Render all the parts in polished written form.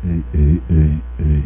Ei.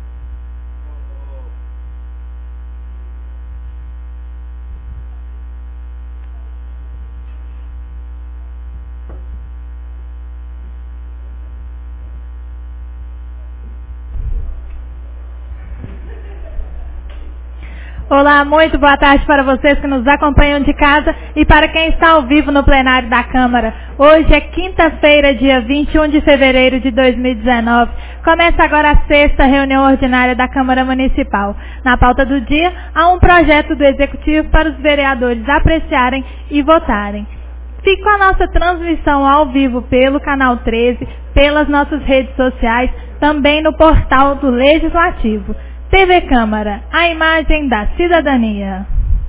Olá, muito boa tarde para vocês que nos acompanham de casa e para quem está ao vivo no plenário da Câmara. Hoje é quinta-feira, dia 21 de fevereiro de 2019. Começa agora a sexta reunião ordinária da Câmara Municipal. Na pauta do dia, há um projeto do Executivo para os vereadores apreciarem e votarem. Fique com a nossa transmissão ao vivo pelo Canal 13, pelas nossas redes sociais, também no portal do Legislativo. TV Câmara, a imagem da cidadania.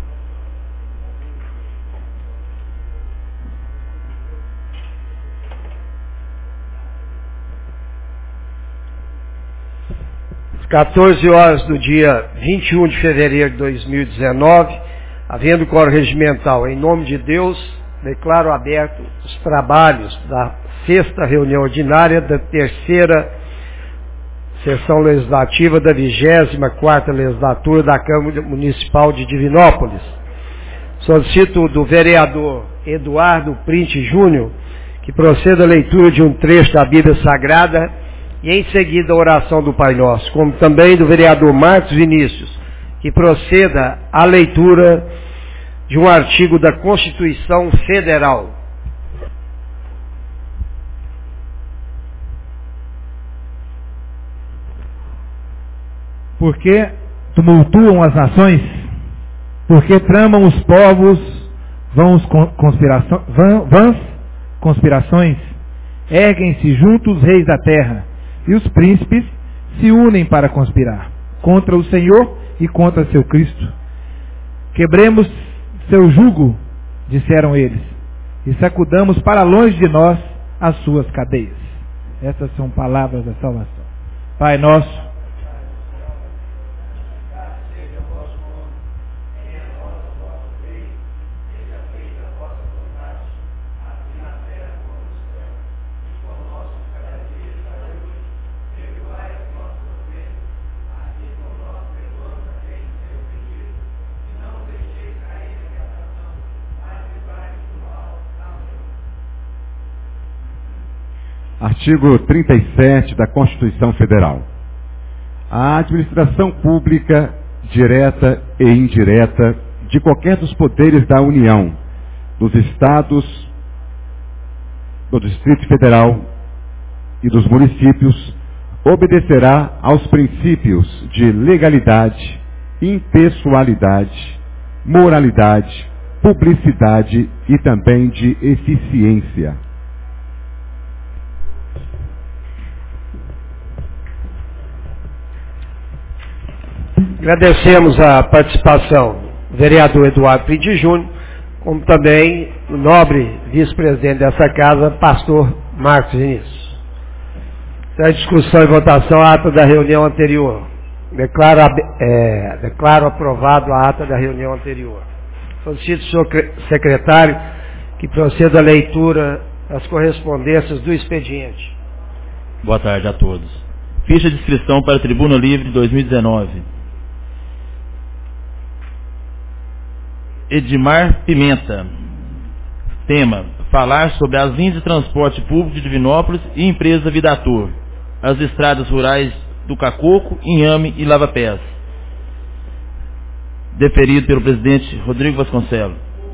Às 14 horas do dia 21 de fevereiro de 2019, havendo quórum regimental, em nome de Deus, declaro aberto os trabalhos da sexta reunião ordinária da terceira sessão legislativa da 24ª legislatura da Câmara Municipal de Divinópolis. Solicito do vereador Eduardo Printe Júnior que proceda a leitura de um trecho da Bíblia Sagrada e em seguida a oração do Pai Nosso, como também do vereador Marcos Vinícius, que proceda à leitura de um artigo da Constituição Federal. Porque tumultuam as nações, porque tramam os povos vãs conspirações, erguem-se juntos os reis da terra, e os príncipes se unem para conspirar contra o Senhor e contra seu Cristo. Quebremos seu jugo, disseram eles, e sacudamos para longe de nós as suas cadeias. Estas são palavras da salvação. Pai nosso, Artigo 37 da Constituição Federal. A administração pública, direta e indireta, de qualquer dos poderes da União, dos Estados, do Distrito Federal e dos municípios, obedecerá aos princípios de legalidade, impessoalidade, moralidade, publicidade e também de eficiência. Agradecemos a participação do vereador Eduardo Printe Júnior, como também o nobre vice-presidente dessa casa, pastor Marcos Vinícius. Sem discussão e votação, a ata da reunião anterior. Declaro aprovado a ata da reunião anterior. Solicito ao senhor secretário que proceda a leitura das correspondências do expediente. Boa tarde a todos. Ficha de inscrição para a Tribuna Livre 2019. Edmar Pimenta. Tema: falar sobre as linhas de transporte público de Divinópolis e empresa Vidatur, as estradas rurais do Cacoco, Inhame e Lava Pés. Deferido pelo presidente Rodrigo Vasconcelos.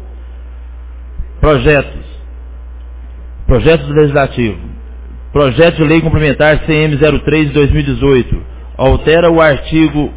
Projetos legislativos. Projeto de lei complementar CM03 de 2018 altera o artigo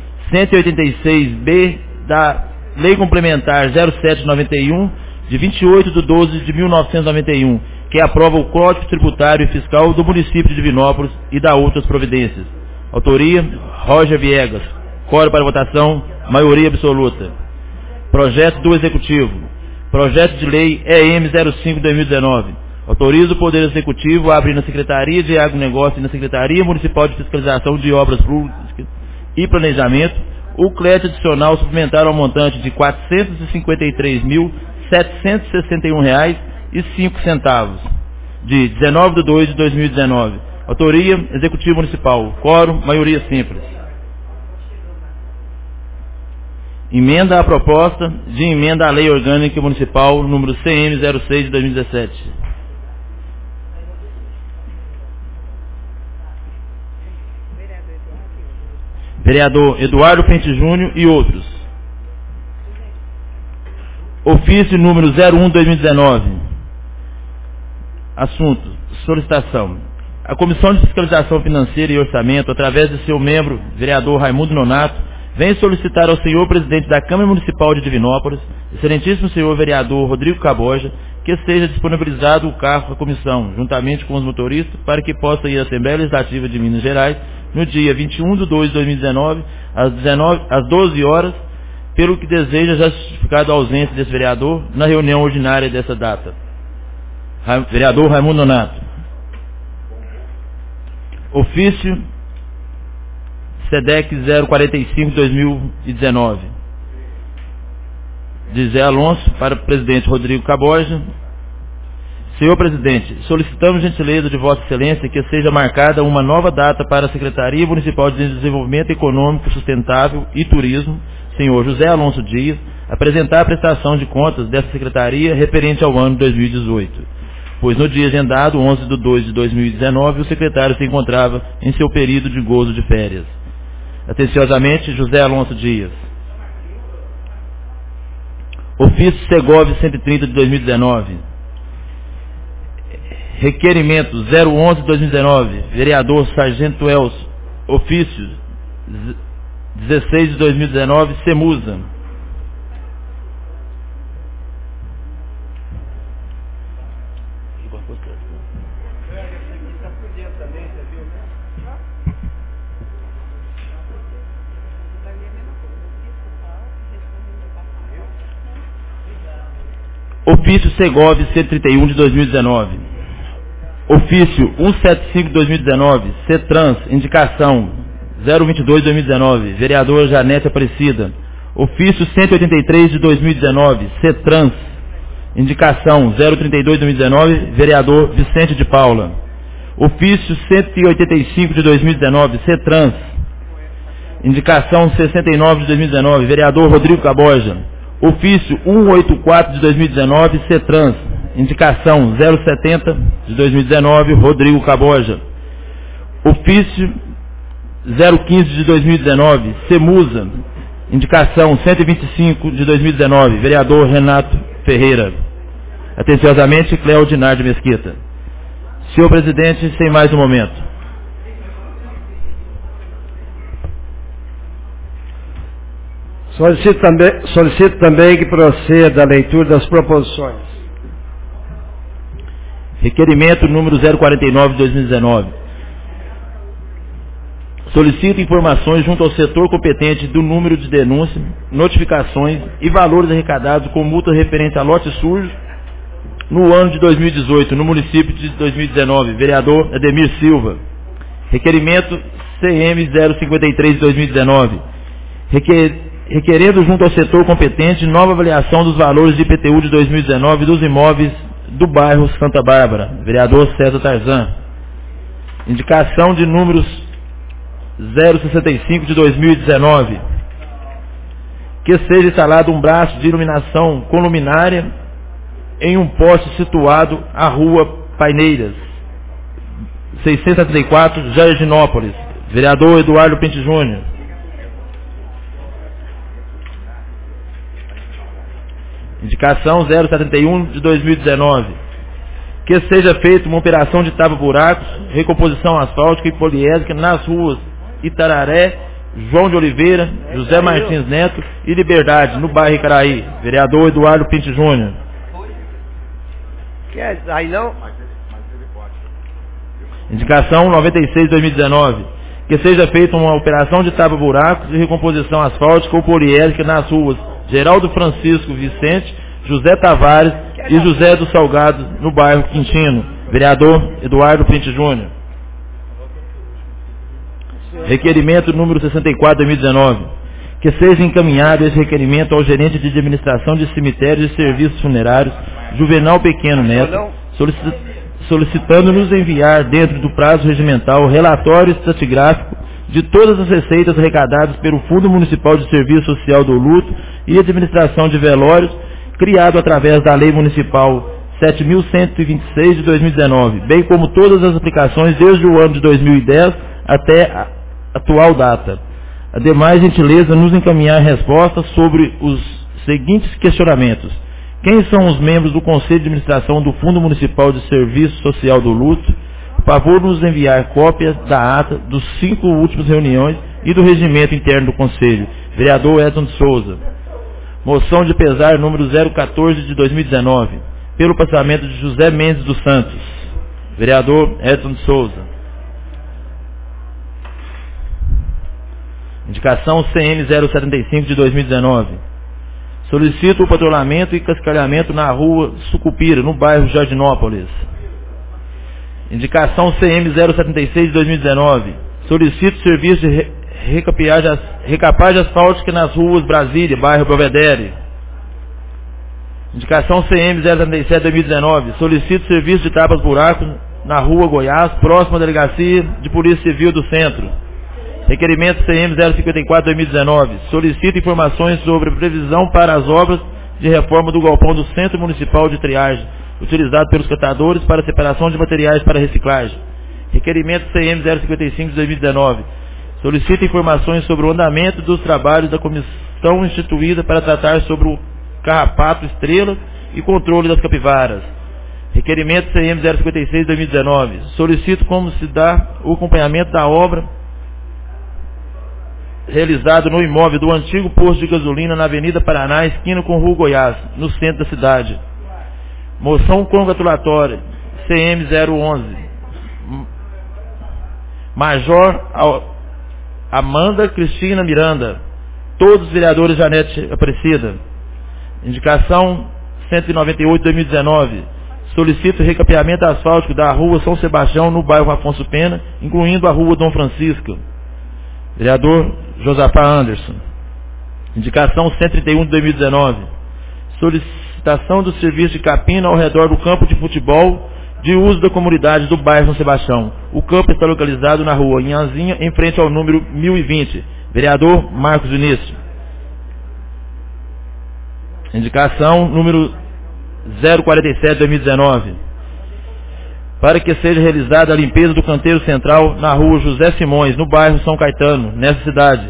186B da Lei Complementar 0791, de 28/12/1991, que aprova o Código Tributário e Fiscal do município de Divinópolis e dá outras providências. Autoria: Roger Viegas. Quórum para votação, maioria absoluta. Projeto do Executivo. Projeto de Lei EM 05/2019. Autoriza o Poder Executivo a abrir na Secretaria de Agronegócio e na Secretaria Municipal de Fiscalização de Obras Públicas e Planejamento o crédito adicional suplementar ao montante de R$ 453.761,05 de 19/2/2019 Autoria, Executivo Municipal. Quórum, maioria simples. Emenda à proposta de emenda à Lei Orgânica Municipal número CM06 de 2017. Vereador Eduardo Pente Júnior e outros. Ofício número 01/2019. Assunto: solicitação. A Comissão de Fiscalização Financeira e Orçamento, através de seu membro, vereador Raimundo Nonato, vem solicitar ao senhor presidente da Câmara Municipal de Divinópolis, excelentíssimo senhor vereador Rodrigo Caboja, que seja disponibilizado o carro da comissão, juntamente com os motoristas, para que possa ir à Assembleia Legislativa de Minas Gerais, no dia 21/2/2019, às 12 horas, pelo que deseja já justificado a ausência desse vereador na reunião ordinária dessa data. Vereador Raimundo Nonato. Ofício SEDEC 045/2019. De Zé Alonso para o presidente Rodrigo Caboja. Senhor presidente, solicitamos gentileza de Vossa Excelência que seja marcada uma nova data para a Secretaria Municipal de Desenvolvimento Econômico Sustentável e Turismo, senhor José Alonso Dias, apresentar a prestação de contas dessa secretaria referente ao ano 2018. Pois no dia agendado, 11/2/2019, o secretário se encontrava em seu período de gozo de férias. Atenciosamente, José Alonso Dias. Ofício Segovia 130 de 2019. Requerimento 011/2019, vereador Sargento Elcio. Ofício 16 de 2019, Semusa. Ofício Segovia 131 de 2019. Ofício 175 de 2019, CETRANS, indicação 022 de 2019, vereador Janete Aparecida. Ofício 183 de 2019, CETRANS, indicação 032 de 2019, vereador Vicente de Paula. Ofício 185 de 2019, CETRANS, indicação 69 de 2019, vereador Rodrigo Caboja. Ofício 184 de 2019, CETRANS, indicação 070 de 2019, Rodrigo Caboja. Ofício 015 de 2019, Semusa, indicação 125 de 2019, vereador Renato Ferreira. Atenciosamente, Cléo Dinar de Mesquita. Senhor presidente, sem mais um momento. Solicito também que proceda a leitura das proposições. Requerimento número 049 de 2019. Solicito informações junto ao setor competente do número de denúncias, notificações e valores arrecadados com multa referente a lote sujo no ano de 2018, no município de 2019. Vereador Ademir Silva. Requerimento CM 053 de 2019. Requerendo junto ao setor competente nova avaliação dos valores de IPTU de 2019 dos imóveis do bairro Santa Bárbara. Vereador César Tarzan. Indicação de números 065 de 2019. Que seja instalado um braço de iluminação com luminária em um poste situado à rua Paineiras, 674, Jardinópolis. Vereador Eduardo Pente Júnior. Indicação 071 de 2019. Que seja feita uma operação de tapa-buracos, recomposição asfáltica e poliédrica nas ruas Itararé, João de Oliveira, José Martins Neto e Liberdade, no bairro Icaraí. Vereador Eduardo Pinte Júnior. Aí não? Indicação 96 de 2019. Que seja feita uma operação de tapa-buracos e recomposição asfáltica ou poliédrica nas ruas Geraldo Francisco Vicente, José Tavares e José do Salgado, no bairro Quintino. Vereador Eduardo Pinte Júnior. Requerimento número 64 de 2019. Que seja encaminhado esse requerimento ao gerente de administração de cemitérios e serviços funerários, Juvenal Pequeno Neto, solicitando-nos enviar, dentro do prazo regimental, relatório estratigráfico de todas as receitas arrecadadas pelo Fundo Municipal de Serviço Social do Luto e Administração de Velórios, criado através da Lei Municipal 7.126 de 2019, bem como todas as aplicações desde o ano de 2010 até a atual data. Ademais, gentileza, nos encaminhar respostas sobre os seguintes questionamentos. Quem são os membros do Conselho de Administração do Fundo Municipal de Serviço Social do Luto? Por favor, nos enviar cópias da ata dos 5 últimas reuniões e do regimento interno do Conselho. Vereador Edson de Souza. Moção de pesar número 014 de 2019, pelo passamento de José Mendes dos Santos. Vereador Edson de Souza. Indicação CM 075 de 2019. Solicito o patrulhamento e cascalhamento na rua Sucupira, no bairro Jardinópolis. Indicação CM 076 de 2019. Solicito serviço de recapagem asfáltica nas ruas Brasília, bairro Belvedere. Indicação CM 077 de 2019. Solicito serviço de tapas-buracos na rua Goiás, próxima à Delegacia de Polícia Civil do Centro. Requerimento CM 054 de 2019. Solicito informações sobre previsão para as obras de reforma do galpão do Centro Municipal de Triagem, utilizado pelos catadores para separação de materiais para reciclagem. Requerimento CM 055 de 2019. Solicita informações sobre o andamento dos trabalhos da comissão instituída para tratar sobre o carrapato estrela e controle das capivaras. Requerimento CM 056 de 2019. Solicito como se dá o acompanhamento da obra realizado no imóvel do antigo posto de gasolina na Avenida Paraná, esquina com Rua Goiás, no centro da cidade. Moção congratulatória CM 011. Major Amanda Cristina Miranda. Todos os vereadores Janete Aparecida. Indicação 198 de 2019. Solicito recapeamento asfáltico da rua São Sebastião, no bairro Afonso Pena, incluindo a rua Dom Francisco. Vereador Josafá Anderson. Indicação 131 de 2019. Solicitação do serviço de capina ao redor do campo de futebol de uso da comunidade do bairro São Sebastião. O campo está localizado na rua Inhazinha, em frente ao número 1020. Vereador Marcos Vinícius. Indicação número 047 de 2019. Para que seja realizada a limpeza do canteiro central na rua José Simões, no bairro São Caetano, nessa cidade.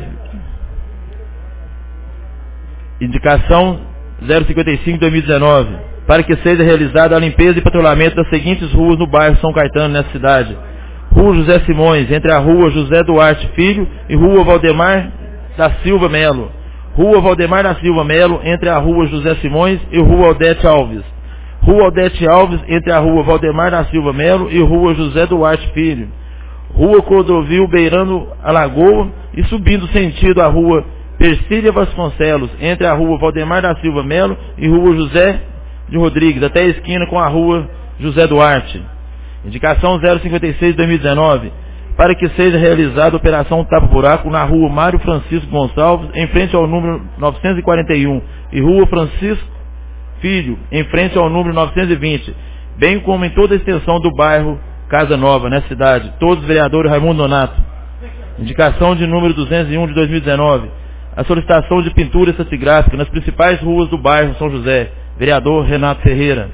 Indicação 055 de 2019. Para que seja realizada a limpeza e patrulhamento das seguintes ruas no bairro São Caetano, nessa cidade. Rua José Simões, entre a rua José Duarte Filho e rua Valdemar da Silva Melo. Rua Valdemar da Silva Melo, entre a rua José Simões e rua Aldete Alves. Rua Aldete Alves, entre a rua Valdemar da Silva Melo e rua José Duarte Filho. Rua Cordovil, beirando a Lagoa e subindo sentido a rua Persília Vasconcelos, entre a rua Valdemar da Silva Melo e rua José de Rodrigues, até a esquina com a rua José Duarte. Indicação 056 de 2019. Para que seja realizada a operação tapa-buraco na rua Mário Francisco Gonçalves, em frente ao número 941, e rua Francisco Filho, em frente ao número 920, bem como em toda a extensão do bairro Casa Nova, nessa cidade. Todos os vereadores Raimundo Donato. Indicação de número 201 de 2019. A solicitação de pintura estratigráfica nas principais ruas do bairro São José. Vereador Renato Ferreira.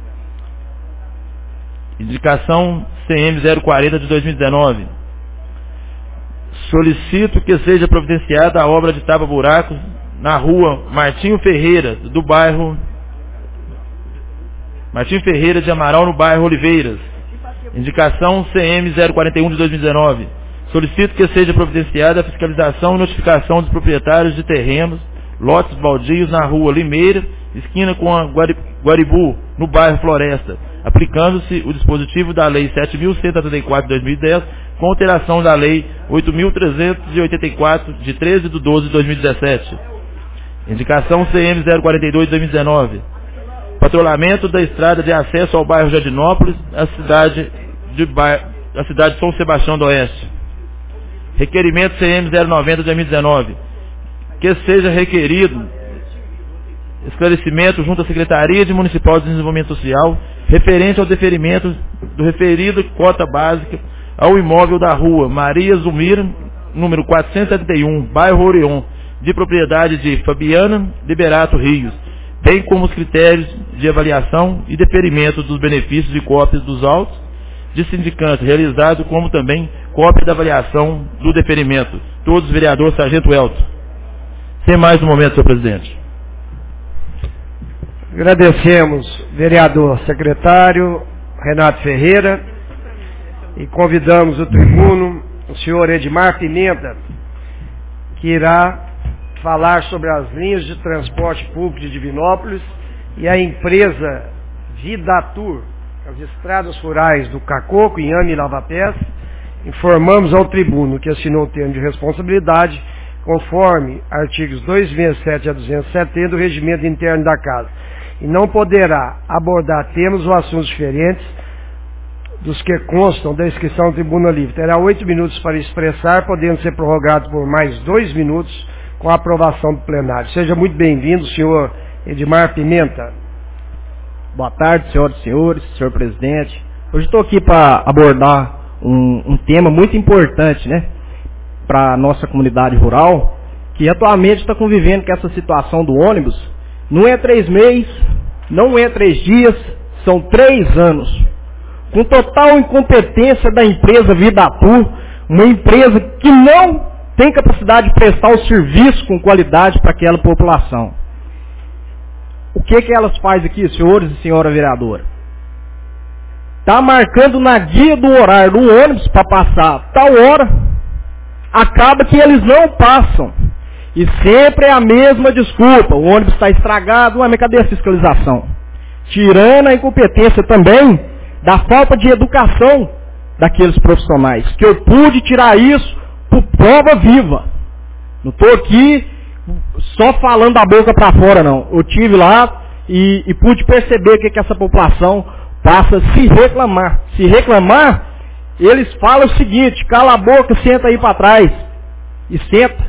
Indicação CM 040 de 2019. Solicito que seja providenciada a obra de tapa-buracos na rua Martinho Ferreira, do bairro Martim Ferreira de Amaral, no bairro Oliveiras. Indicação CM 041 de 2019. Solicito que seja providenciada a fiscalização e notificação dos proprietários de terrenos, lotes baldios na rua Limeira, esquina com a Guaribu, no bairro Floresta, aplicando-se o dispositivo da Lei 7.134 de 2010, com alteração da Lei 8.384 de 13 de 12 de 2017. Indicação CM 042 de 2019. Patrulhamento da estrada de acesso ao bairro Jardinópolis, a cidade de São Sebastião do Oeste. Requerimento CM 090 de 2019. Que seja requerido esclarecimento junto à Secretaria Municipal de Desenvolvimento Social referente ao deferimento do referido cota básica ao imóvel da rua Maria Zumira, número 471, bairro Orion, de propriedade de Fabiana Liberato Rios, bem como os critérios de avaliação e deferimento dos benefícios e cópias dos autos de sindicância realizado, como também cópia da avaliação do deferimento. Todos, vereador Sargento Elton. Sem mais um momento, senhor presidente. Agradecemos, vereador secretário Renato Ferreira, e convidamos o tribuno, o senhor Edmar Pimenta, que irá falar sobre as linhas de transporte público de Divinópolis e a empresa Vidatur, as estradas rurais do Cacoco, Inhame e Lavapés. Informamos ao tribuno que assinou o termo de responsabilidade conforme artigos 267 a 270 do regimento interno da Casa, e não poderá abordar temas ou assuntos diferentes dos que constam da inscrição ao Tribuna Livre. Terá 8 minutos para expressar, podendo ser prorrogado por mais 2 minutos com a aprovação do plenário. Seja muito bem-vindo, senhor Edmar Pimenta. Boa tarde, senhoras e senhores, senhor presidente. Hoje estou aqui para abordar um tema muito importante, né, para a nossa comunidade rural, que atualmente está convivendo com essa situação do ônibus. Não é 3 meses, não é 3 dias, são 3 anos. Com total incompetência da empresa Vidatur, uma empresa que não tem capacidade de prestar o serviço com qualidade para aquela população. O que elas fazem aqui, senhores e senhora vereadora? Está marcando na guia do horário do ônibus para passar tal hora, acaba que eles não passam. E sempre é a mesma desculpa, o ônibus está estragado, mas cadê a fiscalização? Tirando a incompetência também da falta de educação daqueles profissionais, que eu pude tirar isso por prova viva. Não estou aqui só falando da boca para fora, não. Eu estive lá e pude perceber o que essa população passa se reclamar. Se reclamar, eles falam o seguinte: cala a boca, senta aí para trás. E senta.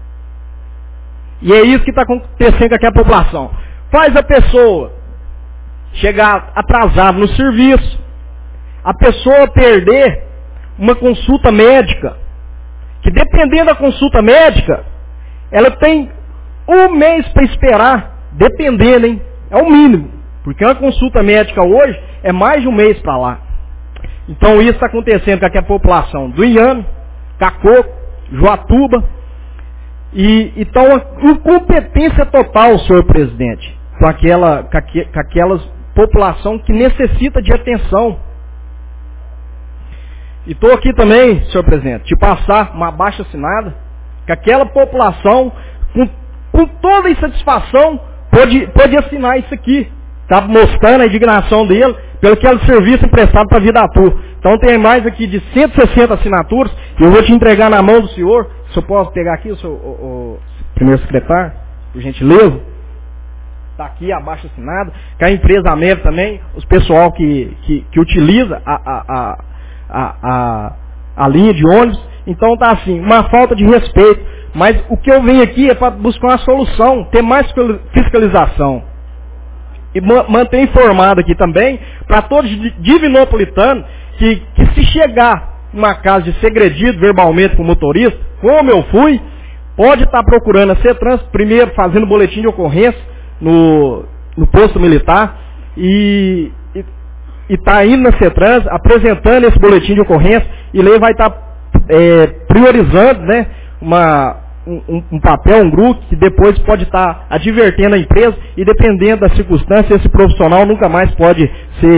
E é isso que está acontecendo com aquela população. Faz a pessoa chegar atrasada no serviço, a pessoa perder uma consulta médica, que dependendo da consulta médica, ela tem 1 mês para esperar, dependendo, hein? É o mínimo, porque uma consulta médica hoje é mais de 1 mês para lá. Então isso está acontecendo com aquela população do Inhame, Cacoco, Joatuba, e então uma incompetência total, senhor presidente, com aquelas população que necessita de atenção. E estou aqui também, senhor presidente, de passar uma abaixo-assinada, que aquela população, com toda insatisfação, pode assinar isso aqui. Está mostrando a indignação dele pelo aquele serviço emprestado para a Vidatur. Então tem mais aqui de 160 assinaturas, e eu vou te entregar na mão do senhor. Se eu posso pegar aqui, o primeiro secretário, por gentileza. Está aqui abaixo assinado, que a empresa América também, os pessoal que utiliza a linha de ônibus. Então está assim, uma falta de respeito. Mas o que eu venho aqui é para buscar uma solução, ter mais fiscalização. E manter informado aqui também, para todos divinopolitanos, que se chegar uma casa de ser agredido verbalmente com o motorista, como eu fui, pode estar procurando a CETRANS, primeiro fazendo boletim de ocorrência no posto militar, e está indo na CETRANS, apresentando esse boletim de ocorrência, e ele vai estar priorizando, né, um papel, um grupo, que depois pode estar advertendo a empresa, e dependendo da circunstância, esse profissional nunca mais pode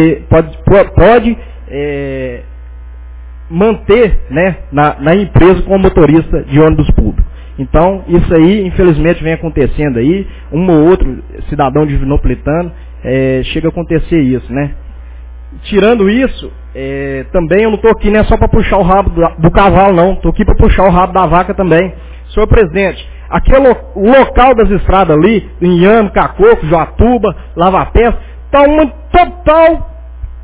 manter, né, na empresa como motorista de ônibus público. Então, isso aí, infelizmente, vem acontecendo aí, um ou outro cidadão divinopolitano, chega a acontecer isso, né. Tirando isso, também eu não estou aqui, né, só para puxar o rabo do cavalo, não, estou aqui para puxar o rabo da vaca também. Senhor presidente, o local das estradas ali, Inhame, Cacoco, Joatuba, Lavapés, está um total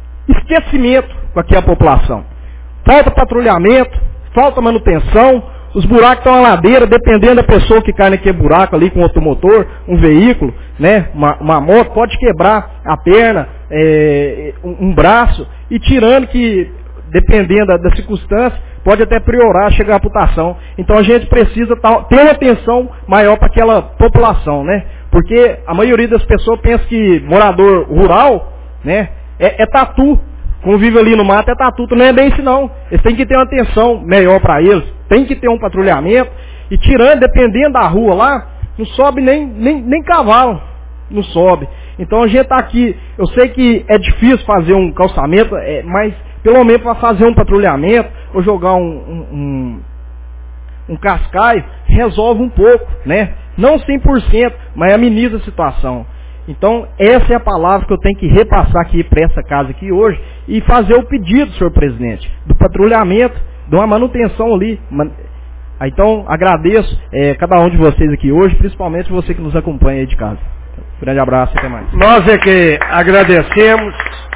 esquecimento com aqui a população. Falta patrulhamento, falta manutenção, Os buracos estão na ladeira, dependendo da pessoa que cai naquele buraco ali com automotor, um veículo, né, uma moto, pode quebrar a perna, um braço, e tirando que, dependendo da circunstância, pode até priorar, chegar à amputação. Então a gente precisa ter uma atenção maior para aquela população, né? Porque a maioria das pessoas pensa que morador rural, né, é tatu. Convive ali no mato é tatu, não é bem isso não. Eles têm que ter uma atenção melhor para eles, tem que ter um patrulhamento, e tirando, dependendo da rua lá, não sobe nem cavalo, não sobe. Então a gente está aqui, eu sei que é difícil fazer um calçamento, mas pelo menos para fazer um patrulhamento, ou jogar um cascaio, resolve um pouco, né? Não 100%, mas ameniza a situação. Então, essa é a palavra que eu tenho que repassar aqui para essa casa aqui hoje e fazer o pedido, senhor presidente, do patrulhamento, de uma manutenção ali. Então, agradeço cada um de vocês aqui hoje, principalmente você que nos acompanha aí de casa. Grande abraço e até mais. Nós é que agradecemos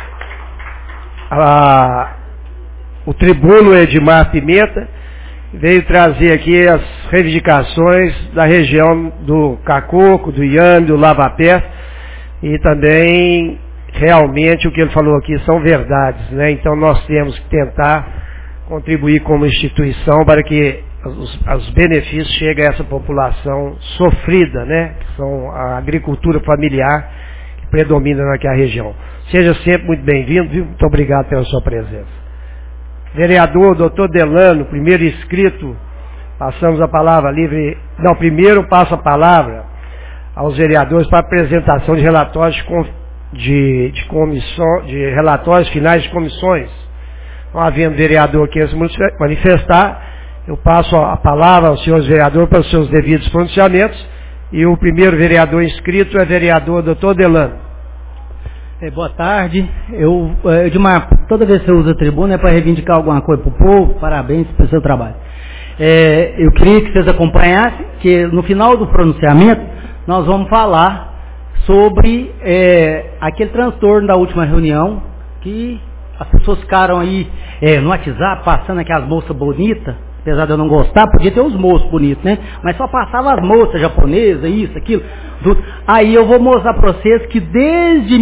o tribuno Edmar Pimenta, veio trazer aqui as reivindicações da região do Cacoco, do Iame, do Lavapé, e também realmente o que ele falou aqui são verdades, né? Então nós temos que tentar contribuir como instituição para que os benefícios cheguem a essa população sofrida, né? Que são a agricultura familiar que predomina naquela região. Seja sempre muito bem-vindo, viu? Muito obrigado pela sua presença. Vereador Dr. Delano, primeiro inscrito, passamos a palavra livre. Não, primeiro passo a palavra aos vereadores para apresentação de relatórios de relatórios finais de comissões. Não havendo vereador que se manifestar, eu passo a palavra aos senhores vereadores para os seus devidos pronunciamentos, e o primeiro vereador inscrito é o vereador Dr. Delano. Boa tarde. Edmar, toda vez que você usa a tribuna é para reivindicar alguma coisa para o povo. Parabéns pelo seu trabalho. Eu queria que vocês acompanhassem que no final do pronunciamento nós vamos falar sobre aquele transtorno da última reunião, que as pessoas ficaram aí no WhatsApp passando aquelas moças bonitas. Apesar de eu não gostar, podia ter os moços bonitos, né? Mas só passava as moças japonesas, isso, aquilo. Aí eu vou mostrar para vocês que desde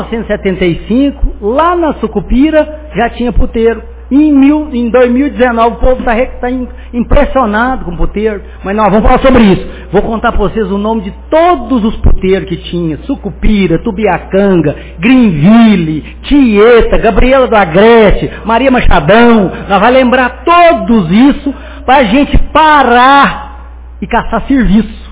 1975, lá na Sucupira, já tinha puteiro. Em 2019 o povo está impressionado com o puteiro. Mas nós vamos falar sobre isso. Vou contar para vocês o nome de todos os puteiros que tinha. Sucupira, Tubiacanga, Greenville, Tieta, Gabriela do Agreste, Maria Machadão. Nós vamos lembrar todos isso para a gente parar e caçar serviço.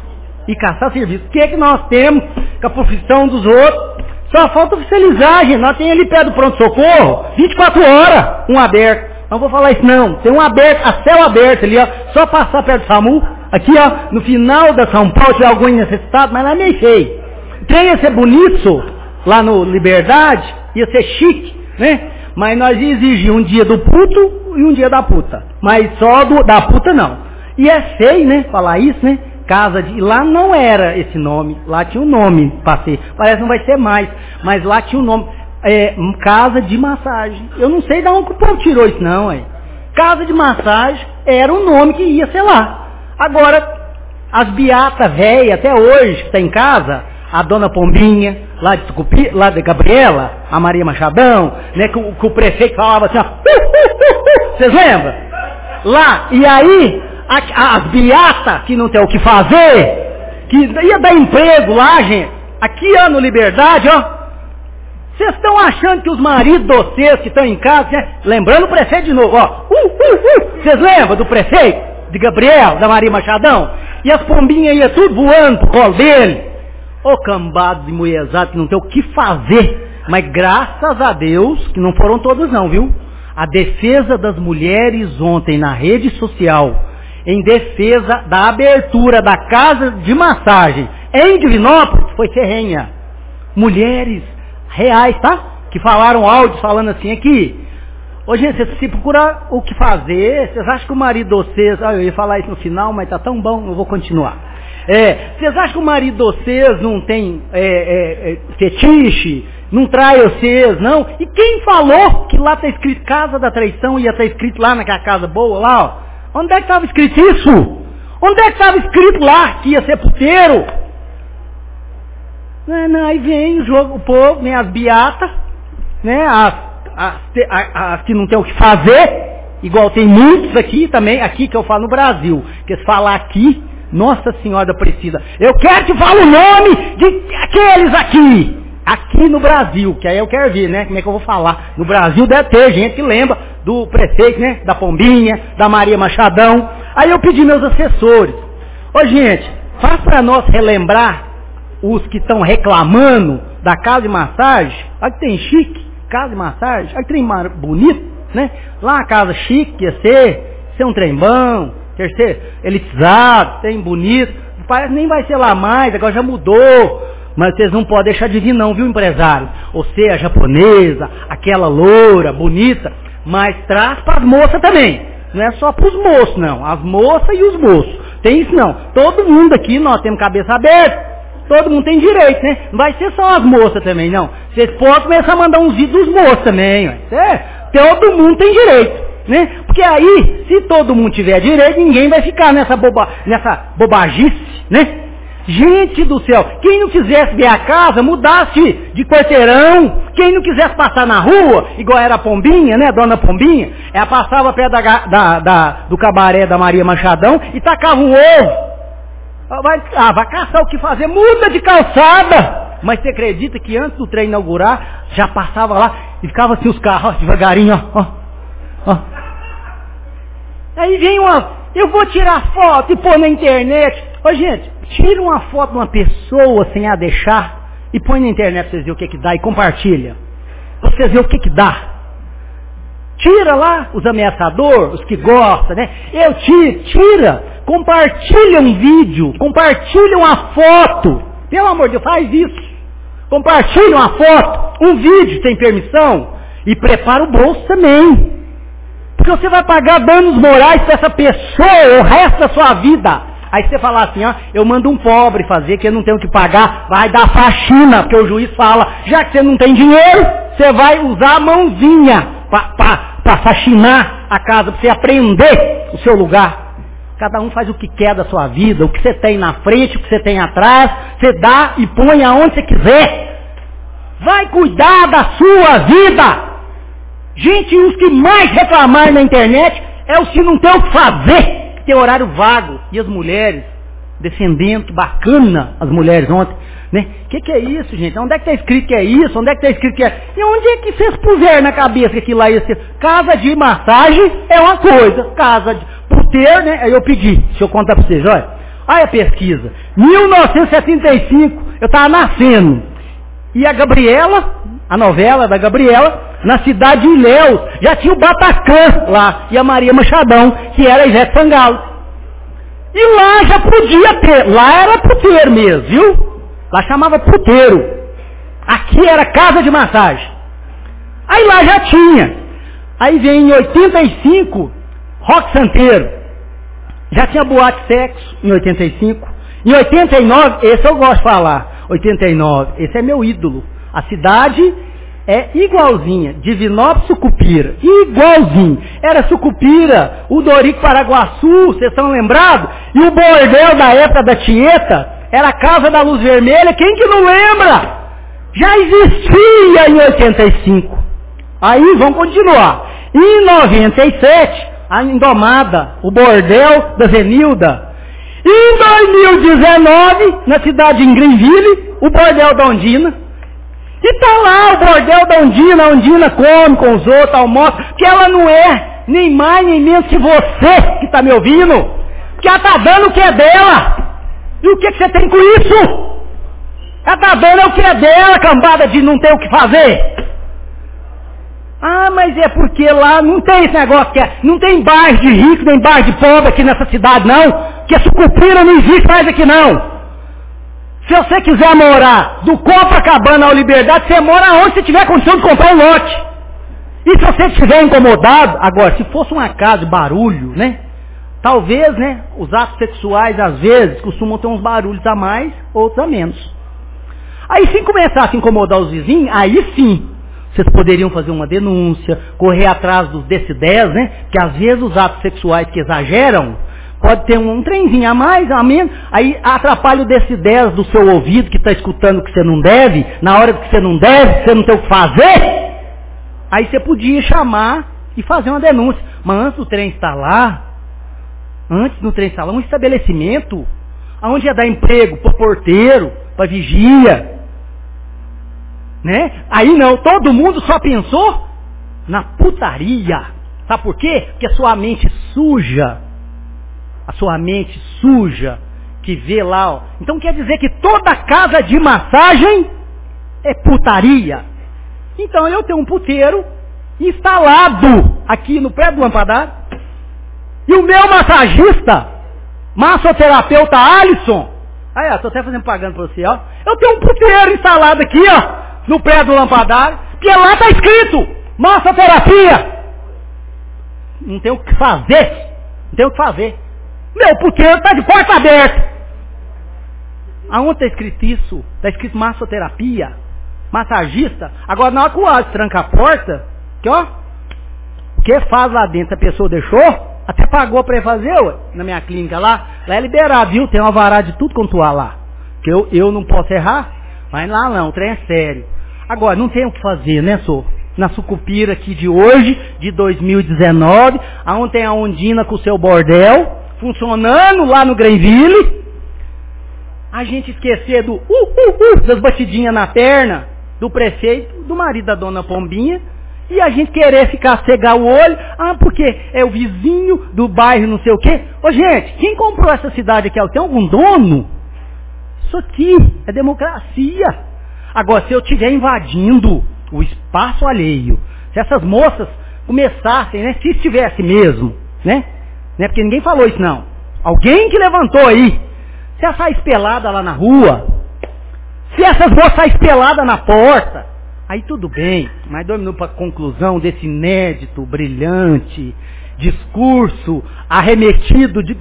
O que é que nós temos com a profissão dos outros? Só falta oficializar, gente. Nós temos ali perto do pronto-socorro, 24 horas, um aberto. Não vou falar isso não. Tem um aberto, a céu aberto ali, ó. Só passar perto do SAMU. Aqui, ó, no final da São Paulo, tiver algum necessitado, mas lá é meio feio. Então ia ser bonito, lá no Liberdade, ia ser chique, né? Mas nós exigimos um dia do puto e um dia da puta. Mas só da puta não. E é feio, né? Falar isso, né? Lá não era esse nome, lá tinha um nome, parece que não vai ser mais, mas lá tinha um nome, casa de massagem. Eu não sei de onde o povo tirou isso não, casa de massagem era um nome que ia ser lá. Agora, as beatas velhas, até hoje, que está em casa, a dona Pombinha, lá de Tucupi, lá de Gabriela, a Maria Machadão, né, que o prefeito falava assim, ó, vocês lembram? Lá, e aí, as beatas que não tem o que fazer, que ia dar emprego lá, gente, aqui ó, no Liberdade, ó, vocês estão achando que os maridos de vocês que estão em casa, né? Lembrando o prefeito de novo, ó, vocês lembram do prefeito, de Gabriel, da Maria Machadão, e as pombinhas iam tudo voando pro colo dele, ô cambado de mulherzado que não tem o que fazer, mas graças a Deus, que não foram todos não, viu? A defesa das mulheres ontem na rede social, em defesa da abertura da casa de massagem em Divinópolis, foi ferrenha. Mulheres reais, tá? Que falaram áudios falando assim aqui. Ô gente, vocês se procurar o que fazer, vocês acham que o marido de vocês, eu ia falar isso no final, mas tá tão bom, eu vou continuar. Vocês acham que o marido de vocês não tem fetiche, não trai vocês, não? E quem falou que lá tá escrito casa da traição e ia estar escrito lá naquela casa boa lá, ó? Onde é que estava escrito isso? Onde é que estava escrito lá que ia ser puteiro? Não, aí vem o povo, vem as beatas, né? As que não tem o que fazer, igual tem muitos aqui também, aqui que eu falo no Brasil, que se falar aqui, Nossa Senhora Aparecida, eu quero que fale o nome de aqueles aqui no Brasil, que aí eu quero ver, né? Como é que eu vou falar? No Brasil deve ter gente que lembra do prefeito, né? Da Pombinha, da Maria Machadão. Aí eu pedi meus assessores, gente, faz para nós relembrar os que estão reclamando da casa de massagem. Olha que tem chique, casa de massagem, olha que trem bonito, né? Lá a casa chique ia ser um trem bom, quer ser elitizado, trem bonito, parece nem vai ser lá mais, agora já mudou. Mas vocês não podem deixar de vir não, viu, empresário? Ou seja, a japonesa, aquela loura, bonita, mas traz para as moças também. Não é só para os moços, não. As moças e os moços. Tem isso não. Todo mundo aqui, nós temos cabeça aberta. Todo mundo tem direito, né? Não vai ser só as moças também, não. Vocês podem começar a mandar uns vídeos dos moços também, todo mundo tem direito, né? Porque aí, se todo mundo tiver direito, ninguém vai ficar nessa bobagice, né? Gente do céu, quem não quisesse ver a casa, mudasse de quarteirão. Quem não quisesse passar na rua, igual era a Pombinha, né, dona Pombinha, ela passava perto do cabaré da Maria Machadão e tacava um ovo. Vai caçar o que fazer, muda de calçada. Mas você acredita que antes do trem inaugurar, já passava lá e ficava assim os carros, devagarinho, ó. Aí vem eu vou tirar foto e pôr na internet. Gente, tira uma foto de uma pessoa sem a deixar e põe na internet pra vocês verem o que dá e compartilha. Pra vocês verem o que dá. Tira lá os ameaçadores, os que gostam, né? Tira. Compartilha um vídeo, compartilha uma foto. Pelo amor de Deus, faz isso. Compartilha uma foto, um vídeo sem permissão e prepara o bolso também. Porque você vai pagar danos morais para essa pessoa o resto da sua vida. Aí você fala assim, eu mando um pobre fazer, que eu não tenho que pagar, vai dar faxina, porque o juiz fala, já que você não tem dinheiro, você vai usar a mãozinha para faxinar a casa, para você aprender o seu lugar. Cada um faz o que quer da sua vida, o que você tem na frente, o que você tem atrás, você dá e põe aonde você quiser. Vai cuidar da sua vida. Gente, os que mais reclamarem na internet é os que não tem o que fazer. Tem horário vago. E as mulheres, defendendo, bacana as mulheres ontem, né? Que é isso, gente? Onde é que está escrito que é isso? Onde é que está escrito que é? E onde é que vocês puseram na cabeça que aquilo lá ia ser? Casa de massagem é uma coisa. Casa de puteiro, né? Aí eu pedi, deixa eu contar para vocês, olha a pesquisa. 1975, eu estava nascendo. E a Gabriela, a novela da Gabriela, na cidade de Ilhéus, já tinha o Bataclan lá, e a Maria Machadão, que era a Ivete Sangalo. E lá já podia ter, lá era puteiro mesmo, viu? Lá chamava puteiro. Aqui era casa de massagem. Aí lá já tinha. Aí vem em 85, Rock Santeiro. Já tinha boate sexo em 85. Em 89, esse eu gosto de falar. 89, esse é meu ídolo. A cidade é igualzinha, Divinópolis, Sucupira, igualzinho. Era Sucupira, o Dorico Paraguaçu, vocês estão lembrados? E o bordel da época da Tieta era a Casa da Luz Vermelha, quem que não lembra? Já existia em 85. Aí vamos continuar. Em 97, a Indomada, o bordel da Zenilda. Em 2019, na cidade de Greenville, o bordel da Ondina. E tá lá o bordel da Ondina, a Ondina come com os outros, almoça, que ela não é nem mais nem menos que você que está me ouvindo, que ela tá dando o que é dela. E o que você tem com isso? Ela tá dando o que é dela, cambada de não ter o que fazer. Mas é porque lá não tem esse negócio, não tem bairro de rico, nem bairro de pobre aqui nessa cidade não, que a Sucupira não existe mais aqui não. Se você quiser morar do Copacabana ao Liberdade, você mora onde você tiver condição de comprar um lote. E se você estiver incomodado, agora, se fosse uma casa de barulho, né? Talvez, né? Os atos sexuais, às vezes, costumam ter uns barulhos a mais, outros a menos. Aí, se começar a se incomodar os vizinhos, aí sim. Vocês poderiam fazer uma denúncia, correr atrás dos decibéis, né? Porque às vezes os atos sexuais que exageram, pode ter um trenzinho a mais, a menos, aí atrapalha o decibéis do seu ouvido que está escutando o que você não deve, na hora que você não deve, você não tem o que fazer, aí você podia chamar e fazer uma denúncia. Mas antes do trem instalar, um estabelecimento, onde ia dar emprego para porteiro, para vigia, né? Aí não, todo mundo só pensou na putaria. Sabe por quê? Porque a sua mente suja, que vê lá, ó. Então quer dizer que toda casa de massagem é putaria. Então eu tenho um puteiro instalado aqui no prédio do Lampadário, e o meu massagista, massoterapeuta Alisson, aí ó, tô até fazendo pagando pra você, ó. Eu tenho um puteiro instalado aqui, ó, no prédio do Lampadário, que lá tá escrito massoterapia. Não tem o que fazer. Meu puteiro tá de porta aberta. Aonde tá escrito isso? Tá escrito massoterapia, massagista. Agora na hora que o Alisson tranca a porta, que ó, o que faz lá dentro, a pessoa deixou, até pagou pra ir fazer, ué, na minha clínica lá é liberado, viu? Tem uma vará de tudo quanto há lá. Que eu não posso errar, mas lá não, o trem é sério. Agora, não tem o que fazer, né, sô? Na Sucupira aqui de hoje, de 2019, aonde tem a Ondina com o seu bordel, funcionando lá no Greenville, a gente esquecer das batidinhas na perna do prefeito, do marido da dona Pombinha, e a gente querer cegar o olho, porque é o vizinho do bairro não sei o quê. Ô gente, quem comprou essa cidade aqui? Tem algum dono? Isso aqui é democracia. Agora, se eu estiver invadindo o espaço alheio, se essas moças começassem, né? Se estivesse mesmo, né? Porque ninguém falou isso não. Alguém que levantou aí. Se ela sai pelada lá na rua, se essas moças saem peladas na porta, aí tudo bem. Mas 2 minutos para a conclusão desse inédito, brilhante discurso arremetido de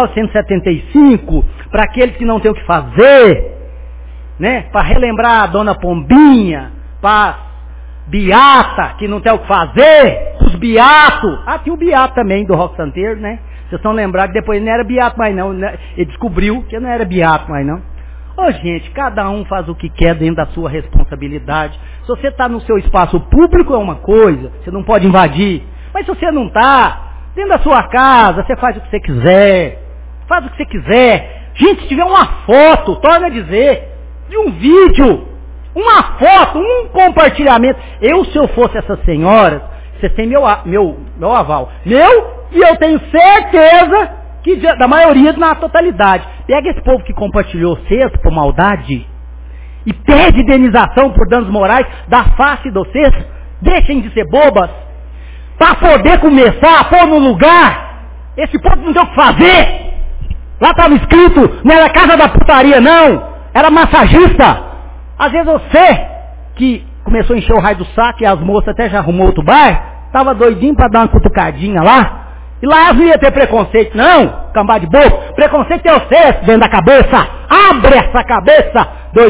1975 para aqueles que não têm o que fazer, né? Para relembrar a dona Pombinha, para Beata, que não tem o que fazer, os Beatos. Tinha o Beato também do Rock Santeiro, né? Vocês estão lembrados que depois ele não era Beato mais não, né? Ele descobriu que não era Beato mais não. Ô gente, cada um faz o que quer dentro da sua responsabilidade. Se você está no seu espaço público é uma coisa, você não pode invadir. Mas se você não está, dentro da sua casa, você faz o que você quiser. Faz o que você quiser. Gente, se tiver uma foto, torna a dizer, de um vídeo, uma foto, um compartilhamento. Se eu fosse essas senhoras, vocês têm meu aval. E eu tenho certeza que da maioria na totalidade. Pega esse povo que compartilhou vocês por maldade e pede indenização por danos morais da face de vocês. Deixem de ser bobas. Para poder começar a pôr no lugar. Esse povo não tem o que fazer. Lá estava escrito, não era casa da putaria não. Era massagista. Às vezes você, que começou a encher o raio do saco e as moças até já arrumou outro bar, estava doidinho para dar uma cutucadinha lá. E lá não ia ter preconceito não, cambá de boca. Preconceito é você dentro da cabeça. Abre essa cabeça.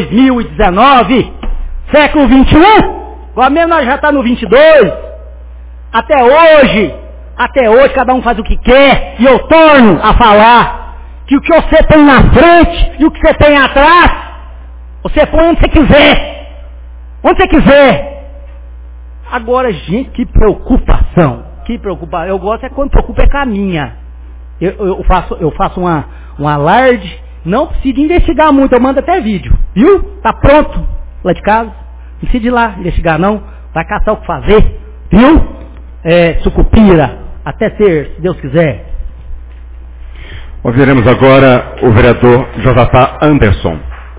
2019, século 21. Agora mesmo nós já está no 22. Até hoje, cada um faz o que quer. E eu torno a falar que o que você tem na frente e o que você tem atrás, você põe onde você quiser. Onde você quiser. Agora, gente, que preocupação. Que preocupação. Eu gosto é quando preocupa é com a minha. Eu faço um alarde. Não precisa investigar muito, eu mando até vídeo. Viu? Tá pronto lá de casa. Não precisa ir lá investigar não. Vai caçar o que fazer. Viu? Sucupira. Até ter, se Deus quiser. Ouviremos agora o vereador Josafá Anderson.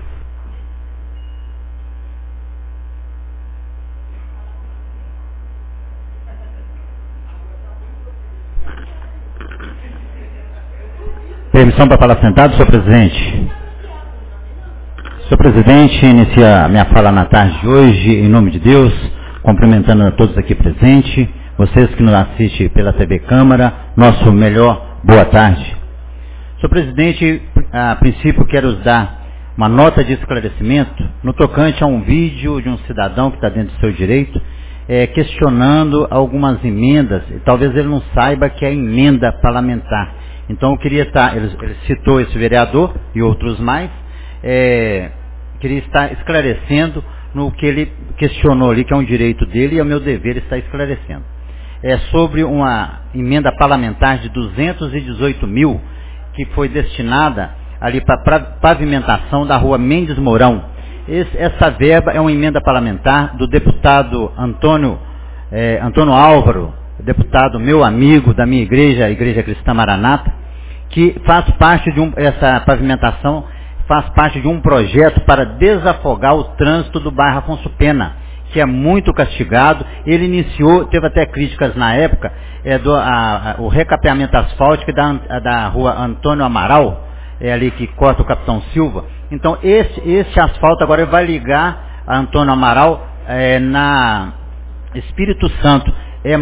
Permissão para falar sentado, senhor presidente. Senhor presidente, inicia a minha fala na tarde de hoje, em nome de Deus, cumprimentando a todos aqui presentes, vocês que nos assistem pela TV Câmara, nosso melhor boa tarde. Senhor presidente, a princípio quero dar uma nota de esclarecimento no tocante a um vídeo de um cidadão que está dentro do seu direito, questionando algumas emendas, talvez ele não saiba que é emenda parlamentar. Então eu queria estar, ele citou esse vereador e outros mais, queria estar esclarecendo no que ele questionou ali, que é um direito dele e é o meu dever estar esclarecendo. É sobre uma emenda parlamentar de 218 mil, que foi destinada ali para pavimentação da rua Mendes Mourão. Essa verba é uma emenda parlamentar do deputado Antônio Álvaro, deputado meu amigo da minha igreja, a Igreja Cristã Maranata, que faz parte essa pavimentação faz parte de um projeto para desafogar o trânsito do bairro Afonso Pena, que é muito castigado. Ele iniciou, teve até críticas na época, o recapeamento asfáltico da rua Antônio Amaral, ali que corta o Capitão Silva. Então esse asfalto agora vai ligar a Antônio Amaral na Espírito Santo.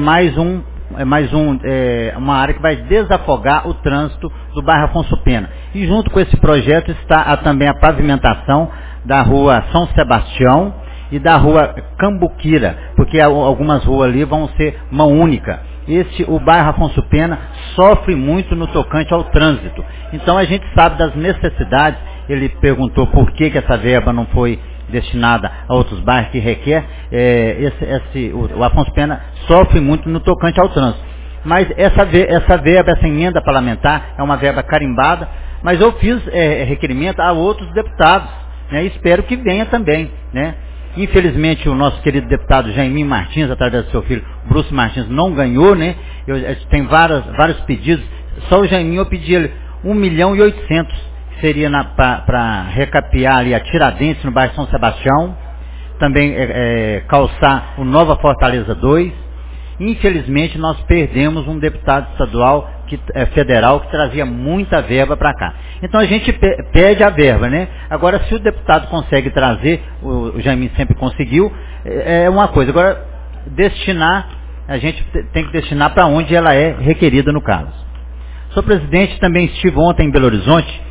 Uma área que vai desafogar o trânsito do bairro Afonso Pena. E junto com esse projeto está também a pavimentação da rua São Sebastião e da rua Cambuquira, porque algumas ruas ali vão ser mão única. O bairro Afonso Pena sofre muito no tocante ao trânsito. Então a gente sabe das necessidades. Ele perguntou por que essa verba não foi destinada a outros bairros que requer. O Afonso Pena sofre muito no tocante ao trânsito. Mas essa verba, essa emenda parlamentar, é uma verba carimbada, mas eu fiz requerimento a outros deputados, né? Espero que venha também, né? Infelizmente o nosso querido deputado Jaime Martins, através do seu filho Bruce Martins, não ganhou, né? Tem vários pedidos. Só o Jaime eu pedi ele 1.800.000, que seria para recapear ali a Tiradentes no bairro São Sebastião, também calçar o Nova Fortaleza 2. Infelizmente nós perdemos um deputado estadual, federal, que trazia muita verba para cá. Então a gente pede a verba, né? Agora, se o deputado consegue trazer, o Jaime sempre conseguiu, é uma coisa. Agora, a gente tem que destinar para onde ela é requerida no caso. Senhor presidente, também estive ontem em Belo Horizonte.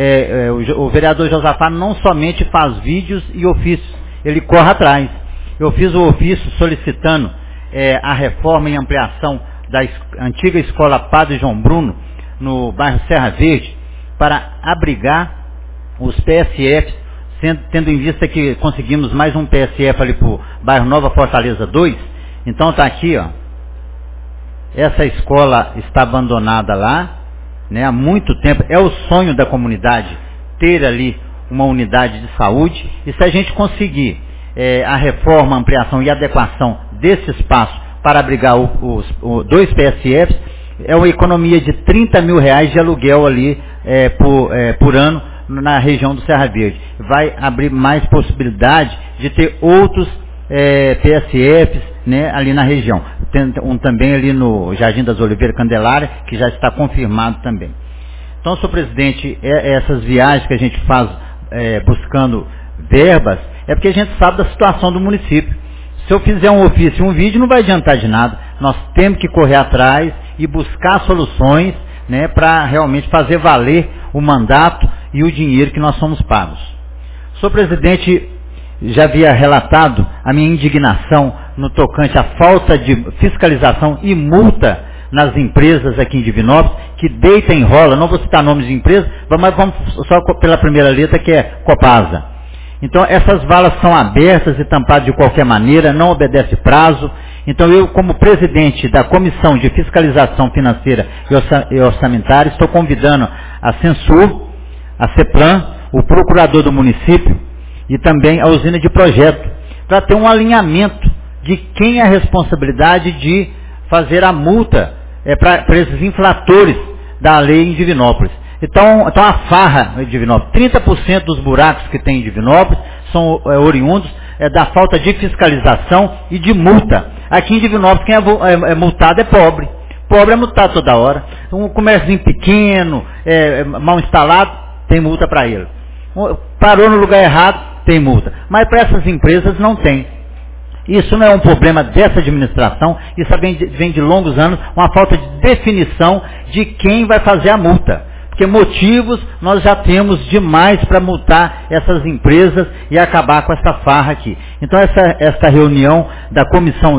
O vereador Josafá não somente faz vídeos e ofícios, ele corre atrás. Eu fiz o ofício solicitando a reforma e ampliação da antiga escola Padre João Bruno, no bairro Serra Verde, para abrigar os PSFs, tendo em vista que conseguimos mais um PSF ali para o bairro Nova Fortaleza 2. Então está aqui, ó. Essa escola está abandonada lá, né, há muito tempo. É o sonho da comunidade ter ali uma unidade de saúde. E se a gente conseguir a reforma, ampliação e adequação desse espaço para abrigar os 2 PSFs, é uma economia de R$30 mil de aluguel ali por ano na região do Serra Verde. Vai abrir mais possibilidade de ter outros PSFs, né, ali na região. Tem um também ali no Jardim das Oliveiras Candelária, que já está confirmado também. Então, senhor presidente, essas viagens que a gente faz buscando verbas, é porque a gente sabe da situação do município. Se eu fizer um ofício e um vídeo, não vai adiantar de nada. Nós temos que correr atrás e buscar soluções, né, para realmente fazer valer o mandato e o dinheiro que nós somos pagos. Senhor presidente, já havia relatado a minha indignação no tocante à falta de fiscalização e multa nas empresas aqui em Divinópolis, que deita e enrola. Não vou citar nomes de empresas, mas vamos só pela primeira letra, que é Copasa. Então essas valas são abertas e tampadas de qualquer maneira, não obedece prazo. Então eu, como presidente da Comissão de Fiscalização Financeira e Orçamentária, estou convidando a Censur, a CEPLAN, o procurador do município e também a usina de projeto, para ter um alinhamento de quem é a responsabilidade de fazer a multa para esses infratores da lei em Divinópolis. Então a farra em Divinópolis, 30% dos buracos que tem em Divinópolis são oriundos da falta de fiscalização e de multa. Aqui em Divinópolis quem é multado é pobre. Pobre é multado toda hora. Um comércio pequeno, mal instalado, tem multa para ele. Parou no lugar errado, tem multa. Mas para essas empresas não tem. Isso não é um problema dessa administração, isso vem de longos anos, uma falta de definição de quem vai fazer a multa. porque motivos nós já temos demais para multar essas empresas e acabar com essa farra aqui. Então essa reunião da Comissão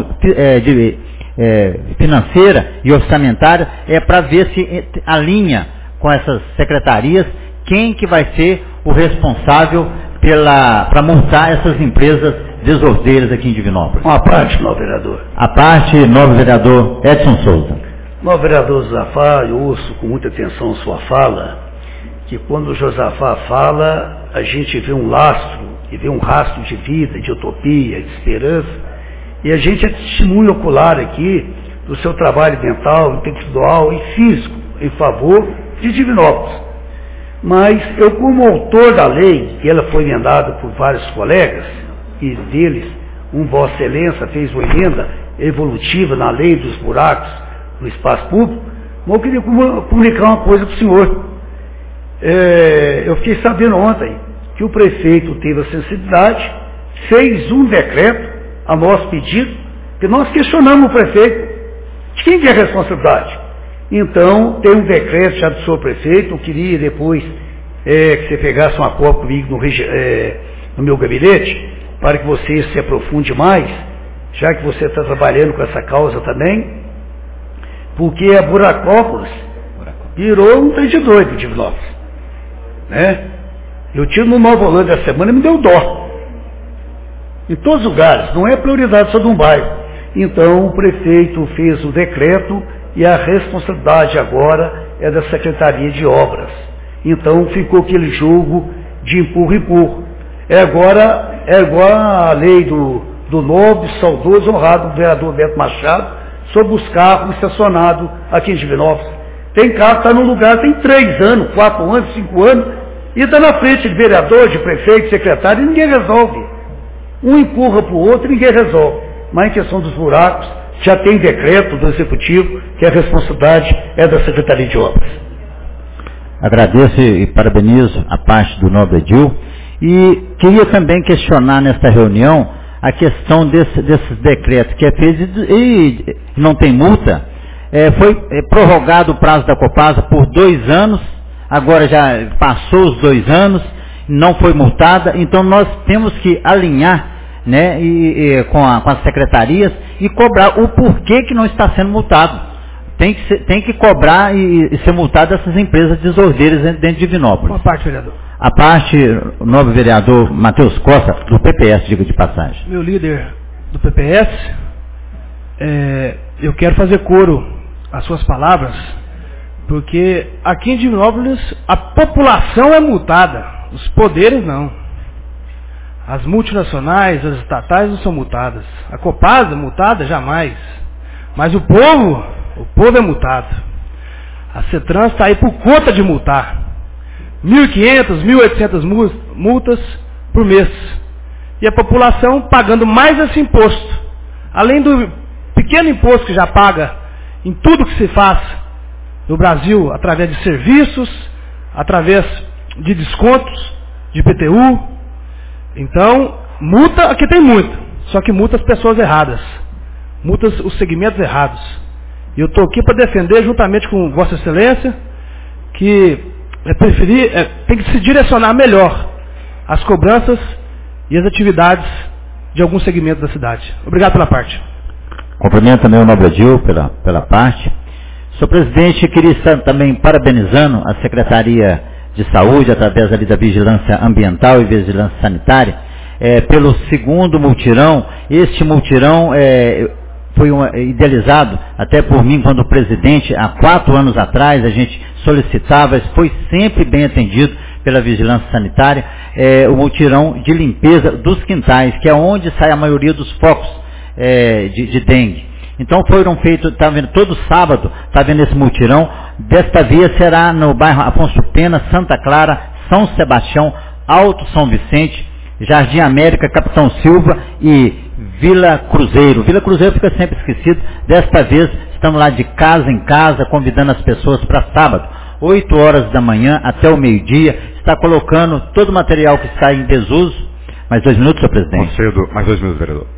Financeira e Orçamentária é para ver se alinha com essas secretarias quem que vai ser o responsável para multar essas empresas desordeiras aqui em Divinópolis. Uma parte, novo vereador. A parte, novo vereador Edson Souza. Novo vereador Josafá, eu ouço com muita atenção sua fala, que quando o Josafá fala, a gente vê um lastro, e vê um rastro de vida, de utopia, de esperança, e a gente é testemunho ocular aqui do seu trabalho mental, intelectual e físico em favor de Divinópolis. Mas eu, como autor da lei, que ela foi emendada por vários colegas, e deles, Vossa Excelência fez uma emenda evolutiva na lei dos buracos no espaço público, mas eu queria comunicar uma coisa para o senhor. Eu fiquei sabendo ontem que o prefeito teve a sensibilidade, fez um decreto a nosso pedido, que nós questionamos o prefeito, de quem que é a responsabilidade? Então, tem um decreto já do senhor prefeito, eu queria depois que você pegasse uma cópia comigo no meu gabinete, para que você se aprofunde mais, já que você está trabalhando com essa causa também, porque a Buracópolis virou um trem de doido de Divinópolis, né? Eu tive no Nova Holanda essa semana e me deu dó. Em todos os lugares, não é prioridade só de um bairro. Então o prefeito fez o decreto e a responsabilidade agora é da Secretaria de Obras. Então ficou aquele jogo de empurra-empurra. É igual a lei do nobre, saudoso, honrado vereador Beto Machado sobre os carros estacionados aqui em Divinópolis. Tem carro que está num lugar, tem 3 anos, 4 anos, 5 anos, e está na frente de vereador, de prefeito, de secretário, e ninguém resolve. Um empurra para o outro e ninguém resolve. Mas em questão dos buracos, já tem decreto do Executivo que a responsabilidade é da Secretaria de Obras. Agradeço e parabenizo a parte do nobre Edil. E queria também questionar nesta reunião a questão desses decretos que é feito e não tem multa. Foi prorrogado o prazo da Copasa por 2 anos, agora já passou os 2 anos, não foi multada, então nós temos que alinhar, né, com as secretarias e cobrar o porquê que não está sendo multado. Tem que cobrar e ser multado essas empresas desordeiras dentro de Divinópolis. Uma parte, vereador. A parte, o novo vereador Matheus Costa, do PPS, diga de passagem. Meu líder do PPS, eu quero fazer coro às suas palavras, porque aqui em Divinópolis a população é multada, os poderes não. As multinacionais, as estatais não são multadas. A Copasa multada jamais. Mas o povo é multado. A CETRAN está aí por conta de multar. 1.500, 1.800 multas por mês. E a população pagando mais esse imposto. Além do pequeno imposto que já paga em tudo que se faz no Brasil, através de serviços, através de descontos, de IPTU. Então, multa, aqui tem muito. Só que multa as pessoas erradas. Multa os segmentos errados. E eu estou aqui para defender, juntamente com Vossa Excelência, que tem que se direcionar melhor as cobranças e as atividades de alguns segmentos da cidade. Obrigado pela parte. Cumprimento também o nobre Edil pela parte. Senhor presidente, queria estar também parabenizando a Secretaria de Saúde, através ali da Vigilância Ambiental e Vigilância Sanitária, pelo 2º multirão. Este multirão foi idealizado até por mim quando o presidente, há 4 anos atrás, a gente solicitava, foi sempre bem atendido pela Vigilância Sanitária, o multirão de limpeza dos quintais, que é onde sai a maioria dos focos de dengue. Então foram feitos, está vendo, todo sábado, está vendo esse multirão. Desta vez será no bairro Afonso Pena, Santa Clara, São Sebastião, Alto São Vicente, Jardim América, Capitão Silva e Vila Cruzeiro. Vila Cruzeiro fica sempre esquecido. Desta vez estamos lá de casa em casa, convidando as pessoas para sábado, 8 horas da manhã até o meio-dia. Está colocando todo o material que está em desuso. Mais 2 minutos, senhor presidente. Concedo mais 2 minutos, vereador.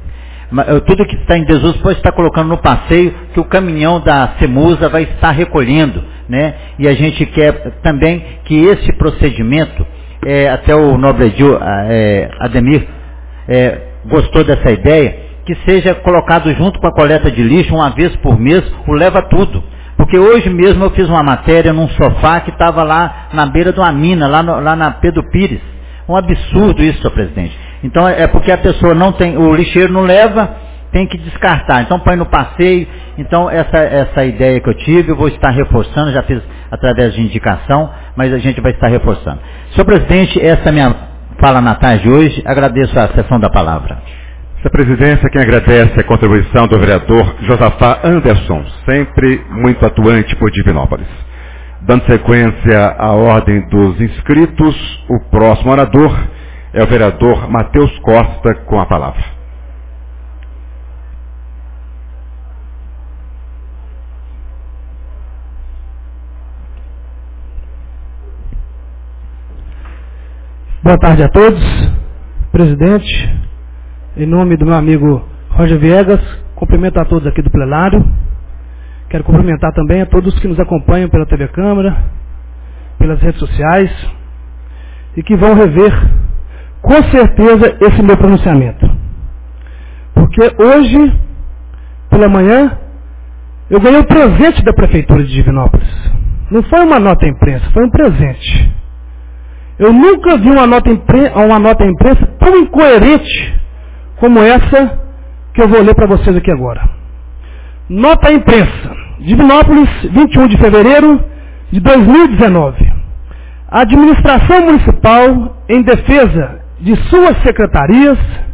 Tudo que está em desuso pode estar colocando no passeio, que o caminhão da Semusa vai estar recolhendo, né? E a gente quer também que esse procedimento, até o nobre Ademir gostou dessa ideia, que seja colocado junto com a coleta de lixo, uma vez por mês, o leva tudo. Porque hoje mesmo eu fiz uma matéria num sofá que estava lá na beira de uma mina, lá na Pedro Pires. Um absurdo isso, senhor presidente. Então é porque a pessoa não tem, o lixeiro não leva, tem que descartar. Então põe no passeio. Então essa ideia que eu tive, eu vou estar reforçando, já fiz através de indicação, mas a gente vai estar reforçando. Senhor presidente, essa é a minha fala na tarde de hoje. Agradeço a sessão da palavra. Essa presidência, quem agradece a contribuição do vereador Josafá Anderson, sempre muito atuante por Divinópolis. Dando sequência à ordem dos inscritos, o próximo orador é o vereador Matheus Costa, com a palavra. Boa tarde a todos. Presidente, em nome do meu amigo Roger Viegas, cumprimento a todos aqui do plenário. Quero cumprimentar também a todos que nos acompanham pela TV Câmara, pelas redes sociais, e que vão rever, com certeza, esse meu pronunciamento. Porque hoje, pela manhã, eu ganhei um presente da Prefeitura de Divinópolis. Não foi uma nota à imprensa, foi um presente. Eu nunca vi uma nota à imprensa tão incoerente como essa que eu vou ler para vocês aqui agora. Nota à imprensa. Divinópolis, 21 de fevereiro de 2019. A administração municipal, em defesa de suas secretarias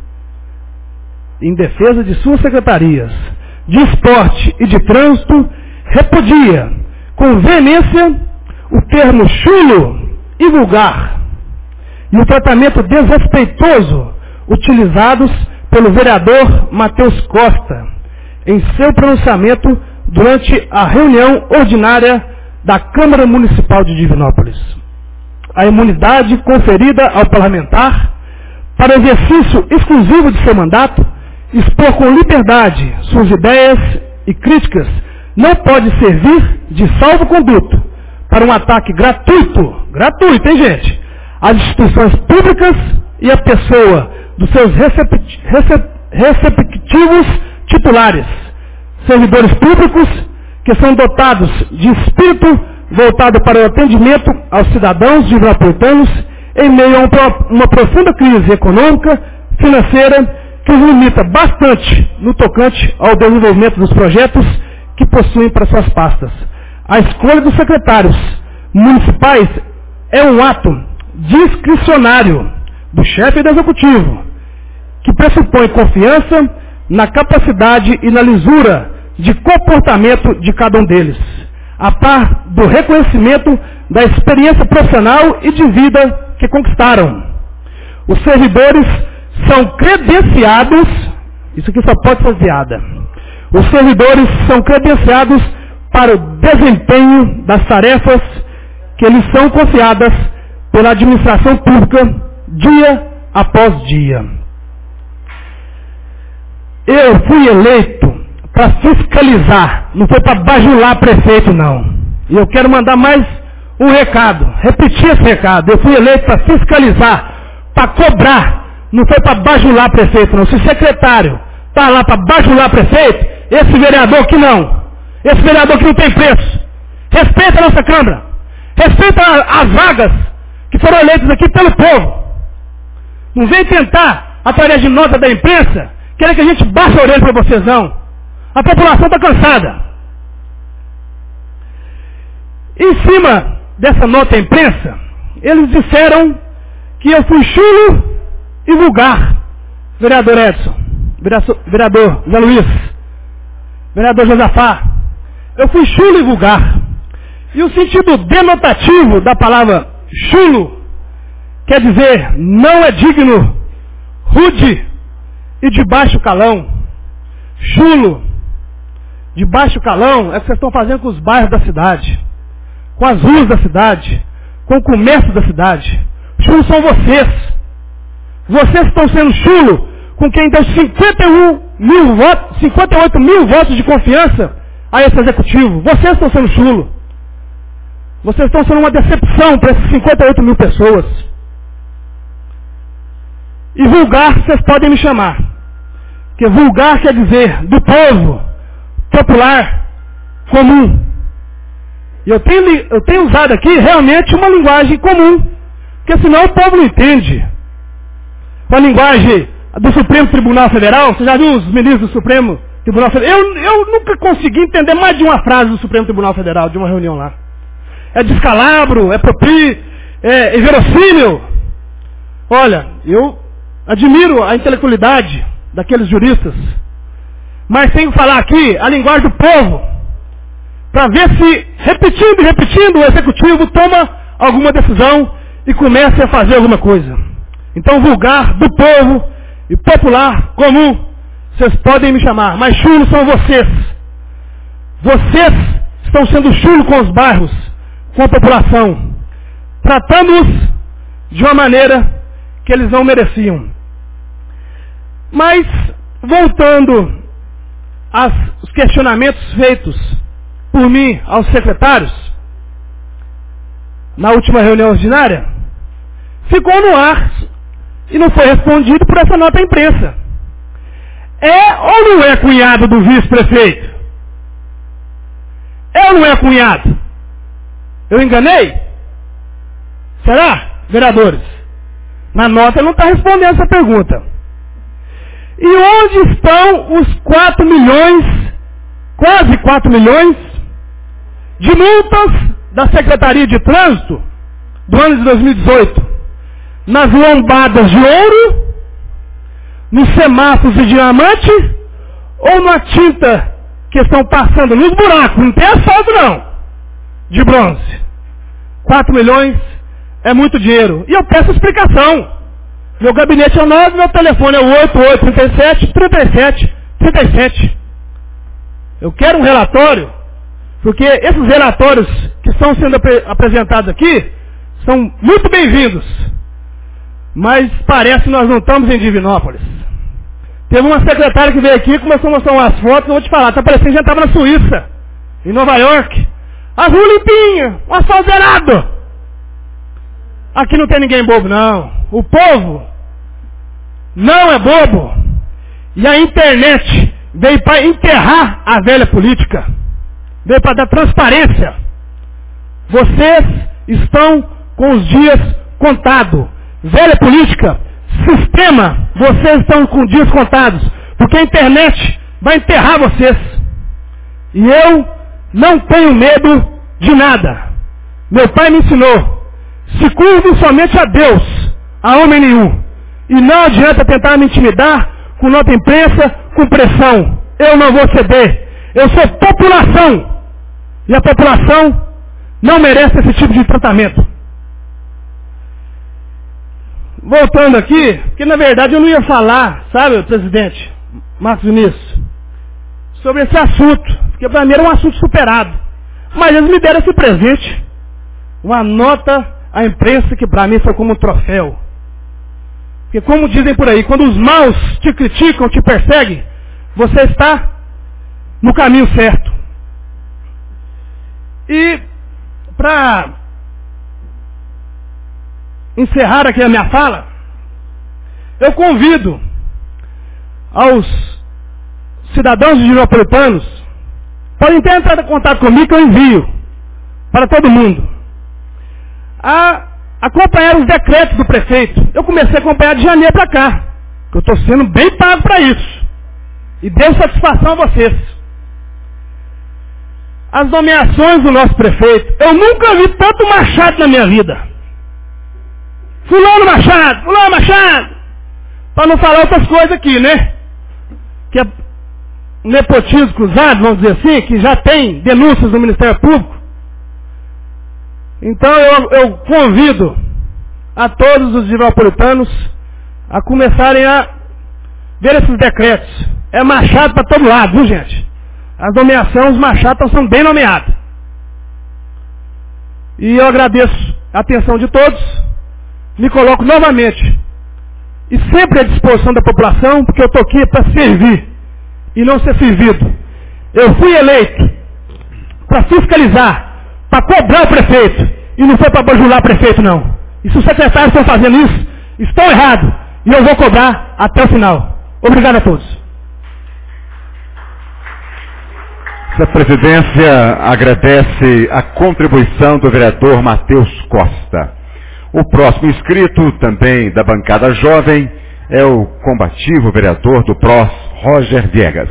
de esporte e de trânsito, repudia com veemência o termo chulo e vulgar e o tratamento desrespeitoso utilizados pelo vereador Matheus Costa em seu pronunciamento durante a reunião ordinária da Câmara Municipal de Divinópolis. A imunidade conferida ao parlamentar para exercício exclusivo de seu mandato, expor com liberdade suas ideias e críticas, não pode servir de salvo-conduto para um ataque gratuito, hein, gente, às instituições públicas e à pessoa dos seus receptivos titulares, servidores públicos que são dotados de espírito voltado para o atendimento aos cidadãos divinópolitanos em meio a uma profunda crise econômica, financeira, que os limita bastante no tocante ao desenvolvimento dos projetos que possuem para suas pastas. A escolha dos secretários municipais é um ato discricionário do chefe do executivo, que pressupõe confiança na capacidade e na lisura de comportamento de cada um deles, a par do reconhecimento da experiência profissional e de vida que conquistaram. Os servidores são credenciados, isso aqui só pode ser piada, os servidores são credenciados para o desempenho das tarefas que lhes são confiadas pela administração pública dia após dia. Eu fui eleito para fiscalizar, não foi para bajular prefeito, não. E eu quero mandar mais um recado, repetir esse recado. Eu fui eleito para fiscalizar, para cobrar, não foi para bajular prefeito, não. Se o secretário está lá para bajular prefeito, esse vereador aqui não. Esse vereador aqui não tem preço. Respeita a nossa Câmara. Respeita as vagas que foram eleitas aqui pelo povo. Não vem tentar, através de nota da imprensa, querer que a gente baixe a orelha para vocês, não. A população está cansada. Em cima dessa nota à imprensa, eles disseram que eu fui chulo e vulgar. Vereador Edson, vereador Zé Luiz, vereador Josafá, eu fui chulo e vulgar. E o sentido denotativo da palavra chulo quer dizer não é digno, rude e de baixo calão. Chulo, de baixo calão, é o que vocês estão fazendo com os bairros da cidade, com as ruas da cidade, com o comércio da cidade. Chulos são vocês. Vocês estão sendo chulo com quem deu 58 mil votos de confiança a esse executivo. Vocês estão sendo chulo. Vocês estão sendo uma decepção para essas 58 mil pessoas. E vulgar, vocês podem me chamar. Porque vulgar quer dizer do povo, popular, comum. E eu tenho usado aqui realmente uma linguagem comum. Porque senão o povo não entende. A linguagem do Supremo Tribunal Federal, você já viu os ministros do Supremo Tribunal Federal? Eu nunca consegui entender mais de uma frase do Supremo Tribunal Federal, de uma reunião lá. É descalabro, é propício, é inverossímil. Olha, eu admiro a intelectualidade daqueles juristas, mas tenho que falar aqui a linguagem do povo, para ver se, repetindo e repetindo, o executivo toma alguma decisão e comece a fazer alguma coisa. Então, vulgar, do povo e popular, comum, vocês podem me chamar, mas chulos são vocês. Vocês estão sendo chulos com os bairros, com a população, tratando-os de uma maneira que eles não mereciam. Mas, voltando aos questionamentos feitos por mim aos secretários, na última reunião ordinária, ficou no ar e não foi respondido por essa nota à imprensa. É ou não é cunhado do vice-prefeito? É ou não é cunhado? Eu enganei? Será, vereadores? Na nota não está respondendo essa pergunta. E onde estão os 4 milhões, quase 4 milhões, de multas da Secretaria de Trânsito do ano de 2018? Nas lombadas de ouro, nos semáforos de diamante, ou na tinta que estão passando nos buracos? Não tem asfalto não, de bronze. 4 milhões é muito dinheiro. E eu peço explicação. Meu gabinete é o 9, meu telefone é o 8837-3737. Eu quero um relatório, porque esses relatórios que estão sendo apresentados aqui são muito bem-vindos. Mas parece que nós não estamos em Divinópolis. Teve uma secretária que veio aqui e começou a mostrar umas fotos, eu vou te falar, está parecendo que já estava na Suíça, em Nova York. As ruas limpinhas, um asfalto zerado. Aqui não tem ninguém bobo, não. O povo não é bobo. E a internet veio para enterrar a velha política. Veio para dar transparência. Vocês estão com os dias contados. Velha política, sistema, vocês estão com dias contados. Porque a internet vai enterrar vocês. E eu não tenho medo de nada. Meu pai me ensinou. Se curve somente a Deus, a homem nenhum. E não adianta tentar me intimidar com nota imprensa, com pressão. Eu não vou ceder. Eu sou população. E a população não merece esse tipo de tratamento. Voltando aqui, porque na verdade eu não ia falar, sabe, presidente Marcos Vinícius, sobre esse assunto, porque para mim era um assunto superado. Mas eles me deram esse presente, uma nota à imprensa que para mim foi como um troféu. Porque como dizem por aí, quando os maus te criticam, te perseguem, você está no caminho certo. E para encerrar aqui a minha fala, eu convido aos cidadãos divinópolitanos, podem ter entrado em contato comigo que eu envio para todo mundo, a acompanhar os decretos do prefeito. Eu comecei a acompanhar de janeiro para cá, que eu estou sendo bem pago para isso. E deu satisfação a vocês. As nomeações do nosso prefeito, eu nunca vi tanto Machado na minha vida. Fulano Machado, para não falar outras coisas aqui, né? Que é nepotismo cruzado, vamos dizer assim, que já tem denúncias do Ministério Público. Então eu convido a todos os divinópolitanos a começarem a ver esses decretos. É Machado para todo lado, viu gente? As nomeações, os Machados são bem nomeados. E eu agradeço a atenção de todos. Me coloco novamente e sempre à disposição da população, porque eu estou aqui para servir e não ser servido. Eu fui eleito para fiscalizar, para cobrar o prefeito, e não foi para bajular o prefeito, não. E se os secretários estão fazendo isso, estão errados, e eu vou cobrar até o final. Obrigado a todos. A presidência agradece a contribuição do vereador Matheus Costa. O próximo inscrito, também da bancada jovem, é o combativo vereador do PROS, Roger Viegas.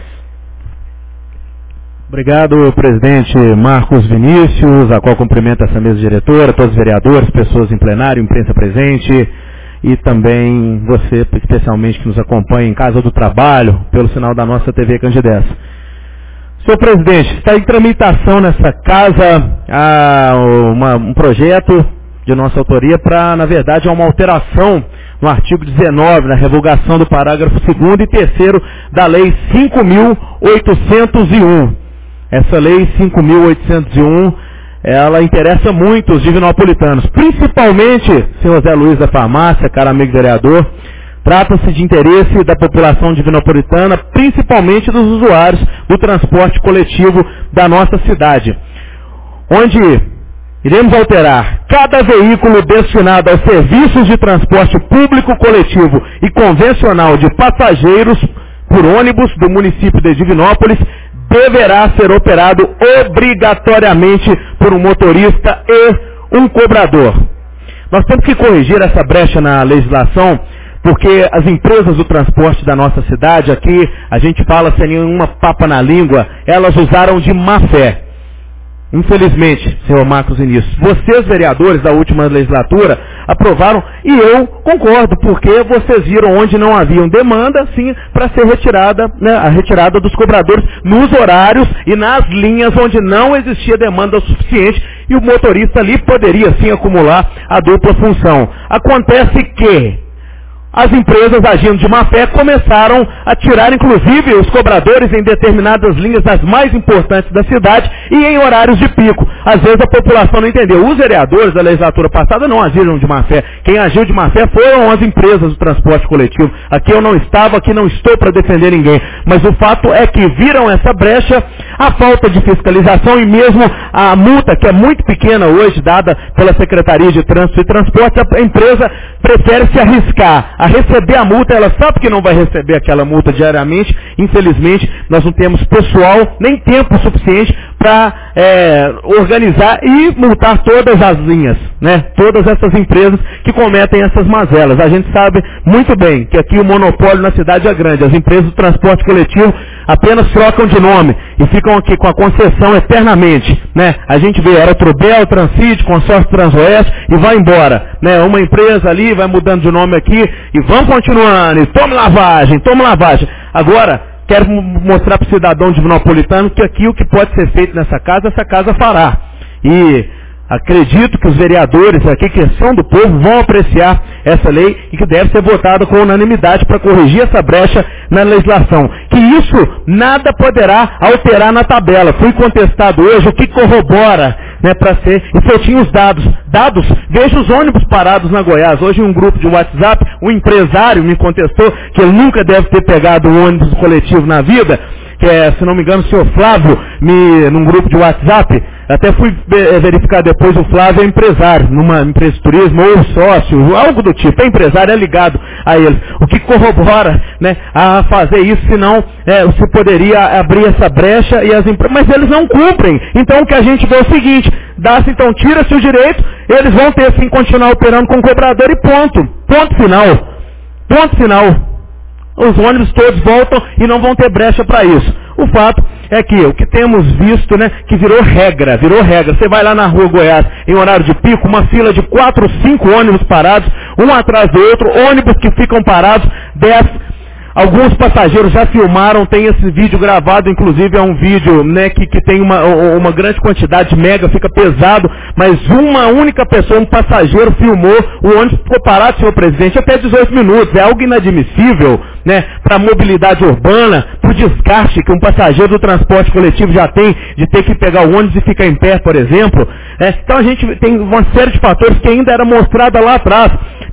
Obrigado, presidente Marcos Vinícius, a qual cumprimento essa mesa diretora, todos os vereadores, pessoas em plenário, imprensa presente, e também você, especialmente, que nos acompanha em Casa do Trabalho, pelo sinal da nossa TV Candidez. Senhor presidente, está em tramitação nessa casa um projeto de nossa autoria para, na verdade, uma alteração no artigo 19, na revogação do parágrafo 2º e 3º da Lei 5.801. Essa Lei 5.801, ela interessa muito os divinopolitanos, principalmente, senhor Zé Luiz da Farmácia, caro amigo vereador. Trata-se de interesse da população divinopolitana, principalmente dos usuários do transporte coletivo da nossa cidade, onde iremos alterar cada veículo destinado aos serviços de transporte público coletivo e convencional de passageiros por ônibus do município de Divinópolis deverá ser operado obrigatoriamente por um motorista e um cobrador. Nós temos que corrigir essa brecha na legislação, porque as empresas do transporte da nossa cidade, aqui a gente fala sem nenhuma papa na língua, elas usaram de má fé. Infelizmente, senhor Marcos Vinícius, vocês, vereadores da última legislatura, aprovaram, e eu concordo, porque vocês viram onde não haviam demanda, sim, para ser retirada, né, a retirada dos cobradores nos horários e nas linhas onde não existia demanda suficiente, e o motorista ali poderia, sim, acumular a dupla função. Acontece que as empresas, agindo de má fé, começaram a tirar, inclusive, os cobradores em determinadas linhas das mais importantes da cidade e em horários de pico. Às vezes a população não entendeu. Os vereadores da legislatura passada não agiram de má fé. Quem agiu de má fé foram as empresas do transporte coletivo. Aqui eu não estava, aqui não estou para defender ninguém. Mas o fato é que viram essa brecha, a falta de fiscalização e mesmo a multa, que é muito pequena hoje, dada pela Secretaria de Trânsito e Transporte, a empresa prefere se arriscar a receber a multa. Ela sabe que não vai receber aquela multa diariamente. Infelizmente, nós não temos pessoal, nem tempo suficiente para organizar e multar todas as linhas, né? Todas essas empresas que cometem essas mazelas. A gente sabe muito bem que aqui o monopólio na cidade é grande. As empresas do transporte coletivo apenas trocam de nome e ficam aqui com a concessão eternamente, né? A gente vê Aerotrubel, Transcid, Consórcio Transoeste e vai embora, né? Uma empresa ali vai mudando de nome aqui e vão continuando, e toma lavagem. Agora, quero mostrar para o cidadão divinopolitano que aqui o que pode ser feito nessa casa, essa casa fará. E acredito que os vereadores aqui, que são do povo, vão apreciar essa lei e que deve ser votada com unanimidade para corrigir essa brecha na legislação. Que isso nada poderá alterar na tabela. Fui contestado hoje, o que corrobora, né, para ser, e se eu tinha os dados, veja os ônibus parados na Goiás. Hoje em um grupo de WhatsApp, um empresário me contestou que ele nunca deve ter pegado um ônibus coletivo na vida, que é, se não me engano, o senhor Flávio, num grupo de WhatsApp, até fui verificar depois, o Flávio é empresário, numa empresa de turismo, ou sócio, algo do tipo, é empresário, é ligado a ele. O que corrobora, né, a fazer isso, senão se poderia abrir essa brecha e as empresas, mas eles não cumprem. Então o que a gente vê é o seguinte, então tira-se o direito, eles vão ter sim continuar operando com cobrador e ponto. Ponto final. Os ônibus todos voltam e não vão ter brecha para isso. O fato é que o que temos visto, né, que virou regra. Você vai lá na rua Goiás, em horário de pico, uma fila de 4, 5 ônibus parados, um atrás do outro, ônibus que ficam parados, 10. Alguns passageiros já filmaram, tem esse vídeo gravado, inclusive é um vídeo, né, que tem uma grande quantidade, mega, fica pesado, mas uma única pessoa, um passageiro, filmou, o ônibus ficou parado, senhor presidente, até 18 minutos. É algo inadmissível, né, para a mobilidade urbana, para o desgaste que um passageiro do transporte coletivo já tem, de ter que pegar o ônibus e ficar em pé, por exemplo. Então a gente tem uma série de fatores que ainda era mostrada lá atrás.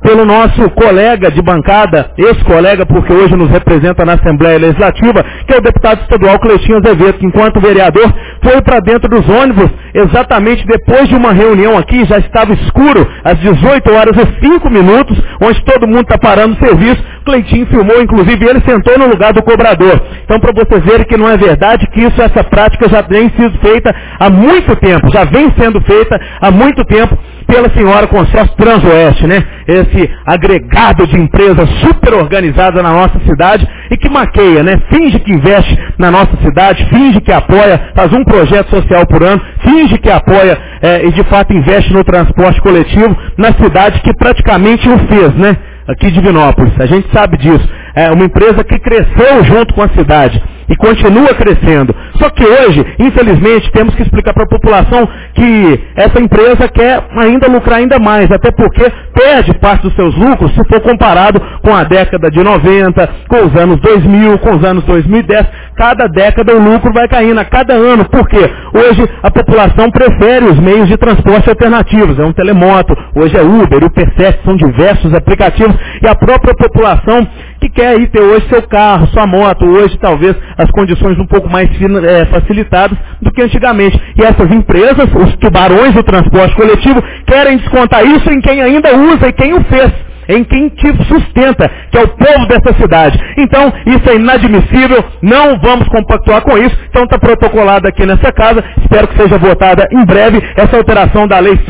pelo nosso colega de bancada, ex-colega, porque hoje nos representa na Assembleia Legislativa, que é o deputado estadual Cleitinho Azevedo, que enquanto vereador foi para dentro dos ônibus, exatamente depois de uma reunião aqui, já estava escuro, às 18 horas e 5 minutos, onde todo mundo está parando o serviço. Cleitinho filmou, inclusive ele sentou no lugar do cobrador. Então, para vocês verem que não é verdade, que essa prática já tem sido feita há muito tempo, já vem sendo feita há muito tempo pela senhora Consórcio Transoeste, né? Esse agregado de empresas super organizada na nossa cidade e que maqueia, né? Finge que investe na nossa cidade, finge que apoia, faz um projeto social por ano, finge que apoia e de fato investe no transporte coletivo na cidade que praticamente o fez, né? Aqui de Divinópolis, a gente sabe disso. É uma empresa que cresceu junto com a cidade e continua crescendo. Só que hoje, infelizmente, temos que explicar para a população que essa empresa quer ainda lucrar ainda mais, até porque perde parte dos seus lucros se for comparado com a década de 90, com os anos 2000, com os anos 2010. Cada década o lucro vai caindo a cada ano. Por quê? Hoje a população prefere os meios de transporte alternativos. É um telemoto, hoje é Uber, o Percep, são diversos aplicativos. E a própria população que quer aí ter hoje seu carro, sua moto, hoje talvez as condições um pouco mais facilitadas do que antigamente. E essas empresas, os tubarões do transporte coletivo, querem descontar isso em quem ainda usa e quem o fez, em quem te sustenta, que é o povo dessa cidade. Então, isso é inadmissível, não vamos compactuar com isso. Então, está protocolado aqui nessa casa, espero que seja votada em breve essa alteração da Lei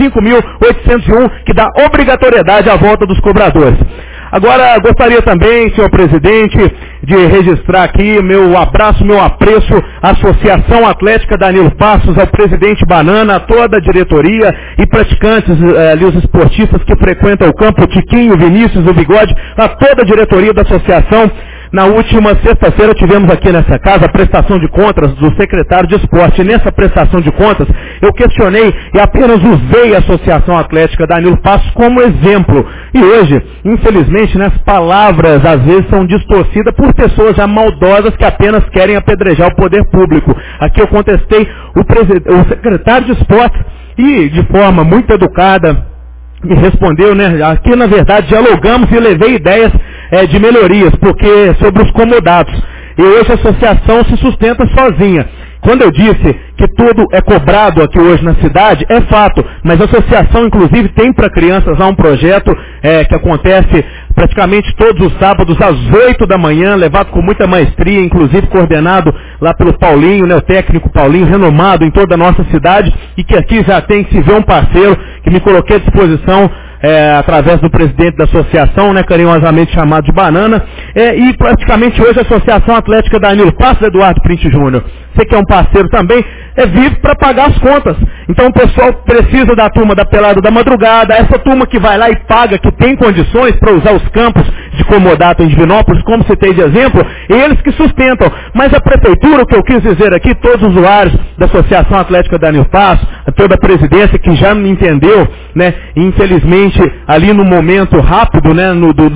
5.801, que dá obrigatoriedade à volta dos cobradores. Agora, gostaria também, senhor presidente, de registrar aqui meu abraço, meu apreço à Associação Atlética Danilo Passos, ao presidente Banana, a toda a diretoria e praticantes ali, os esportistas que frequentam o campo, o Tiquinho, o Vinícius, o Bigode, a toda a diretoria da associação. Na última sexta-feira tivemos aqui nessa casa a prestação de contas do secretário de esporte. E nessa prestação de contas eu questionei e apenas usei a Associação Atlética Danilo Passos como exemplo. E hoje, infelizmente, as palavras às vezes são distorcidas por pessoas já maldosas que apenas querem apedrejar o poder público. Aqui eu contestei o secretário de esporte e de forma muito educada me respondeu, né? Aqui na verdade dialogamos e levei ideias de melhorias, porque sobre os comodatos. E hoje a associação se sustenta sozinha. Quando eu disse que tudo é cobrado aqui hoje na cidade, é fato, mas a associação inclusive tem para crianças lá um projeto que acontece praticamente todos os sábados às 8 da manhã, levado com muita maestria, inclusive coordenado lá pelo Paulinho, né, o técnico Paulinho, renomado em toda a nossa cidade, e que aqui já tem que se ver um parceiro que me coloquei à disposição através do presidente da associação, né, carinhosamente chamado de Banana, e praticamente hoje a Associação Atlética Danilo Passos, Eduardo Print Júnior, você que é um parceiro também, vive para pagar as contas. Então o pessoal precisa da turma da pelada da madrugada, essa turma que vai lá e paga, que tem condições para usar os campos de comodato em Divinópolis, como citei de exemplo, eles que sustentam. Mas a prefeitura, o que eu quis dizer aqui, todos os usuários da Associação Atlética Danilo Passos, toda a presidência que já me entendeu, né, infelizmente ali no momento rápido, né,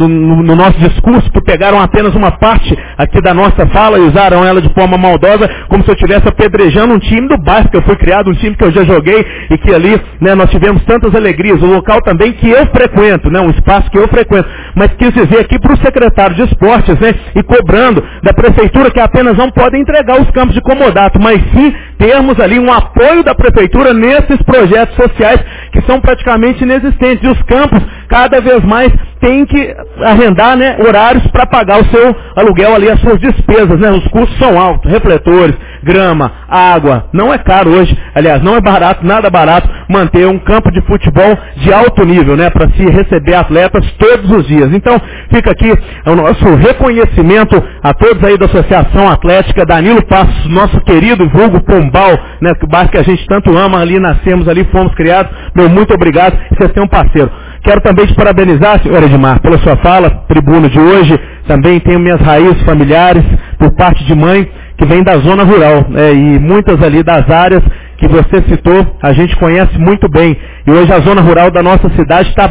no nosso discurso, que pegaram apenas uma parte aqui da nossa fala e usaram ela de forma maldosa, como se eu estivesse apedrejando um time do bairro que eu fui criado, um time que eu já joguei e que ali, né, nós tivemos tantas alegrias, o local também que eu frequento, né, um espaço que eu frequento, mas quis dizer aqui para o secretário de esportes, né, e cobrando da prefeitura que apenas não podem entregar os campos de comodato, mas sim termos ali um apoio da prefeitura nesses projetos sociais que são praticamente inexistentes. E os campos, cada vez mais, têm que arrendar, né, horários para pagar o seu aluguel ali, as suas despesas, né, os custos são altos, refletores, grama, água, não é caro hoje, aliás, não é barato, nada barato manter um campo de futebol de alto nível, né, para se receber atletas todos os dias. Então, fica aqui o nosso reconhecimento a todos aí da Associação Atlética Danilo Passos, nosso querido vulgo Pombal, né, que o bairro que a gente tanto ama, ali nascemos, ali fomos criados. Meu muito obrigado, vocês têm um parceiro. Quero também te parabenizar, senhor Edmar, pela sua fala, tribuno de hoje. Também tenho minhas raízes familiares por parte de mãe, que vem da zona rural, e muitas ali das áreas que você citou, a gente conhece muito bem. E hoje a zona rural da nossa cidade está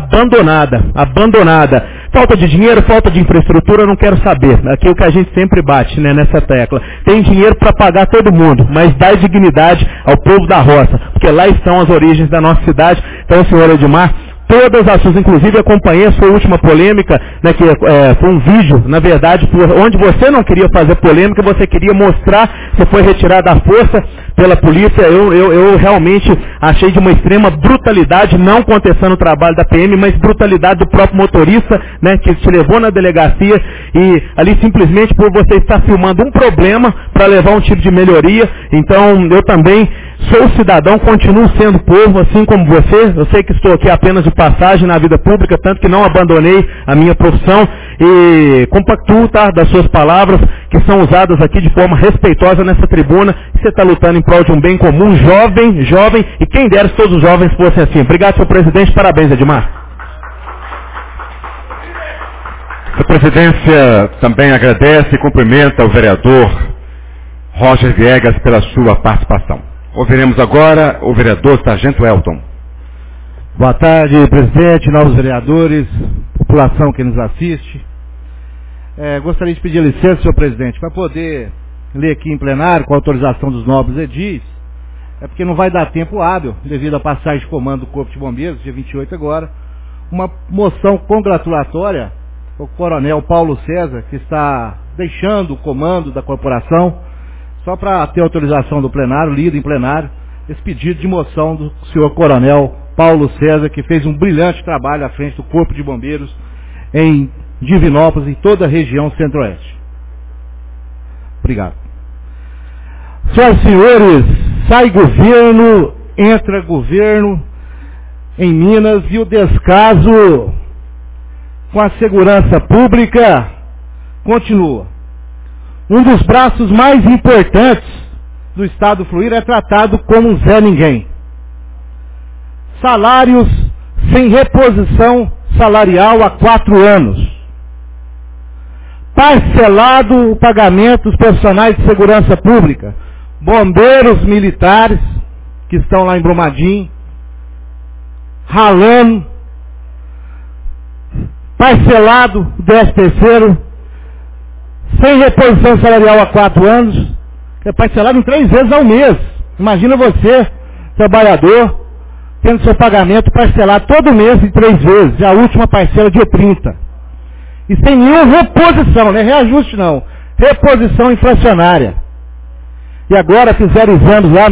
abandonada. Falta de dinheiro, falta de infraestrutura, eu não quero saber. Aqui é o que a gente sempre bate, né, nessa tecla. Tem dinheiro para pagar todo mundo, mas dá dignidade ao povo da roça, porque lá estão as origens da nossa cidade. Então, senhor Edmar, todas as suas, inclusive acompanhei a sua última polêmica, né, que foi um vídeo, na verdade, onde você não queria fazer polêmica, você queria mostrar, você foi retirado à força pela polícia. Eu realmente achei de uma extrema brutalidade, não contestando o trabalho da PM, mas brutalidade do próprio motorista, né, que te levou na delegacia, e ali simplesmente por você estar filmando um problema para levar um tipo de melhoria. Então eu também sou cidadão, continuo sendo povo, assim como você. Eu sei que estou aqui apenas de passagem na vida pública, tanto que não abandonei a minha profissão, e compactuo, tá, das suas palavras, que são usadas aqui de forma respeitosa nessa tribuna. Você está lutando em prol de um bem comum, jovem, e quem dera se todos os jovens fossem assim. Obrigado, senhor presidente, parabéns, Edmar. A presidência também agradece e cumprimenta o vereador Roger Viegas pela sua participação. Ouviremos agora o vereador Sargento Elton. Boa tarde, presidente, novos vereadores, população que nos assiste. Gostaria de pedir licença, senhor presidente, para poder ler aqui em plenário, com a autorização dos nobres edis, porque não vai dar tempo hábil, devido à passagem de comando do Corpo de Bombeiros, dia 28 agora, uma moção congratulatória ao coronel Paulo César, que está deixando o comando da corporação, só para ter autorização do plenário, lido em plenário, esse pedido de moção do senhor coronel Paulo César, que fez um brilhante trabalho à frente do Corpo de Bombeiros em Divinópolis e toda a região centro-oeste. Obrigado. Senhoras e senhores, sai governo, entra governo em Minas, e o descaso com a segurança pública continua. Um dos braços mais importantes do Estado fluir é tratado como um Zé Ninguém. Salários sem reposição salarial há 4 anos. Parcelado o pagamento dos profissionais de segurança pública, bombeiros militares, que estão lá em Brumadinho, ralando, parcelado o 13º, sem reposição salarial há 4 anos, é parcelado em 3 vezes ao mês. Imagina você, trabalhador, tendo seu pagamento parcelado todo mês em 3 vezes, a última parcela dia 30. E sem nenhuma reposição, não é reajuste não, reposição inflacionária. E agora fizeram exames lá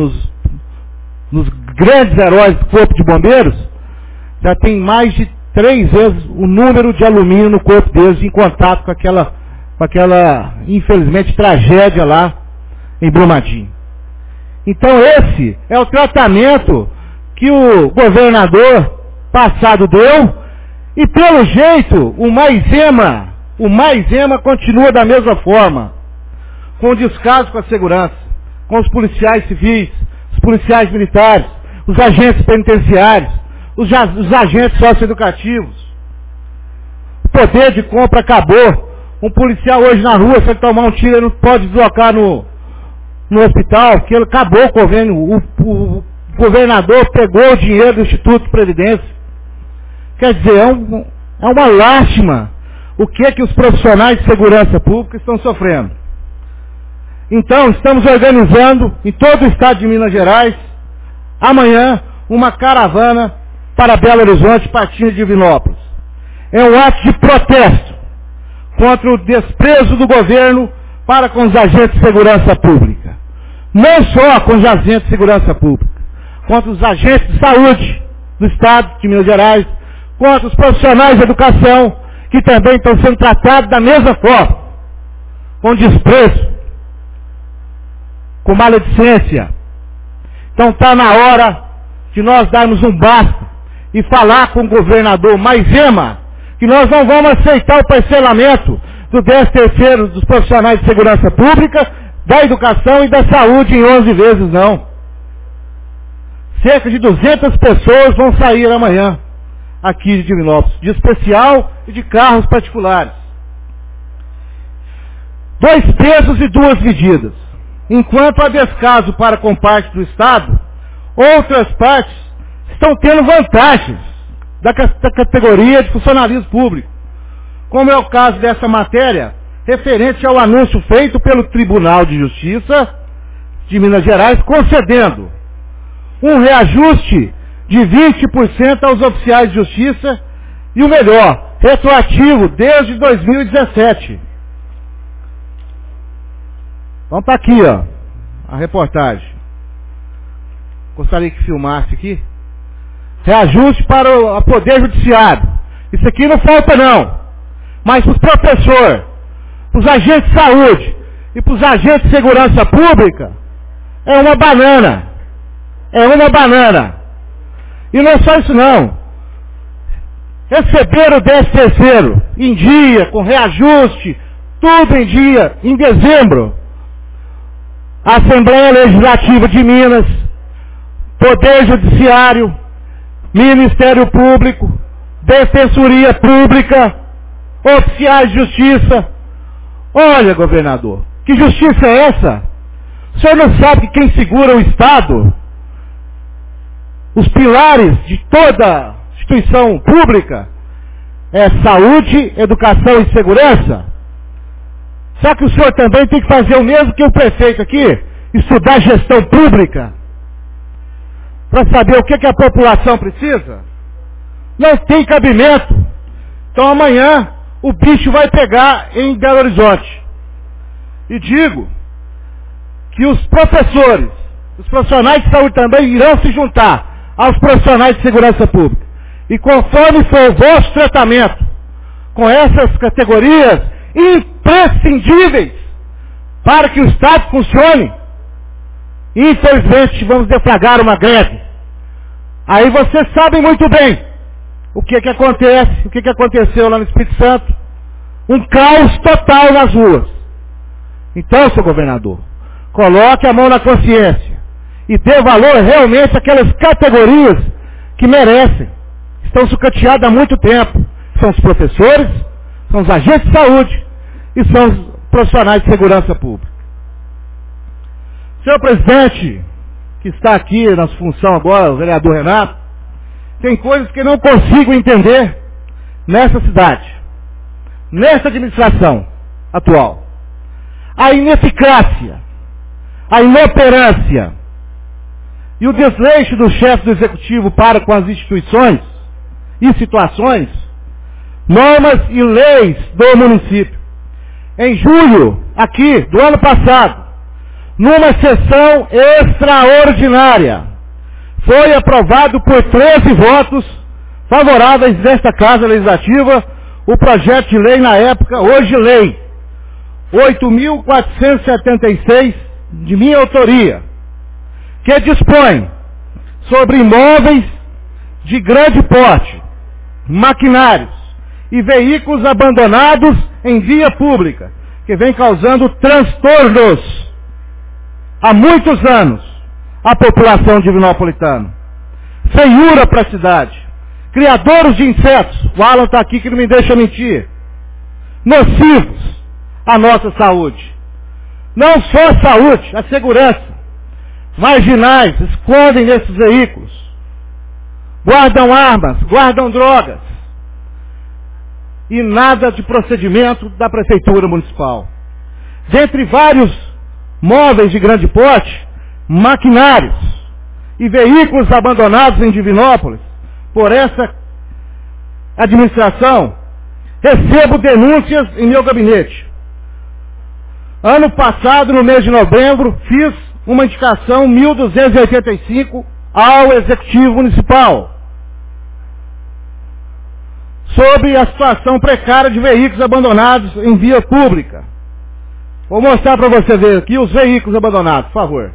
nos grandes heróis do Corpo de Bombeiros, já tem mais de 3 vezes o número de alumínio no corpo deles, em contato com aquela, infelizmente, tragédia lá em Brumadinho. Então esse é o tratamento que o governador passado deu, e pelo jeito o Maisema continua da mesma forma, com descaso com a segurança, com os policiais civis, os policiais militares, os agentes penitenciários, os agentes socioeducativos. O poder de compra acabou. Um policial hoje na rua, se ele tomar um tiro, ele não pode deslocar no hospital, porque ele acabou o convênio. O governador pegou o dinheiro do Instituto de Previdência. Quer dizer, é uma lástima o que os profissionais de segurança pública estão sofrendo. Então, estamos organizando em todo o estado de Minas Gerais, amanhã, uma caravana para Belo Horizonte, partindo de Divinópolis. É um ato de protesto contra o desprezo do governo para com os agentes de segurança pública. Não só com os agentes de segurança pública, contra os agentes de saúde do estado de Minas Gerais, contra os profissionais de educação, que também estão sendo tratados da mesma forma, com desprezo, com maledicência. Então está na hora de nós darmos um basta e falar com o governador Maisema que nós não vamos aceitar o parcelamento do 13º dos profissionais de segurança pública, da educação e da saúde em 11 vezes, não. Cerca de 200 pessoas vão sair amanhã aqui de Divinópolis, de especial e de carros particulares. 2 pesos e 2 medidas. Enquanto há descaso para com parte do Estado, outras partes estão tendo vantagens da categoria de funcionalismo público, como é o caso dessa matéria, referente ao anúncio feito pelo Tribunal de Justiça de Minas Gerais, concedendo um reajuste de 20% aos oficiais de justiça e o melhor, retroativo desde 2017. Então tá aqui, ó, a reportagem. Gostaria que filmasse aqui. Reajuste para o Poder Judiciário. Isso aqui não falta não. Mas para os professores, para os agentes de saúde e para os agentes de segurança pública, é uma banana. É uma banana. E não é só isso não. Receber o 13º em dia, com reajuste, tudo em dia, em dezembro. A Assembleia Legislativa de Minas, Poder Judiciário, Ministério Público, Defensoria Pública, oficiais de justiça. Olha, governador, que justiça é essa? O senhor não sabe que quem segura o Estado, os pilares de toda instituição pública, é saúde, educação e segurança? Só que o senhor também tem que fazer o mesmo que o prefeito aqui, estudar gestão pública, para saber o que a população precisa. Não tem cabimento. Então amanhã o bicho vai pegar em Belo Horizonte. E digo que os professores, os profissionais de saúde também irão se juntar aos profissionais de segurança pública. E conforme for o vosso tratamento com essas categorias imprescindíveis para que o Estado funcione, infelizmente vamos deflagrar uma greve. Aí vocês sabem muito bem o que acontece, o que aconteceu lá no Espírito Santo. Um caos total nas ruas. Então, seu governador, coloque a mão na consciência e dê valor realmente àquelas categorias que merecem. Estão sucateadas há muito tempo. São os professores, são os agentes de saúde e são os profissionais de segurança pública. Senhor presidente, que está aqui na sua função agora, o vereador Renato, tem coisas que não consigo entender nessa cidade, nessa administração atual. A ineficácia, a inoperância e o desleixo do chefe do executivo para com as instituições e situações, normas e leis do município. Em julho, aqui, do ano passado, numa sessão extraordinária, foi aprovado por 13 votos favoráveis desta Casa Legislativa o projeto de lei na época, hoje lei 8.476, de minha autoria, que dispõe sobre imóveis de grande porte, maquinários e veículos abandonados em via pública, que vem causando transtornos há muitos anos à população divinopolitana. Feiura para a cidade. Criadores de insetos, o Alan está aqui que não me deixa mentir, nocivos à nossa saúde. Não só a saúde, a segurança. Marginais escondem nesses veículos. Guardam armas, guardam drogas. E nada de procedimento da Prefeitura Municipal. Dentre vários móveis de grande porte, maquinários e veículos abandonados em Divinópolis, por essa administração, recebo denúncias em meu gabinete. Ano passado, no mês de novembro, fiz uma indicação 1285 ao Executivo Municipal sobre a situação precária de veículos abandonados em via pública. Vou mostrar para você ver aqui os veículos abandonados, por favor.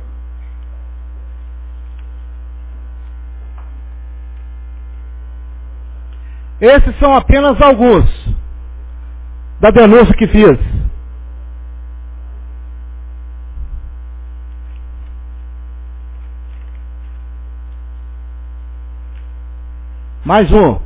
Esses são apenas alguns da denúncia que fiz. Mais um.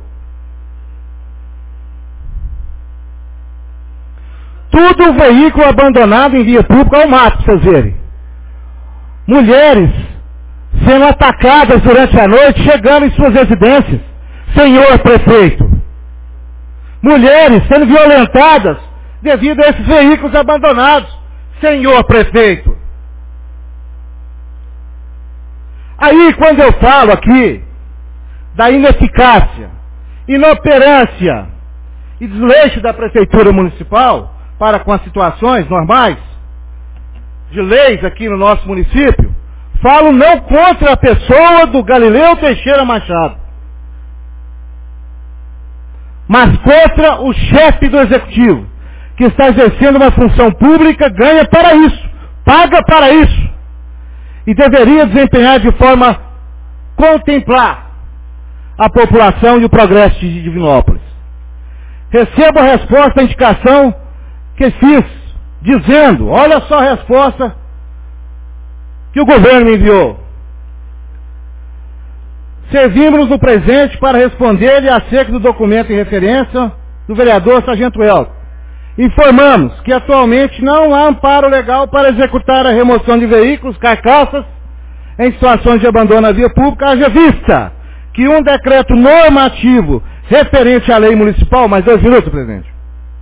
Tudo veículo abandonado em via pública ao mato, para vocês verem. Mulheres sendo atacadas durante a noite, chegando em suas residências. Senhor prefeito. Mulheres sendo violentadas devido a esses veículos abandonados. Senhor prefeito. Aí, quando eu falo aqui da ineficácia, inoperância e desleixo da Prefeitura Municipal para com as situações normais de leis aqui no nosso município, falo não contra a pessoa do Galileu Teixeira Machado, mas contra o chefe do Executivo, que está exercendo uma função pública, ganha para isso, paga para isso, e deveria desempenhar de forma contemplar a população e o progresso de Divinópolis. Recebo a resposta à indicação que fiz, dizendo, olha só a resposta que o governo me enviou. Servimos no presente para responder-lhe acerca do documento em referência do vereador Sargento Elton. Informamos que atualmente não há amparo legal para executar a remoção de veículos, carcaças, em situações de abandono à via pública, haja vista que um decreto normativo referente à lei municipal, mais 2 minutos, presidente.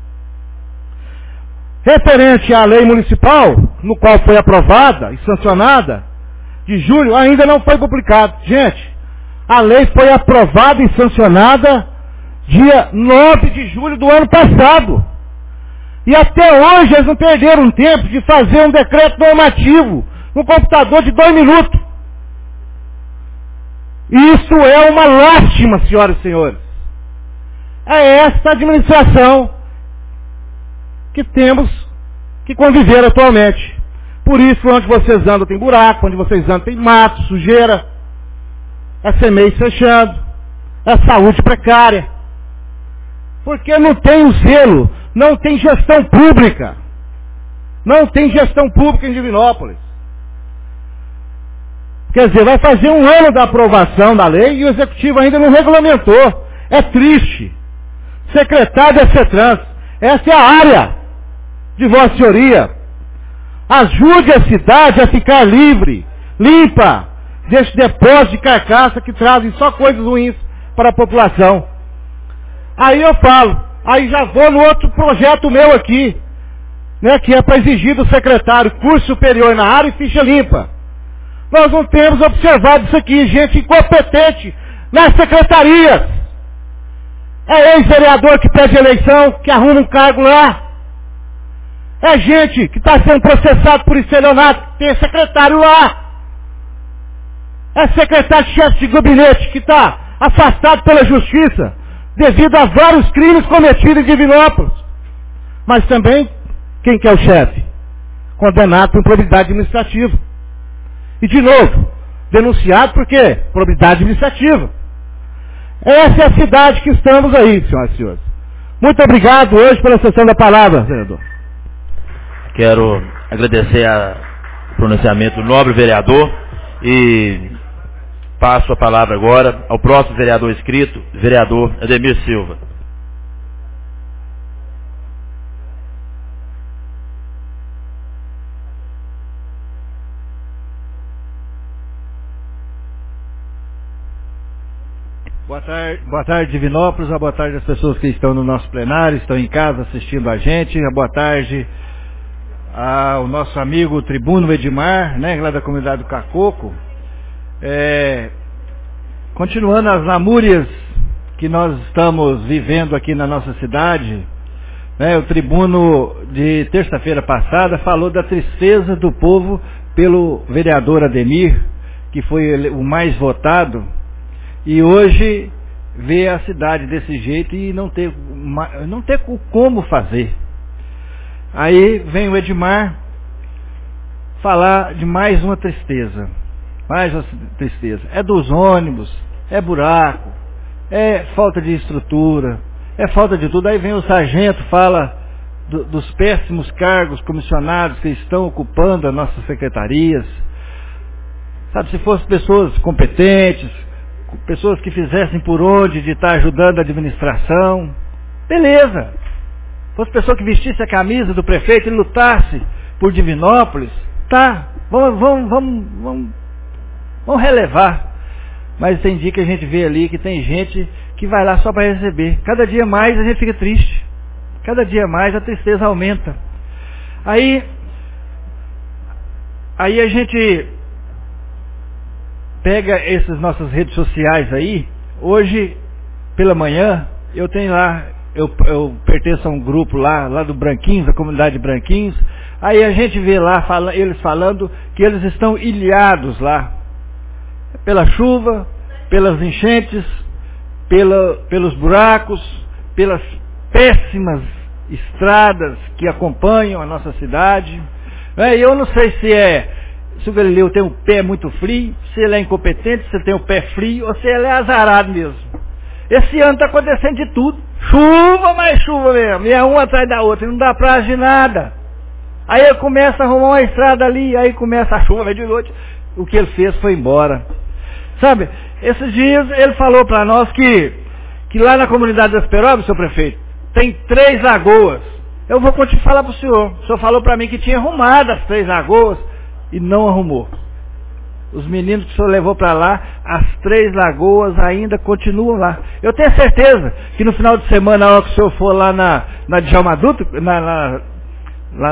Referente à lei municipal, no qual foi aprovada e sancionada, de julho, ainda não foi publicado. Gente, a lei foi aprovada e sancionada dia 9 de julho do ano passado. E até hoje eles não perderam tempo de fazer um decreto normativo no computador de 2 minutos. Isso é uma lástima, senhoras e senhores. É esta administração que temos que conviver atualmente. Por isso, onde vocês andam tem buraco, onde vocês andam tem mato, sujeira, é CMEI fechando, é saúde precária. Porque não tem o zelo, não tem gestão pública. Não tem gestão pública em Divinópolis. Quer dizer, vai fazer 1 ano da aprovação da lei e o Executivo ainda não regulamentou. É triste. Secretário da CETRANS, essa é a área de Vossa Senhoria. Ajude a cidade a ficar livre, limpa, desse depósito de carcaça que trazem só coisas ruins para a população. Aí eu falo, aí já vou no outro projeto meu aqui, né, que é para exigir do secretário curso superior na área e ficha limpa. Nós não temos observado isso aqui, gente incompetente nas secretarias. É ex-vereador que pede eleição, que arruma um cargo lá. É gente que está sendo processado por estelionato, tem secretário lá. É secretário-chefe de gabinete que está afastado pela justiça devido a vários crimes cometidos em Divinópolis. Mas também, quem que é o chefe? Condenado por improbidade administrativa. E de novo, denunciado por quê? Improbidade administrativa. Essa é a cidade que estamos aí, senhoras e senhores. Muito obrigado hoje pela sessão da palavra, vereador. Quero agradecer o pronunciamento do nobre vereador e passo a palavra agora ao próximo vereador inscrito, vereador Ademir Silva. Boa tarde, Divinópolis, boa tarde às pessoas que estão no nosso plenário, estão em casa assistindo a gente, boa tarde ao nosso amigo Tribuno Edmar, né, lá da comunidade do Cacoco. Continuando as lamúrias que nós estamos vivendo aqui na nossa cidade, né, o Tribuno de terça-feira passada falou da tristeza do povo pelo vereador Ademir, que foi o mais votado, e hoje vê a cidade desse jeito e não ter como fazer. Aí vem o Edmar falar de mais uma tristeza. Mais uma tristeza. É dos ônibus, é buraco, é falta de estrutura, é falta de tudo. Aí vem o sargento, fala dos péssimos cargos comissionados que estão ocupando as nossas secretarias. Sabe, se fossem pessoas competentes, pessoas que fizessem por onde de estar ajudando a administração, beleza. Se fosse pessoa que vestisse a camisa do prefeito e lutasse por Divinópolis, tá, vamos relevar. Mas tem dia que a gente vê ali que tem gente que vai lá só para receber. Cada dia mais a gente fica triste. Cada dia mais a tristeza aumenta. Aí a gente pega essas nossas redes sociais aí, hoje, pela manhã, eu tenho lá, eu pertenço a um grupo lá do Branquinhos, da comunidade Branquinhos, aí a gente vê lá eles falando que eles estão ilhados lá, pela chuva, pelas enchentes, pelos buracos, pelas péssimas estradas que acompanham a nossa cidade. Eu não sei se o Galileu tem o pé muito frio, se ele é incompetente, se ele tem o pé frio, ou se ele é azarado mesmo. Esse ano está acontecendo de tudo. Chuva, mais chuva mesmo. E é uma atrás da outra, e não dá prazo de nada. Aí ele começa a arrumar uma estrada ali, aí começa a chuva, vem de noite. O que ele fez foi embora. Sabe, esses dias ele falou para nós que lá na comunidade das Peróbias, seu prefeito, tem 3 lagoas. Eu vou continuar falar para o senhor. O senhor falou para mim que tinha arrumado as 3 lagoas e não arrumou. Os meninos que o senhor levou para lá, as 3 lagoas ainda continuam lá. Eu tenho certeza que no final de semana, na hora que o senhor for lá na Djalma Dutra, lá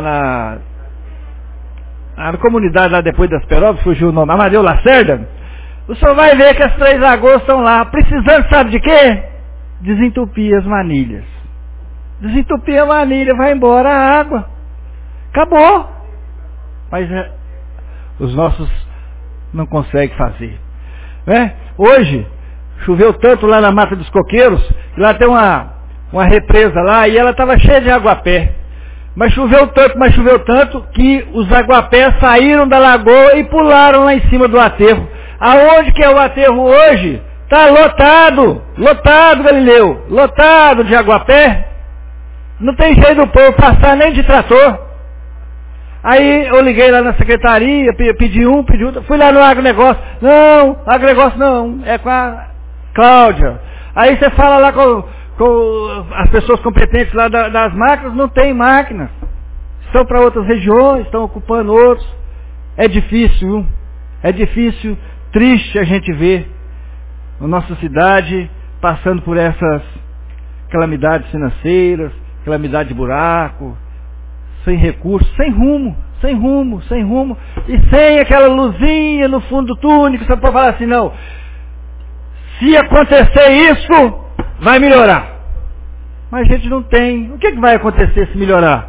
na comunidade lá depois das Peróbias, fugiu o nome, Amadeu Lacerda, o senhor vai ver que as 3 lagoas estão lá, precisando, sabe de quê? Desentupir as manilhas. Desentupir a manilha, vai embora a água. Acabou. Mas os nossos não conseguem fazer. Hoje, choveu tanto lá na Mata dos Coqueiros, que lá tem uma represa lá, e ela estava cheia de aguapé. Mas choveu tanto, que os aguapés saíram da lagoa e pularam lá em cima do aterro. Aonde que é o aterro hoje? Está lotado, Galileu, lotado de aguapé. Não tem jeito do povo passar nem de trator. Aí eu liguei lá na secretaria, pedi outro, fui lá no agronegócio. Não, agronegócio não, é com a Cláudia. Aí você fala lá com as pessoas competentes lá das máquinas, não tem máquinas. Estão para outras regiões, estão ocupando outros. É difícil, viu? É difícil, triste a gente ver a nossa cidade passando por essas calamidades financeiras, calamidade de buraco, sem recursos, sem rumo, e sem aquela luzinha no fundo do túnel, que você pode falar assim, não, se acontecer isso, vai melhorar. Mas a gente não tem. O que vai acontecer se melhorar?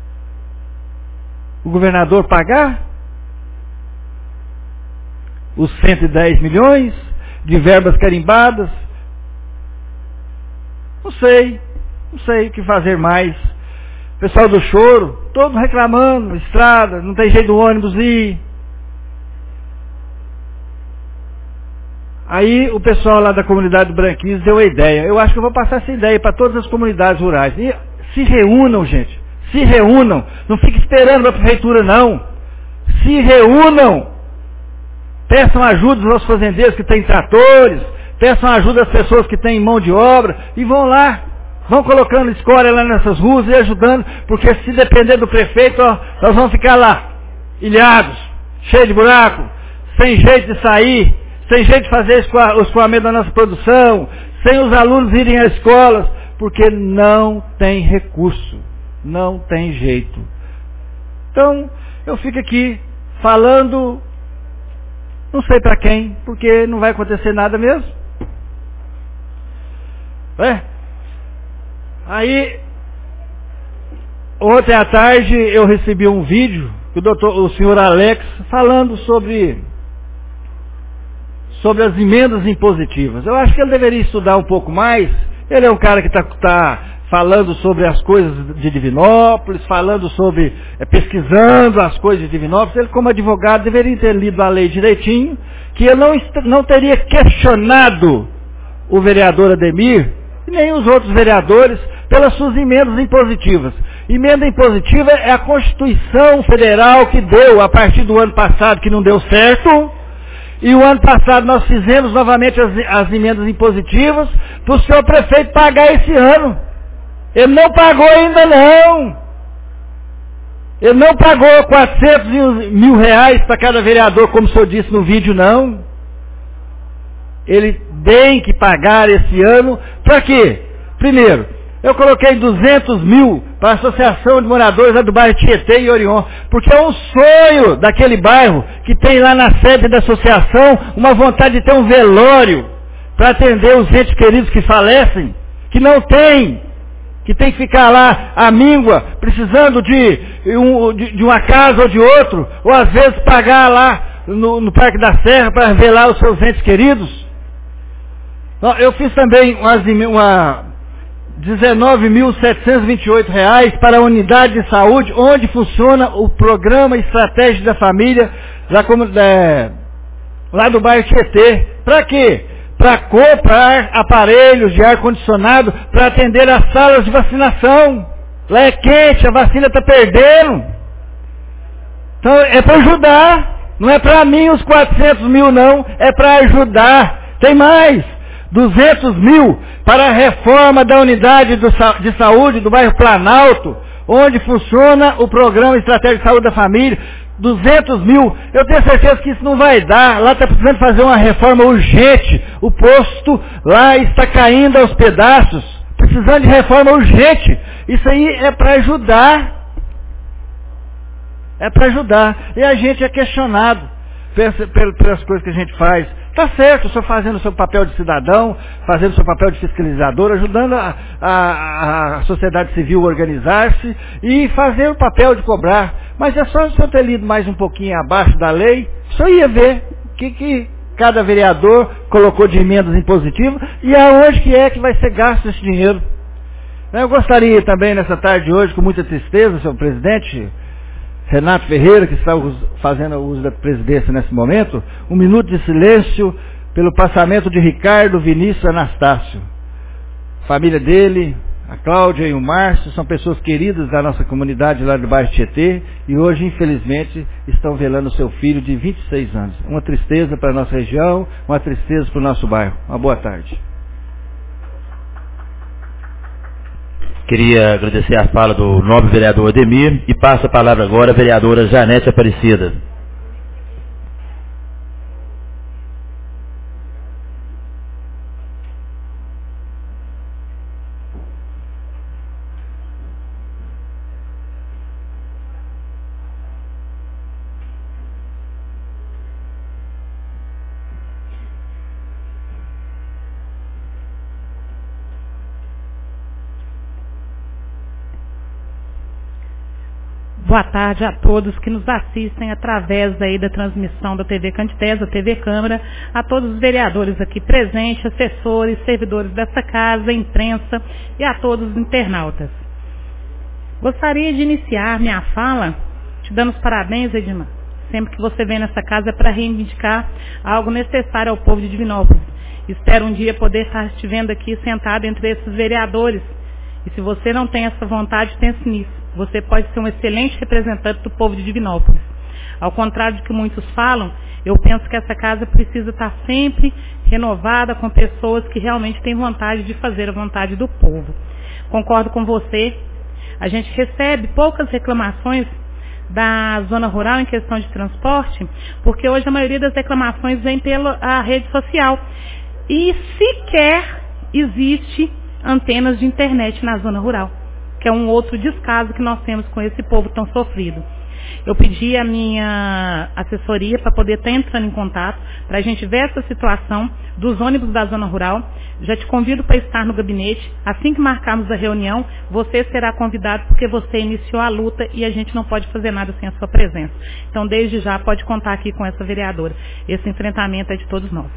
O governador pagar os 110 milhões de verbas carimbadas? Não sei o que fazer mais. O pessoal do choro, todos reclamando, estrada, não tem jeito do ônibus ir. Aí o pessoal lá da comunidade do Branquinhos deu a ideia. Eu acho que eu vou passar essa ideia para todas as comunidades rurais. E se reúnam, gente. Se reúnam. Não fiquem esperando a prefeitura, não. Se reúnam. Peçam ajuda aos fazendeiros que têm tratores. Peçam ajuda às pessoas que têm mão de obra. E vão lá. Vão colocando escória lá nessas ruas e ajudando. Porque se depender do prefeito, nós vamos ficar lá. Ilhados. Cheios de buraco. Sem jeito de sair. Sem jeito de fazer o escoamento da nossa produção, sem os alunos irem às escolas, porque não tem recurso, não tem jeito. Então, eu fico aqui falando, não sei para quem, porque não vai acontecer nada mesmo. Aí, ontem à tarde eu recebi um vídeo do o senhor Alex falando sobre as emendas impositivas. Eu acho que ele deveria estudar um pouco mais. Ele é um cara que está falando sobre as coisas de Divinópolis, falando sobre, pesquisando as coisas de Divinópolis. Ele, como advogado, deveria ter lido a lei direitinho, que ele não teria questionado o vereador Ademir, e nem os outros vereadores, pelas suas emendas impositivas. Emenda impositiva é a Constituição Federal que deu, a partir do ano passado, que não deu certo. E o ano passado nós fizemos novamente as emendas impositivas para o senhor prefeito pagar esse ano. Ele não pagou ainda não. Ele não pagou 400 mil reais para cada vereador, como o senhor disse no vídeo, não. Ele tem que pagar esse ano. Para quê? Primeiro, eu coloquei 200 mil para a Associação de Moradores lá do bairro Tietê e Orion, porque é um sonho daquele bairro que tem lá na sede da associação uma vontade de ter um velório, para atender os entes queridos que falecem, que não tem, que tem que ficar lá à míngua, precisando de uma casa ou de outro, ou às vezes pagar lá no Parque da Serra para ver lá os seus entes queridos. Eu fiz também R$19.728 para a unidade de saúde, onde funciona o programa estratégico da família lá do bairro Tietê. Para quê? Para comprar aparelhos de ar-condicionado para atender as salas de vacinação. Lá é quente, a vacina está perdendo. Então é para ajudar. Não é para mim os 400 mil não, é para ajudar. Tem mais, 200 mil para a reforma da unidade de saúde do bairro Planalto, onde funciona o programa estratégico de saúde da família. 200 mil, eu tenho certeza que isso não vai dar. Lá está precisando fazer uma reforma urgente. O posto lá está caindo aos pedaços, precisando de reforma urgente. Isso aí é para ajudar. É para ajudar. E a gente é questionado pelas coisas que a gente faz. Está certo, o senhor fazendo o seu papel de cidadão, fazendo o seu papel de fiscalizador, ajudando a sociedade civil a organizar-se e fazer o papel de cobrar. Mas é só o senhor ter lido mais um pouquinho abaixo da lei, o senhor ia ver o que cada vereador colocou de emendas impositivas e aonde que é que vai ser gasto esse dinheiro. Eu gostaria também, nessa tarde de hoje, com muita tristeza, senhor presidente, Renato Ferreira, que está fazendo uso da presidência nesse momento, um minuto de silêncio pelo passamento de Ricardo Vinícius Anastácio. Família dele, a Cláudia e o Márcio, são pessoas queridas da nossa comunidade lá do bairro Tietê e hoje, infelizmente, estão velando seu filho de 26 anos. Uma tristeza para a nossa região, uma tristeza para o nosso bairro. Uma boa tarde. Queria agradecer a fala do nobre vereador Ademir e passo a palavra agora à vereadora Janete Aparecida. Boa tarde a todos que nos assistem através aí da transmissão da TV Candidez, da TV Câmara, a todos os vereadores aqui presentes, assessores, servidores dessa casa, imprensa e a todos os internautas. Gostaria de iniciar minha fala te dando os parabéns, Edmar. Sempre que você vem nessa casa é para reivindicar algo necessário ao povo de Divinópolis. Espero um dia poder estar te vendo aqui sentado entre esses vereadores. E se você não tem essa vontade, pense nisso. Você pode ser um excelente representante do povo de Divinópolis. Ao contrário do que muitos falam, eu penso que essa casa precisa estar sempre renovada com pessoas que realmente têm vontade de fazer a vontade do povo. Concordo com você. A gente recebe poucas reclamações da zona rural em questão de transporte, porque hoje a maioria das reclamações vem pela rede social. E sequer existe antenas de internet na zona rural, que é um outro descaso que nós temos com esse povo tão sofrido. Eu pedi a minha assessoria para poder estar entrando em contato, para a gente ver essa situação dos ônibus da zona rural. Já te convido para estar no gabinete. Assim que marcarmos a reunião, você será convidado porque você iniciou a luta e a gente não pode fazer nada sem a sua presença. Então, desde já, pode contar aqui com essa vereadora. Esse enfrentamento é de todos nós.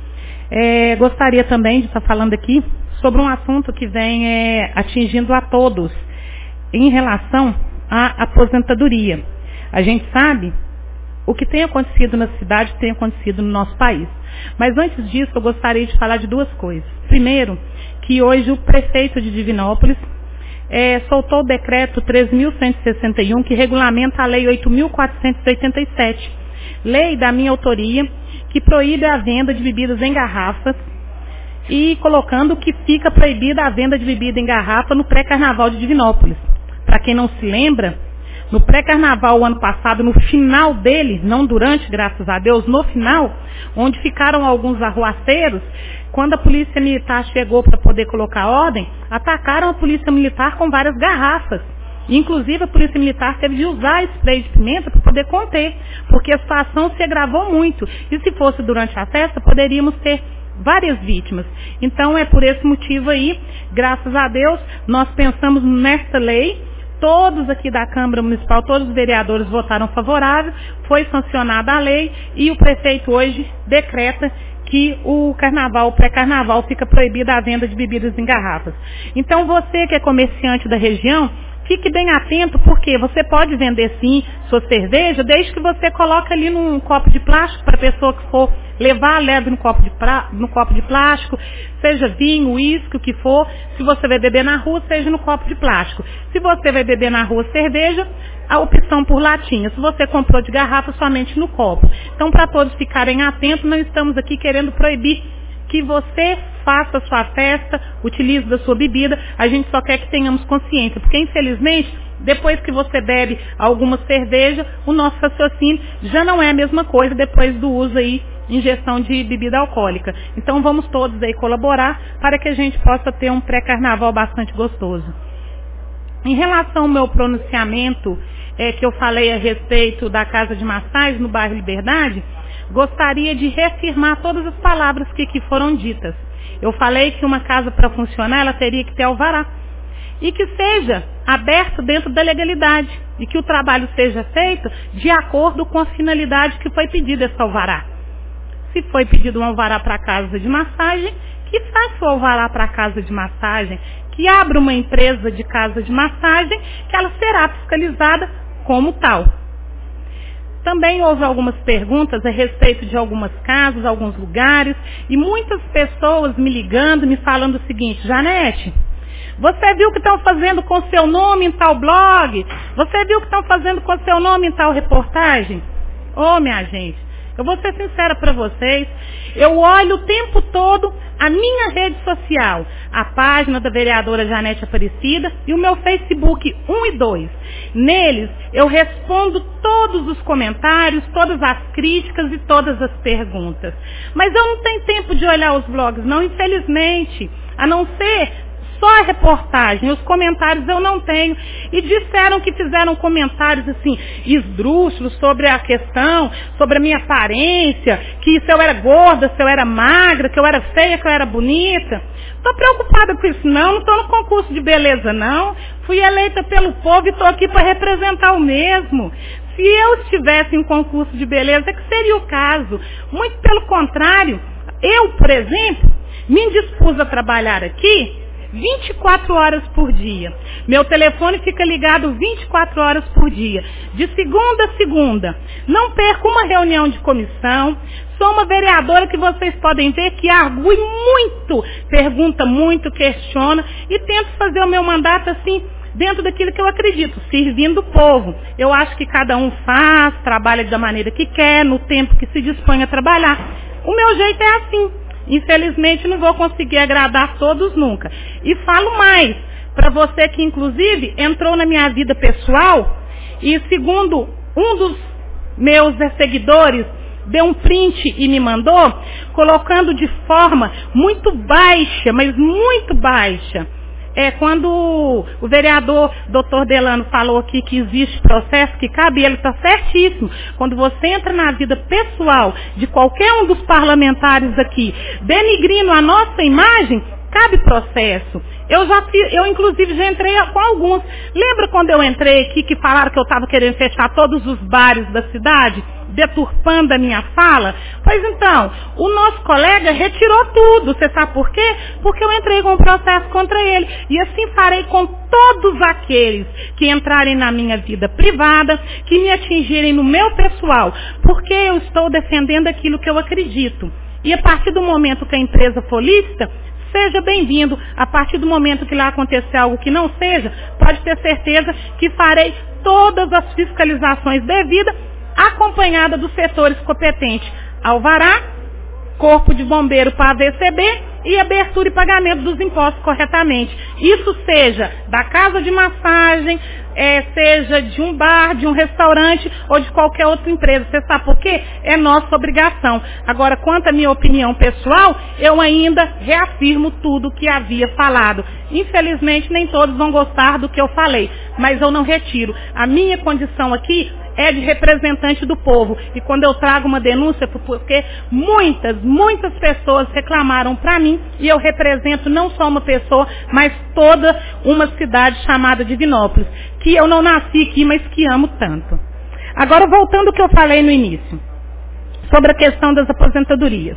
Gostaria também de estar falando aqui sobre um assunto que vem atingindo a todos em relação à aposentadoria. A gente sabe o que tem acontecido na cidade, tem acontecido no nosso país. Mas antes disso, eu gostaria de falar de duas coisas. Primeiro, que hoje o prefeito de Divinópolis soltou o decreto 3.161, que regulamenta a lei 8.487, lei da minha autoria, que proíbe a venda de bebidas em garrafas e colocando que fica proibida a venda de bebida em garrafa no pré-carnaval de Divinópolis. Para quem não se lembra, no pré-carnaval o ano passado, no final dele, não durante, graças a Deus, no final, onde ficaram alguns arruaceiros, quando a polícia militar chegou para poder colocar ordem, atacaram a polícia militar com várias garrafas. Inclusive, a polícia militar teve de usar spray de pimenta para poder conter, porque a situação se agravou muito. E se fosse durante a festa, poderíamos ter várias vítimas. Então é por esse motivo aí, graças a Deus, nós pensamos nessa lei. Todos aqui da Câmara Municipal, todos os vereadores votaram favorável, foi sancionada a lei e o prefeito hoje decreta que o pré-carnaval fica proibida a venda de bebidas em garrafas. Então você que é comerciante da região, fique bem atento, porque você pode vender sim sua cerveja, desde que você coloque ali num copo de plástico, para a pessoa que for levar, leve no copo de plástico, seja vinho, uísque, o que for. Se você vai beber na rua, seja no copo de plástico. Se você vai beber na rua cerveja, a opção por latinha. Se você comprou de garrafa, somente no copo. Então, para todos ficarem atentos, não estamos aqui querendo proibir que você faça a sua festa, utilize da sua bebida, a gente só quer que tenhamos consciência, porque infelizmente, depois que você bebe alguma cerveja, o nosso raciocínio já não é a mesma coisa depois do uso aí, ingestão de bebida alcoólica. Então vamos todos aí colaborar para que a gente possa ter um pré-carnaval bastante gostoso. Em relação ao meu pronunciamento, que eu falei a respeito da casa de massagem no bairro Liberdade, gostaria de reafirmar todas as palavras que aqui foram ditas. Eu falei que uma casa para funcionar, ela teria que ter alvará. E que seja aberto dentro da legalidade. E que o trabalho seja feito de acordo com a finalidade que foi pedido esse alvará. Se foi pedido um alvará para a casa de massagem, que faça o alvará para a casa de massagem. Que abra uma empresa de casa de massagem, que ela será fiscalizada como tal. Também houve algumas perguntas a respeito de algumas casas, alguns lugares, e muitas pessoas me ligando, me falando o seguinte: Janete, você viu o que estão fazendo com seu nome em tal blog? Você viu o que estão fazendo com seu nome em tal reportagem? Ô, minha gente, eu vou ser sincera para vocês, eu olho o tempo todo a minha rede social, a página da vereadora Janete Aparecida e o meu Facebook 1 e 2. Neles eu respondo todos os comentários, todas as críticas e todas as perguntas. Mas eu não tenho tempo de olhar os blogs, não, infelizmente, a não ser só a reportagem, os comentários eu não tenho. E disseram que fizeram comentários assim, esdrúxulos sobre a questão, sobre a minha aparência, que se eu era gorda, se eu era magra, que eu era feia, que eu era bonita. Estou preocupada com isso não estou no concurso de beleza não. Fui eleita pelo povo e estou aqui para representar o mesmo. Se eu estivesse em um concurso de beleza, que seria o caso. Muito pelo contrário, eu, por exemplo, me indispus a trabalhar aqui 24 horas por dia. Meu telefone fica ligado 24 horas por dia, de segunda a segunda. Não perco uma reunião de comissão. Sou uma vereadora que vocês podem ver que argue muito, pergunta muito, questiona e tento fazer o meu mandato assim, dentro daquilo que eu acredito, servindo o povo. Eu acho que cada um faz, trabalha da maneira que quer, no tempo que se dispõe a trabalhar. O meu jeito é assim. Infelizmente não vou conseguir agradar todos nunca. E falo mais, para você que inclusive entrou na minha vida pessoal e segundo um dos meus seguidores deu um print e me mandou, colocando de forma muito baixa, mas muito baixa. Quando o vereador Dr. Delano falou aqui que existe processo que cabe, ele está certíssimo. Quando você entra na vida pessoal de qualquer um dos parlamentares aqui, denigrindo a nossa imagem, cabe processo. Eu inclusive já entrei com alguns. Lembra quando eu entrei aqui que falaram que eu estava querendo fechar todos os bares da cidade, deturpando a minha fala? Pois então, o nosso colega retirou tudo. Você sabe por quê? Porque eu entrei com um processo contra ele. E assim farei com todos aqueles que entrarem na minha vida privada, que me atingirem no meu pessoal, porque eu estou defendendo aquilo que eu acredito. E a partir do momento que a empresa for lícita, seja bem-vindo. A partir do momento que lá acontecer algo que não seja, pode ter certeza que farei todas as fiscalizações devidas, acompanhada dos setores competentes. Alvará, corpo de bombeiro para a VCB e abertura e pagamento dos impostos corretamente. Isso seja da casa de massagem, seja de um bar, de um restaurante ou de qualquer outra empresa. Você sabe por quê? É nossa obrigação. Agora, quanto à minha opinião pessoal, eu ainda reafirmo tudo que havia falado. Infelizmente, nem todos vão gostar do que eu falei, mas eu não retiro. A minha condição aqui é de representante do povo. E quando eu trago uma denúncia, porque muitas pessoas reclamaram para mim, e eu represento não só uma pessoa, mas toda uma cidade chamada Divinópolis, que eu não nasci aqui, mas que amo tanto. Agora, voltando ao que eu falei no início, sobre a questão das aposentadorias.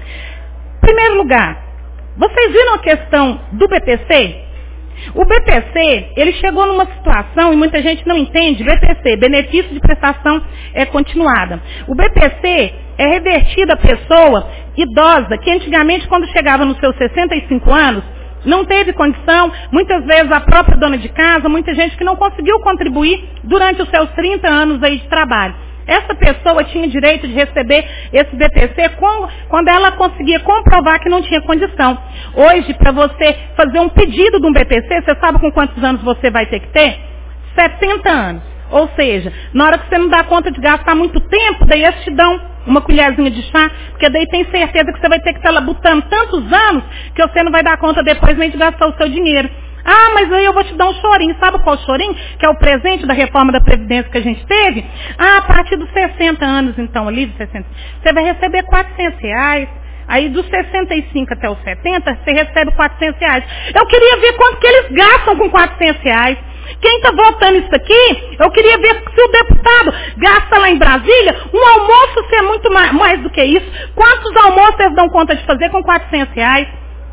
Em primeiro lugar, vocês viram a questão do BPC? O BPC, ele chegou numa situação, e muita gente não entende, BPC, benefício de prestação continuada. O BPC é revertido à pessoa idosa, que antigamente, quando chegava nos seus 65 anos, não teve condição, muitas vezes a própria dona de casa, muita gente que não conseguiu contribuir durante os seus 30 anos aí de trabalho. Essa pessoa tinha direito de receber esse BPC quando ela conseguia comprovar que não tinha condição. Hoje, para você fazer um pedido de um BPC, você sabe com quantos anos você vai ter que ter? 70 anos. Ou seja, na hora que você não dá conta de gastar muito tempo, daí eles te dão uma colherzinha de chá, porque daí tem certeza que você vai ter que estar labutando tantos anos que você não vai dar conta depois nem de gastar o seu dinheiro. Ah, mas aí eu vou te dar um chorinho. Sabe qual chorinho? Que é o presente da reforma da Previdência que a gente teve? Ah, a partir dos 60 anos, então, ali dos 60, você vai receber R$400. Aí dos 65 até os 70, você recebe R$400. Eu queria ver quanto que eles gastam com R$400. Quem está votando isso aqui, eu queria ver se o deputado gasta lá em Brasília, um almoço se é muito mais do que isso. Quantos almoços eles dão conta de fazer com R$400?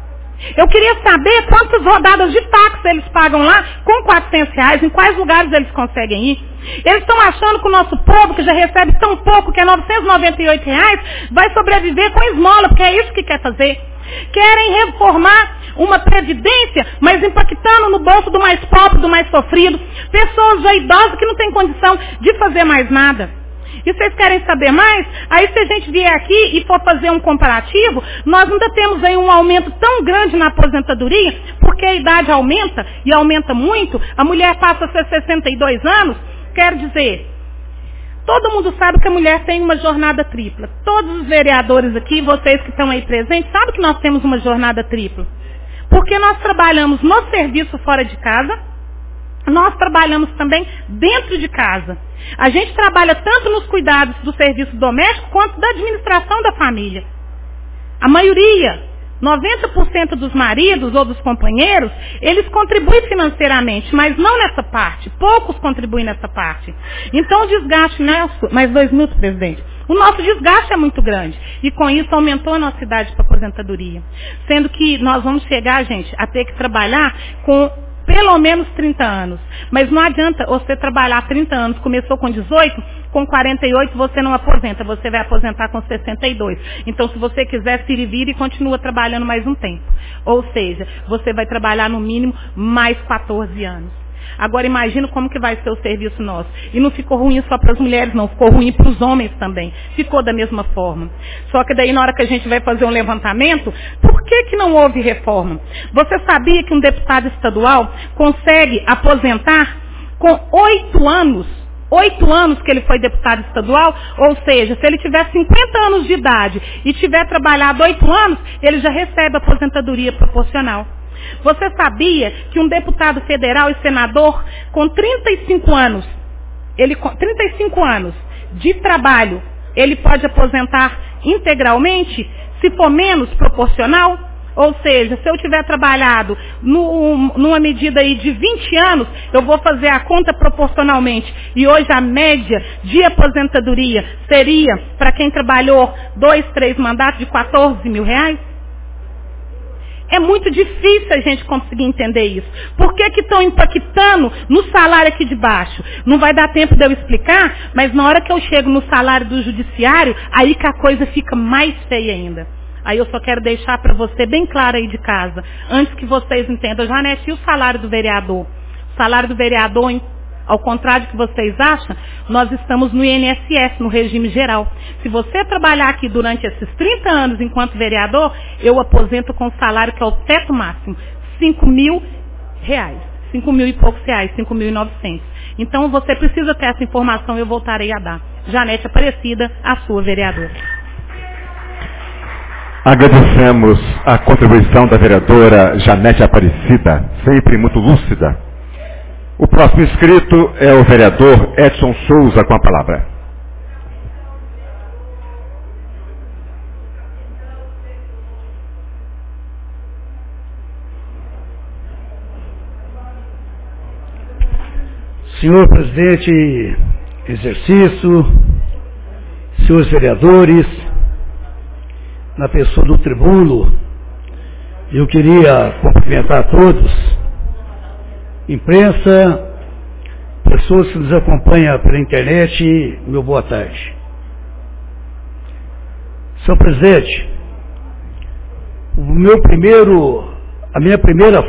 Eu queria saber quantas rodadas de táxi eles pagam lá com R$400, em quais lugares eles conseguem ir. Eles estão achando que o nosso povo, que já recebe tão pouco, que é R$998, vai sobreviver com esmola, porque é isso que quer fazer. Querem reformar uma previdência, mas impactando no bolso do mais pobre, do mais sofrido. Pessoas já idosas que não têm condição de fazer mais nada. E vocês querem saber mais? Aí se a gente vier aqui e for fazer um comparativo, nós ainda temos aí um aumento tão grande na aposentadoria, porque a idade aumenta, e aumenta muito, a mulher passa a ser 62 anos, quer dizer, todo mundo sabe que a mulher tem uma jornada tripla. Todos os vereadores aqui, vocês que estão aí presentes, sabem que nós temos uma jornada tripla. Porque nós trabalhamos no serviço fora de casa, nós trabalhamos também dentro de casa. A gente trabalha tanto nos cuidados do serviço doméstico quanto da administração da família. A maioria, 90% dos maridos ou dos companheiros, eles contribuem financeiramente, mas não nessa parte. Poucos contribuem nessa parte. Então o desgaste, mais 2 minutos, presidente. O nosso desgaste é muito grande. E com isso aumentou a nossa idade para aposentadoria. Sendo que nós vamos chegar, gente, a ter que trabalhar com pelo menos 30 anos. Mas não adianta você trabalhar 30 anos, começou com 18, com 48 você não aposenta, você vai aposentar com 62. Então se você quiser, se vira e continua trabalhando mais um tempo. Ou seja, você vai trabalhar no mínimo mais 14 anos. Agora imagina como que vai ser o serviço nosso. E não ficou ruim só para as mulheres, não. Ficou ruim para os homens também. Ficou da mesma forma. Só que daí na hora que a gente vai fazer um levantamento, por que não houve reforma? Você sabia que um deputado estadual consegue aposentar com 8 anos? 8 anos que ele foi deputado estadual, ou seja, se ele tiver 50 anos de idade e tiver trabalhado 8 anos, ele já recebe aposentadoria proporcional. Você sabia que um deputado federal e senador com 35 anos, com 35 anos de trabalho, ele pode aposentar integralmente, se for menos proporcional? Ou seja, se eu tiver trabalhado numa medida aí de 20 anos, eu vou fazer a conta proporcionalmente. E hoje a média de aposentadoria seria, para quem trabalhou 2, 3 mandatos, de R$14 mil. É muito difícil a gente conseguir entender isso. Por que estão impactando no salário aqui de baixo? Não vai dar tempo de eu explicar, mas na hora que eu chego no salário do judiciário, aí que a coisa fica mais feia ainda. Aí eu só quero deixar para você bem claro aí de casa, antes que vocês entendam. Janete, e o salário do vereador? O salário do vereador, ao contrário do que vocês acham, nós estamos no INSS, no regime geral. Se você trabalhar aqui durante esses 30 anos enquanto vereador, eu aposento com o salário que é o teto máximo, R$5.000. 5 mil e poucos reais, 5.900. Então você precisa ter essa informação, eu voltarei a dar. Janete Aparecida, a sua vereadora. Agradecemos a contribuição da vereadora Janete Aparecida, sempre muito lúcida. O próximo inscrito é o vereador Edson Souza, com a palavra. Senhor presidente em exercício, senhores vereadores, na pessoa do tribuno, eu queria cumprimentar todos, imprensa, pessoas que nos acompanham pela internet, meu boa tarde. Senhor presidente, a minha primeira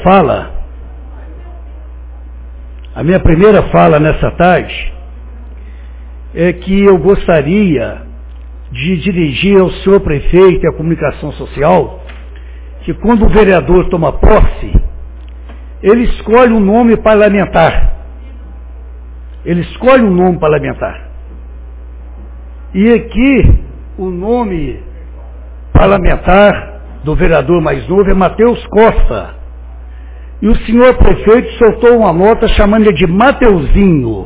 fala nessa tarde é que eu gostaria de dirigir ao senhor prefeito e à comunicação social que quando o vereador toma posse, ele escolhe um nome parlamentar. Ele escolhe um nome parlamentar. E aqui, o nome parlamentar do vereador mais novo é Matheus Costa. E o senhor prefeito soltou uma nota chamando ele de Mateuzinho.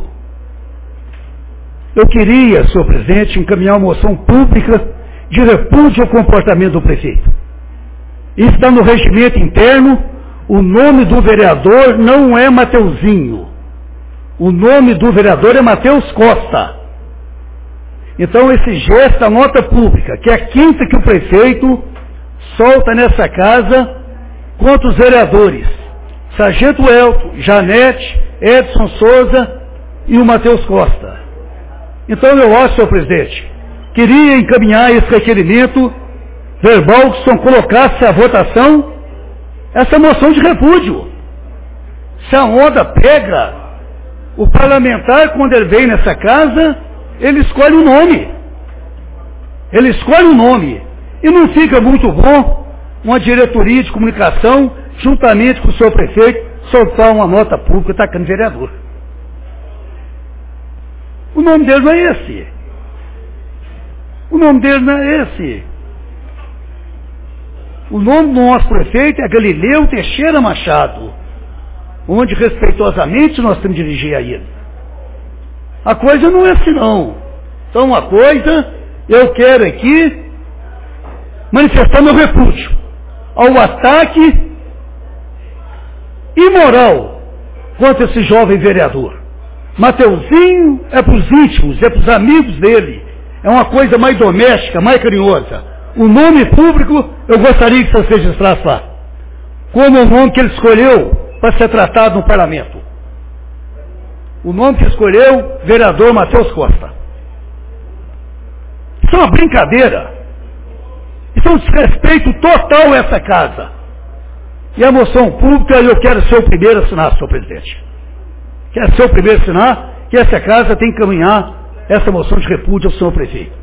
Eu queria, senhor presidente, encaminhar uma moção pública de repúdio ao comportamento do prefeito. Isso está no regimento interno. O nome do vereador não é Mateuzinho. O nome do vereador é Matheus Costa. Então esse gesto, a nota pública, que é a quinta que o prefeito solta nessa casa contra os vereadores. Sargento Elton, Janete, Edson Souza e o Matheus Costa. Então eu acho, senhor presidente, queria encaminhar esse requerimento verbal que só colocasse à votação essa moção de repúdio. Se a onda pega, o parlamentar, quando ele vem nessa casa, ele escolhe um nome. Ele escolhe um nome. E não fica muito bom uma diretoria de comunicação, juntamente com o senhor prefeito, soltar uma nota pública atacando vereador. O nome dele não é esse. O nome dele não é esse. O nome do nosso prefeito é Galileu Teixeira Machado, onde respeitosamente nós temos de dirigir a ele. A coisa não é assim não. Então a coisa, eu quero aqui manifestar meu repúdio ao ataque imoral contra esse jovem vereador. Mateuzinho é para os íntimos, é para os amigos dele. É uma coisa mais doméstica, mais carinhosa. O nome público, eu gostaria que você registrasse lá. Como o nome que ele escolheu para ser tratado no parlamento. O nome que escolheu, vereador Matheus Costa. Isso é uma brincadeira. Isso é um desrespeito total a essa casa. E a moção pública, eu quero ser o primeiro a assinar, senhor presidente. Quero ser o primeiro a assinar, que essa casa tem que caminhar essa moção de repúdio ao senhor prefeito.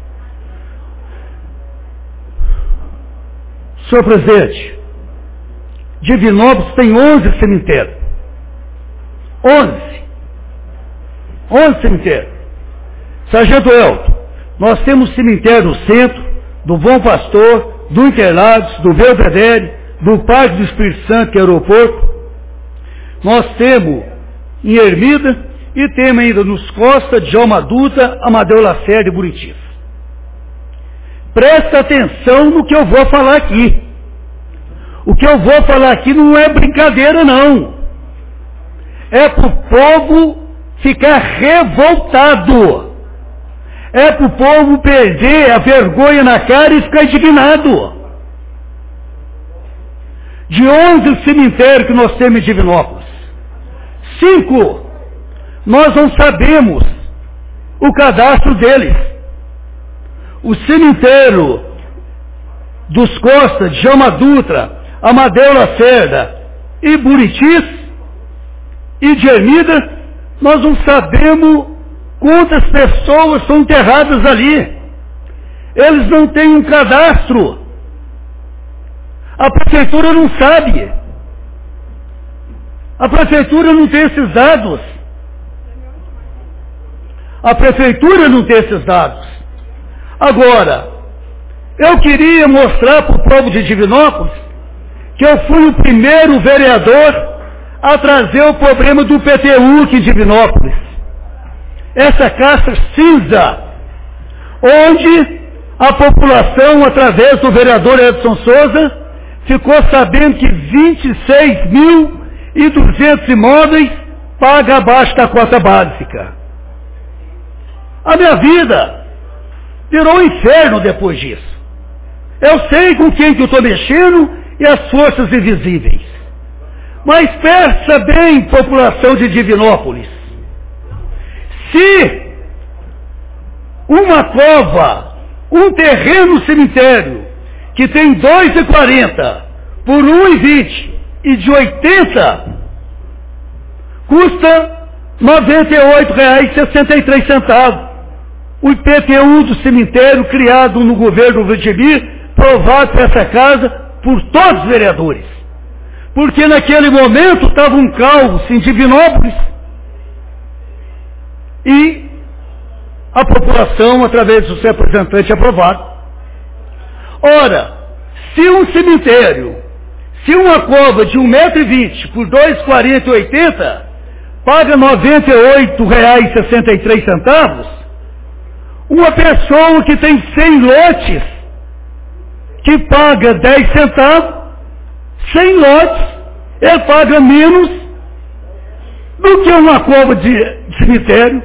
Senhor presidente, Divinópolis tem 11 cemitérios. 11 cemitérios. Sargento Elton, nós temos cemitério no centro, do Bom Pastor, do Interlagos, do Belvedere, do Parque do Espírito Santo, que é o aeroporto. Nós temos em Ermida e temos ainda nos Costa, Djalma Dutra, Amadeu Lacerda e Buritis. Presta atenção no que eu vou falar aqui. O que eu vou falar aqui não é brincadeira, não. É para o povo ficar revoltado. É para o povo perder a vergonha na cara e ficar indignado. De 11 cemitérios que nós temos em Divinópolis, 5, nós não sabemos o cadastro deles. O cemitério dos Costa, Djalma Dutra, Amadeu Lacerda e Buritis e de Ermida, nós não sabemos quantas pessoas são enterradas ali. Eles não têm um cadastro. A prefeitura não sabe. A prefeitura não tem esses dados. A prefeitura não tem esses dados. Agora, eu queria mostrar para o povo de Divinópolis que eu fui o primeiro vereador a trazer o problema do PTU aqui em Divinópolis. Essa caixa cinza, onde a população, através do vereador Edson Souza, ficou sabendo que 26.200 imóveis pagam abaixo da cota básica. A minha vida virou um inferno depois disso. Eu sei com quem que eu estou mexendo e as forças invisíveis. Mas pensa bem, população de Divinópolis. Se uma cova, um terreno cemitério, que tem 2,40 por 1,20 e de 80, custa R$ 98,63. O IPTU do cemitério criado no governo Vladimir, provado para essa casa por todos os vereadores. Porque naquele momento estava um caos em Divinópolis e a população, através dos representantes, aprovado. Ora, se um cemitério, se uma cova de 1,20 m por 2,40,80 paga R$ 98,63, uma pessoa que tem 100 lotes, que paga 10 centavos, 100 lotes, ele paga menos do que uma cova de cemitério.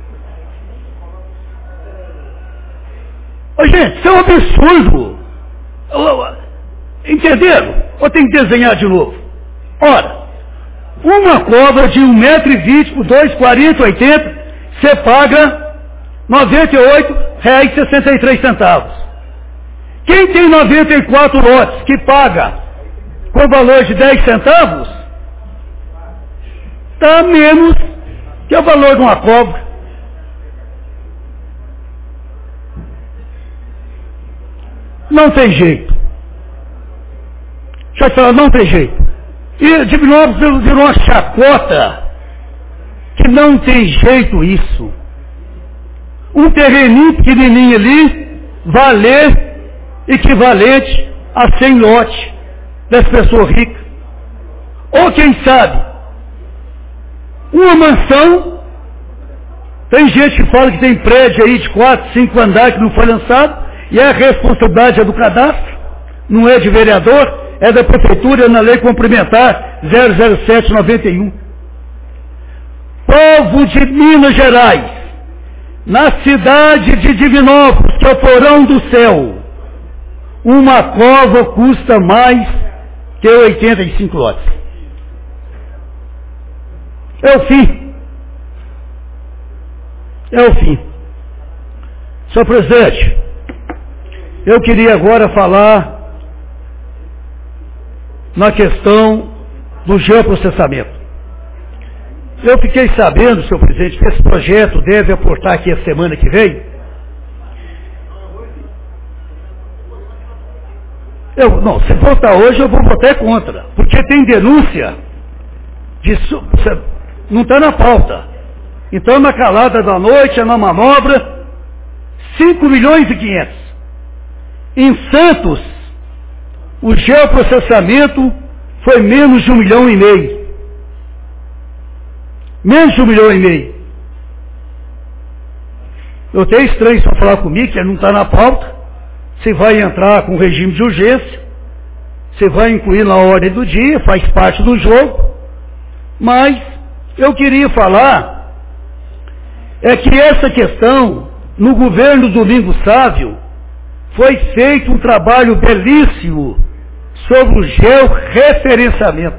Ô, gente, isso é um absurdo. Entenderam? Ou tem que desenhar de novo? Ora, uma cova de 1,20 m por 2,40,80, você paga R$ 98,63. Quem tem 94 lotes que paga com valor de 10 centavos, está menos que o valor de uma cova. Não tem jeito. Deixa eu te falar, não tem jeito. E Divinópolis virou uma chacota, que não tem jeito isso. Um terreninho pequenininho ali, valer equivalente a 100 lotes das pessoas ricas. Ou quem sabe, uma mansão, tem gente que fala que tem prédio aí de 4, 5 andares que não foi lançado, e a responsabilidade é do cadastro, não é de vereador, é da prefeitura, na lei complementar 007/91. Povo de Minas Gerais, na cidade de Divinópolis, que é o porão do céu, uma cova custa mais que 85 lotes. É o fim. É o fim. Senhor presidente, eu queria agora falar na questão do geoprocessamento. Eu fiquei sabendo, senhor presidente, que esse projeto deve aportar aqui a semana que vem. Não, se votar hoje, eu vou votar contra. Porque tem denúncia disso, não está na pauta. Então, na calada da noite, na manobra, 5.500.000. Em Santos, o geoprocessamento foi menos de 1,5 milhão. Menos de 1,5 milhão. Eu até estranho só falar comigo, que não está na pauta. Você vai entrar com regime de urgência, você vai incluir na ordem do dia, faz parte do jogo. Mas eu queria falar é que essa questão, no governo Domingos Sávio, foi feito um trabalho belíssimo sobre o georreferenciamento.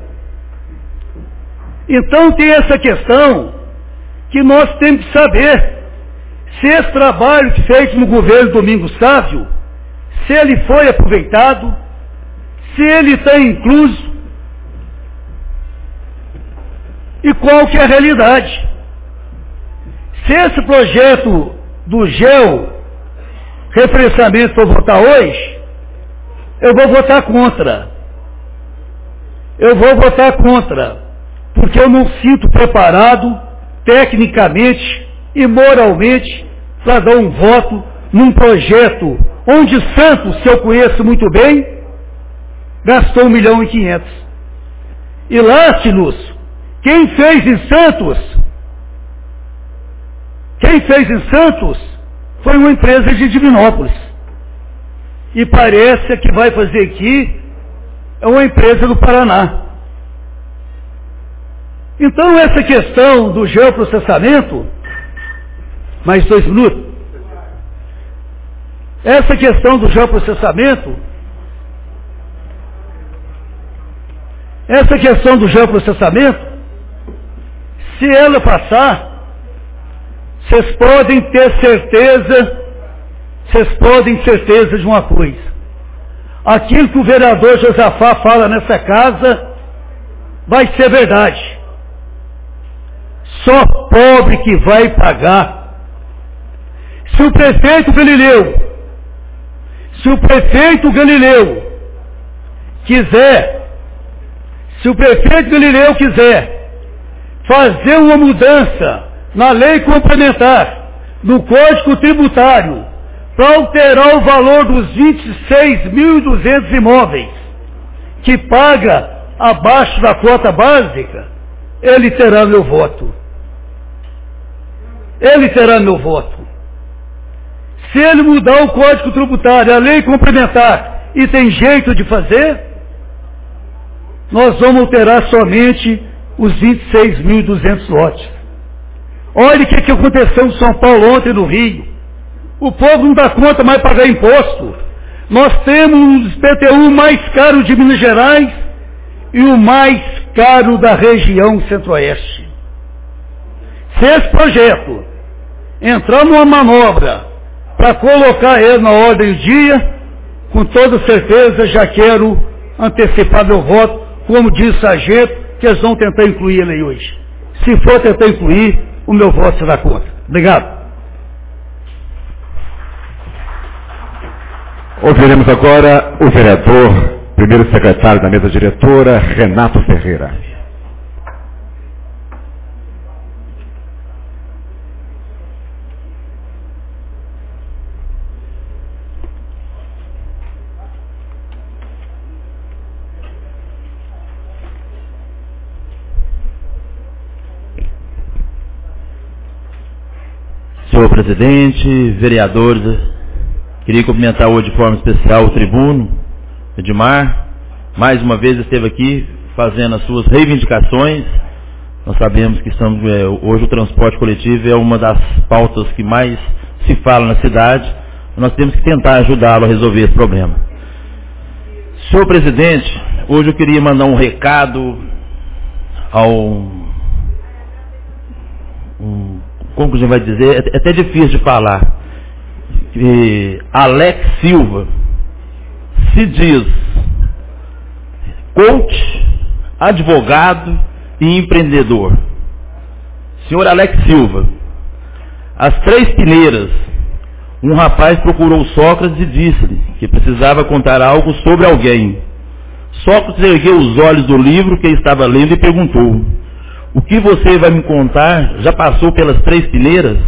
Então tem essa questão que nós temos que saber se esse trabalho feito no governo Domingos Sávio, se ele foi aproveitado, se ele está incluso e qual que é a realidade. Se esse projeto do georreferenciamento for votar hoje, eu vou votar contra. Eu vou votar contra, porque eu não sinto preparado, tecnicamente e moralmente, para dar um voto num projeto onde Santos, que eu conheço muito bem, gastou 1,5 milhão. E Lástinos, Quem fez em Santos foi uma empresa de Divinópolis. E parece que a que vai fazer aqui é uma empresa do Paraná. Então essa questão do geoprocessamento, mais 2 minutos, essa questão do geoprocessamento, se ela passar, vocês podem ter certeza de uma coisa. Aquilo que o vereador Josafá fala nessa casa vai ser verdade. Só pobre que vai pagar. Se o prefeito Galileu quiser fazer uma mudança na lei complementar, no Código Tributário, para alterar o valor dos 26.200 imóveis que paga abaixo da cota básica, ele terá meu voto. Se ele mudar o Código Tributário, a lei complementar, e tem jeito de fazer, nós vamos alterar somente os 26.200 lotes. Olha o que aconteceu em São Paulo ontem no Rio. O povo não dá conta mais pagar imposto. Nós temos um IPTU mais caro de Minas Gerais e o mais caro da região centro-oeste. Se esse projeto entrar numa manobra para colocar ele na ordem do dia, com toda certeza já quero antecipar meu voto, como disse o sargento, que eles vão tentar incluir ele aí hoje. Se for tentar incluir, o meu voto será contra. Obrigado. Ouviremos agora o vereador, primeiro secretário da mesa diretora, Renato Ferreira. Senhor presidente, vereadores, queria cumprimentar hoje de forma especial o tribuno, Edmar. Mais uma vez esteve aqui fazendo as suas reivindicações. Nós sabemos que hoje o transporte coletivo é uma das pautas que mais se fala na cidade. Nós temos que tentar ajudá-lo a resolver esse problema. Senhor presidente, hoje eu queria mandar um recado como que a gente vai dizer? É até difícil de falar. Alex Silva se diz coach, advogado e empreendedor. Senhor Alex Silva, às 3 peneiras, um rapaz procurou Sócrates e disse-lhe que precisava contar algo sobre alguém. Sócrates ergueu os olhos do livro que estava lendo e perguntou: o que você vai me contar já passou pelas 3 peneiras?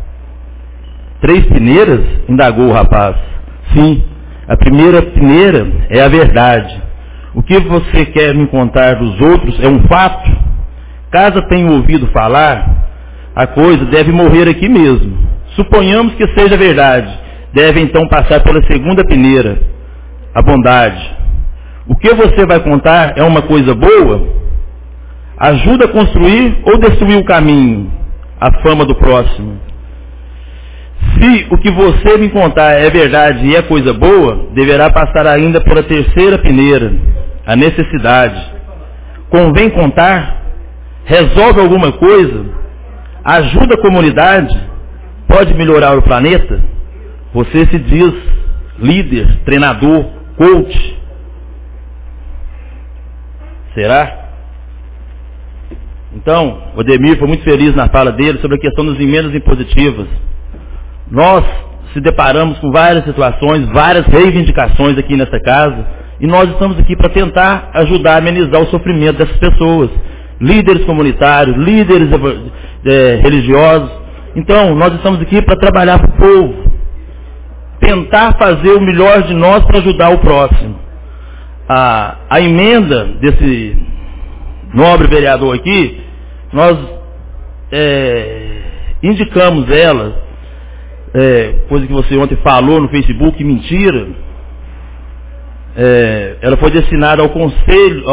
3 peneiras? Indagou o rapaz. Sim, a primeira peneira é a verdade. O que você quer me contar dos outros é um fato? Caso tenha ouvido falar, a coisa deve morrer aqui mesmo. Suponhamos que seja verdade. Deve então passar pela segunda peneira, a bondade. O que você vai contar é uma coisa boa? Ajuda a construir ou destruir o caminho, a fama do próximo? Se o que você me contar é verdade e é coisa boa, deverá passar ainda pela terceira peneira, a necessidade. Convém contar? Resolve alguma coisa? Ajuda a comunidade? Pode melhorar o planeta? Você se diz líder, treinador, coach. Será? Então, o Ademir foi muito feliz na fala dele sobre a questão das emendas impositivas. Nós se deparamos com várias situações, várias reivindicações aqui nessa casa, e nós estamos aqui para tentar ajudar a amenizar o sofrimento dessas pessoas, líderes comunitários, líderes religiosos. Então, nós estamos aqui para trabalhar para o povo, tentar fazer o melhor de nós para ajudar o próximo. A emenda desse nobre vereador aqui, nós indicamos ela, coisa que você ontem falou no Facebook, mentira. Ela foi destinada ao conselho,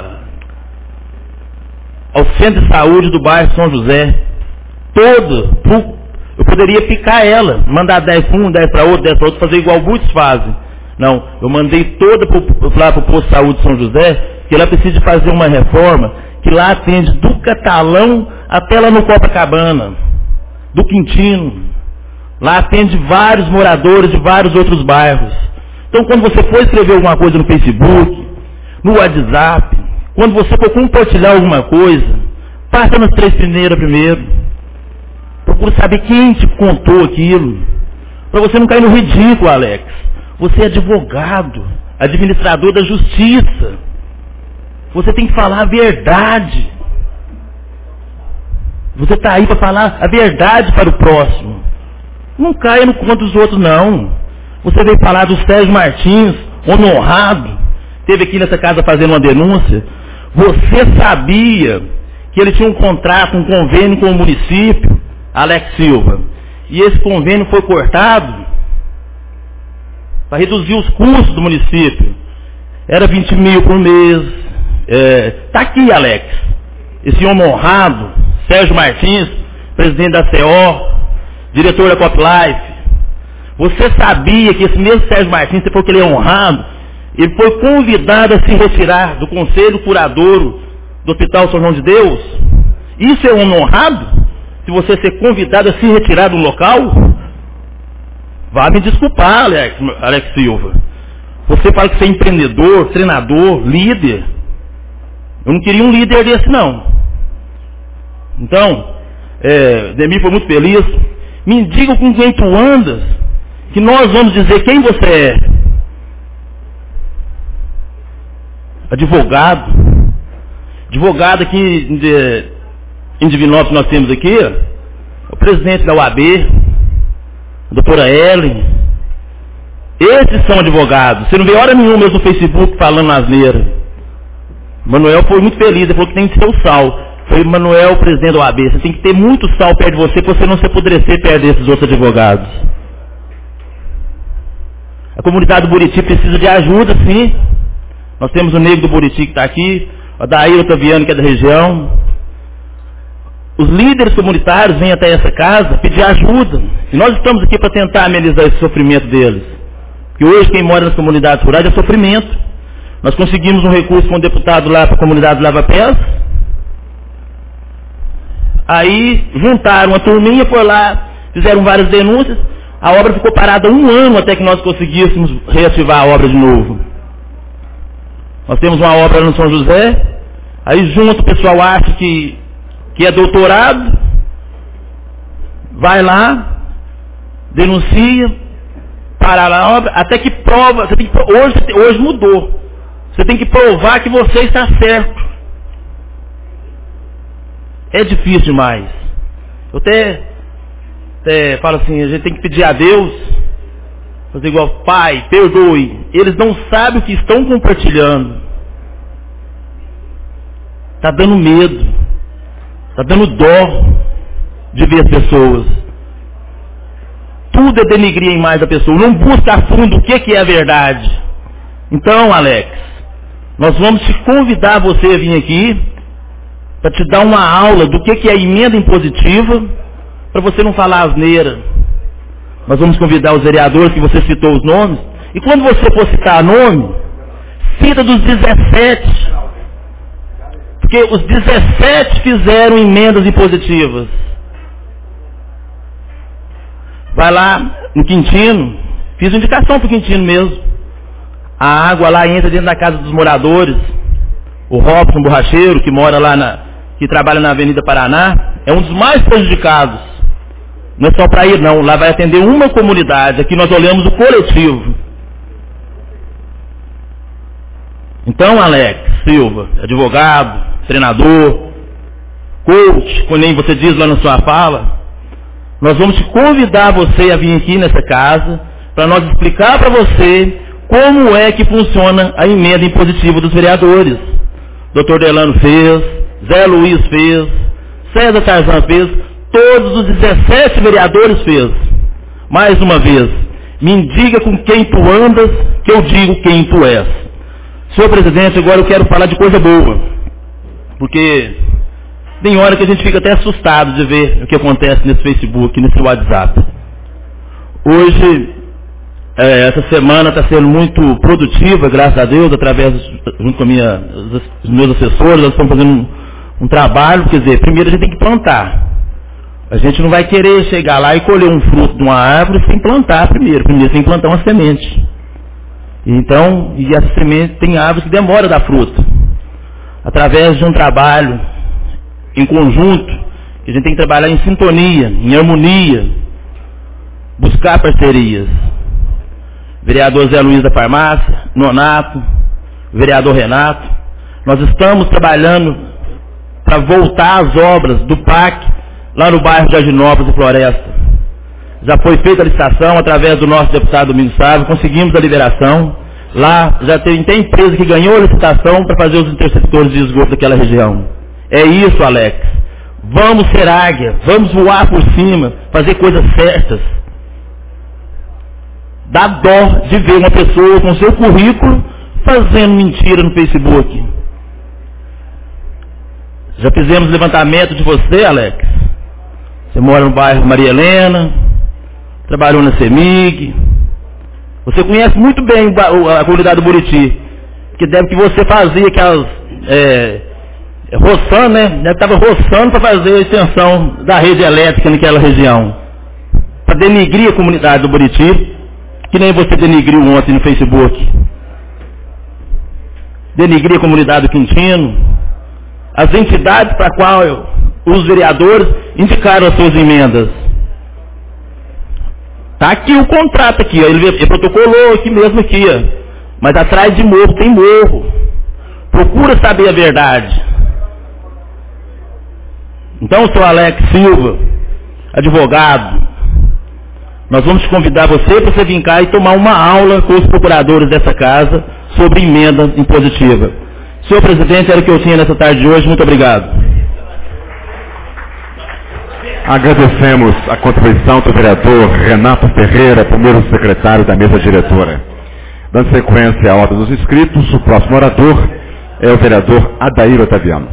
ao centro de saúde do bairro São José. Eu poderia picar ela, mandar 10 para um, 10 para outro, fazer igual muitos fazem. Não, eu mandei toda lá para o posto de saúde de São José, que ela precisa fazer uma reforma, que lá atende do Catalão até lá no Copacabana, do Quintino. Lá atende vários moradores de vários outros bairros. Então, quando você for escrever alguma coisa no Facebook, no WhatsApp, quando você for compartilhar alguma coisa, passa nas 3 primeiras primeiro. Procura saber quem te contou aquilo. Para você não cair no ridículo, Alex. Você é advogado, administrador da justiça. Você tem que falar a verdade. Você está aí para falar a verdade para o próximo. Não caia no conto dos outros, não. Você veio falar do Sérgio Martins, homem honrado, esteve aqui nessa casa fazendo uma denúncia. Você sabia que ele tinha um contrato, um convênio com o município, Alex Silva, e esse convênio foi cortado para reduzir os custos do município. Era 20 mil por mês. Está aqui, Alex. Esse homem honrado, Sérgio Martins, presidente da CO, diretor da CopLife. Você sabia que esse mesmo Sérgio Martins, você falou que ele é honrado, ele foi convidado a se retirar do Conselho Curadouro do Hospital São João de Deus? Isso é um honrado? Se você ser convidado a se retirar do local? Vá me desculpar, Alex Silva. Você fala que você é empreendedor, treinador, líder. Eu não queria um líder desse, não. Então, Demir foi muito feliz. Me diga com quem tu andas, que nós vamos dizer quem você é. Advogado aqui em Divinópolis nós temos aqui, o presidente da UAB, a doutora Ellen. Esses são advogados. Você não vê hora nenhuma no Facebook falando asneira. Manuel foi muito feliz, ele falou que tem que ser o sal. Foi Manuel, presidente da OAB. Você tem que ter muito sal perto de você para você não se apodrecer perto desses outros advogados. A comunidade do Buriti precisa de ajuda, sim. Nós temos o Negro do Buriti que está aqui, o Adair Otaviano, que é da região. Os líderes comunitários vêm até essa casa pedir ajuda. E nós estamos aqui para tentar amenizar esse sofrimento deles. Porque hoje quem mora nas comunidades rurais é sofrimento. Nós conseguimos um recurso com um deputado lá para a comunidade Lava Pés. Aí juntaram uma turminha, foi lá, fizeram várias denúncias. A obra ficou parada 1 ano até que nós conseguíssemos reativar a obra de novo. Nós temos uma obra no São José, aí junto o pessoal acha que é doutorado, vai lá, denuncia, parar a obra, até que prova, hoje mudou. Você tem que provar que você está certo. É difícil demais. Eu até falo assim, a gente tem que pedir a Deus, fazer igual, Pai, perdoe. Eles não sabem o que estão compartilhando. Está dando medo. Está dando dó de ver as pessoas. Tudo é denegrir a imagem da pessoa. Não busca a fundo o que é a verdade. Então, Alex, nós vamos te convidar você a vir aqui para te dar uma aula do que é a emenda impositiva, para você não falar asneira. Nós vamos convidar os vereadores, que você citou os nomes, e quando você for citar nome, cita dos 17, porque os 17 fizeram emendas impositivas. Vai lá no Quintino, fiz indicação para o Quintino mesmo. A água lá entra dentro da casa dos moradores. O Robson Borracheiro, que mora lá que trabalha na Avenida Paraná, é um dos mais prejudicados. Não é só para ir, não. Lá vai atender uma comunidade. Aqui nós olhamos o coletivo. Então, Alex Silva, advogado, treinador, coach, como nem você diz lá na sua fala, nós vamos te convidar você a vir aqui nessa casa para nós explicar para você como é que funciona a emenda impositiva dos vereadores. Dr. Delano fez, Zé Luiz fez, César Tarzan fez, todos os 17 vereadores fez. Mais uma vez, me indica com quem tu andas, que eu digo quem tu és. Senhor presidente, agora eu quero falar de coisa boa, porque tem hora que a gente fica até assustado de ver o que acontece nesse Facebook, nesse WhatsApp. Hoje, essa semana está sendo muito produtiva, graças a Deus, junto com os meus assessores, nós estamos fazendo um trabalho, quer dizer, primeiro a gente tem que plantar. A gente não vai querer chegar lá e colher um fruto de uma árvore sem plantar primeiro. Primeiro tem que plantar uma semente. Então, e essa semente tem árvores que demoram a dar fruto. Através de um trabalho em conjunto, a gente tem que trabalhar em sintonia, em harmonia, buscar parcerias. Vereador Zé Luiz da Farmácia, Nonato, vereador Renato, nós estamos trabalhando para voltar às obras do PAC, lá no bairro de Arginópolis e Floresta. Já foi feita a licitação através do nosso deputado Domingos Sávio, conseguimos a liberação. Lá já tem empresa que ganhou a licitação para fazer os interceptores de esgoto daquela região. É isso, Alex. Vamos ser águia, vamos voar por cima, fazer coisas certas. Dá dó de ver uma pessoa com seu currículo fazendo mentira no Facebook. Já fizemos levantamento de você, Alex. Você mora no bairro Maria Helena, trabalhou na CEMIG. Você conhece muito bem a comunidade do Buriti, que deve que você fazia aquelas roçando, né? Deve estava roçando para fazer a extensão da rede elétrica naquela região, para denigrir a comunidade do Buriti, que nem você denigriu ontem no Facebook. Denigrir a comunidade do Quintino, as entidades para a qual os vereadores indicaram as suas emendas. Está aqui o contrato aqui, ó. Ele protocolou aqui mesmo aqui, ó. Mas atrás de morro tem morro. Procura saber a verdade. Então, senhor Alex Silva, advogado, nós vamos te convidar para você vir cá e tomar uma aula com os procuradores dessa casa sobre emenda impositiva. Senhor presidente, era o que eu tinha nessa tarde de hoje. Muito obrigado. Agradecemos a contribuição do vereador Renato Ferreira, primeiro secretário da mesa diretora. Dando sequência à ordem dos inscritos, o próximo orador é o vereador Adair Otaviano.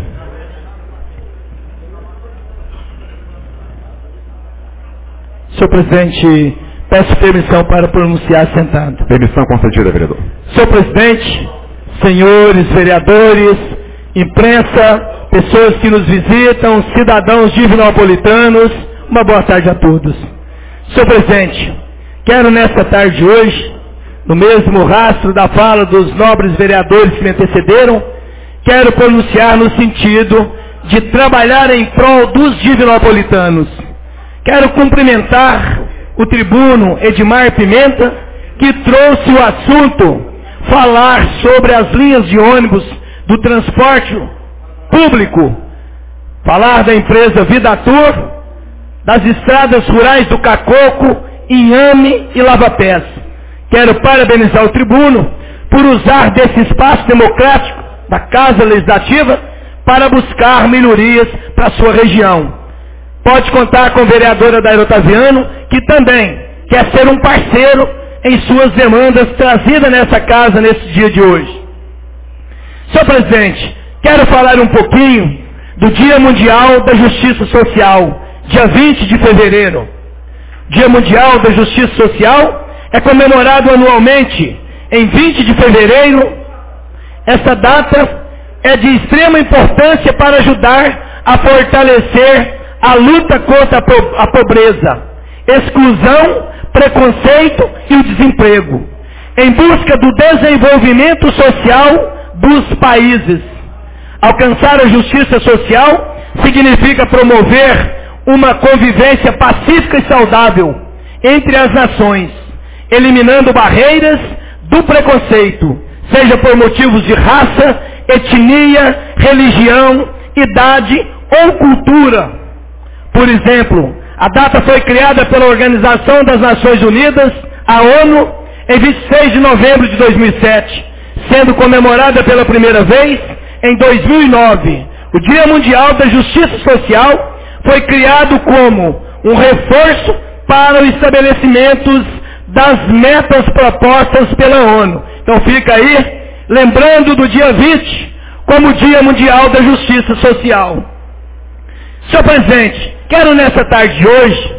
Senhor presidente, peço permissão para pronunciar sentado. Permissão concedida, vereador. Senhor presidente, senhores vereadores, imprensa, pessoas que nos visitam, cidadãos divinopolitanos, uma boa tarde a todos. Senhor presidente, quero nesta tarde de hoje, no mesmo rastro da fala dos nobres vereadores que me antecederam, quero pronunciar no sentido de trabalhar em prol dos divinopolitanos. Quero cumprimentar o tribuno Edmar Pimenta, que trouxe o assunto falar sobre as linhas de ônibus do transporte público, falar da empresa Vidatur, das estradas rurais do Cacoco, Inhame e Lava-Pés. Quero parabenizar o tribuno por usar desse espaço democrático da Casa Legislativa para buscar melhorias para a sua região. Pode contar com o vereador Adair Otaviano, que também quer ser um parceiro em suas demandas trazidas nessa casa nesse dia de hoje. Senhor presidente, quero falar um pouquinho do Dia Mundial da Justiça Social, dia 20 de fevereiro. Dia Mundial da Justiça Social é comemorado anualmente em 20 de fevereiro. Essa data é de extrema importância para ajudar a fortalecer a luta contra a pobreza, exclusão, preconceito e o desemprego, em busca do desenvolvimento social dos países. Alcançar a justiça social significa promover uma convivência pacífica e saudável entre as nações, eliminando barreiras do preconceito, seja por motivos de raça, etnia, religião, idade ou cultura. Por exemplo, a data foi criada pela Organização das Nações Unidas, a ONU, em 26 de novembro de 2007, sendo comemorada pela primeira vez em 2009. O Dia Mundial da Justiça Social foi criado como um reforço para o estabelecimento das metas propostas pela ONU. Então fica aí, lembrando do dia 20 como Dia Mundial da Justiça Social. Senhor presidente, quero nessa tarde de hoje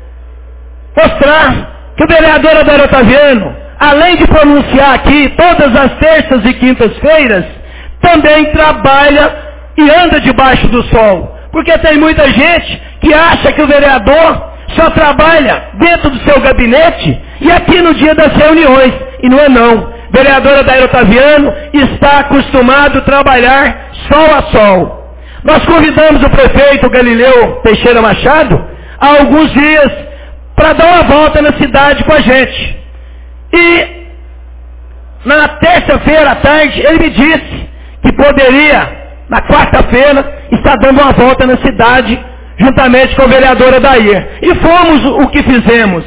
mostrar que o vereador Adair Otaviano, além de pronunciar aqui todas as terças e quintas-feiras, também trabalha e anda debaixo do sol. Porque tem muita gente que acha que o vereador só trabalha dentro do seu gabinete e aqui no dia das reuniões. E não é não. Vereador Adair Otaviano está acostumado a trabalhar sol a sol. Nós convidamos o prefeito Galileu Teixeira Machado há alguns dias para dar uma volta na cidade com a gente. E na terça-feira à tarde ele me disse que poderia, na quarta-feira, estar dando uma volta na cidade juntamente com o vereador Adair. E fomos o que fizemos.